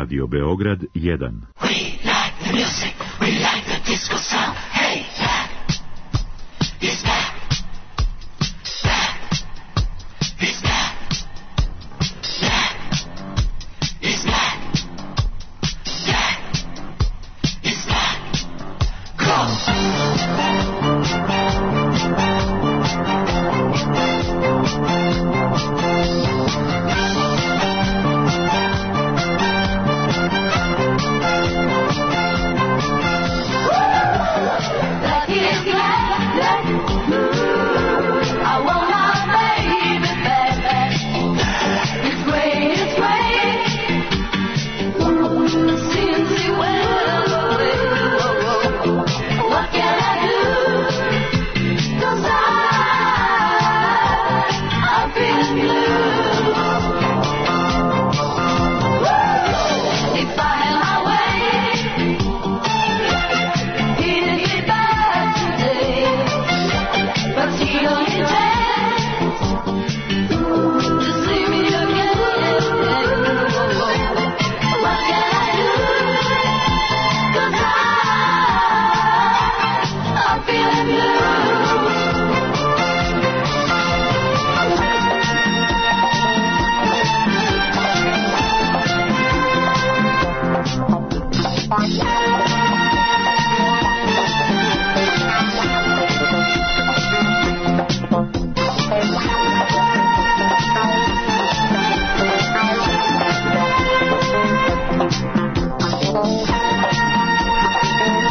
Radio Beograd jedan. We like the music, we like the disco sound. Hey, that is back. That is back. That is back. That is back.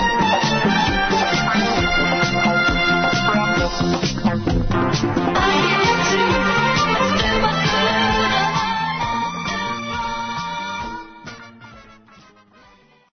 I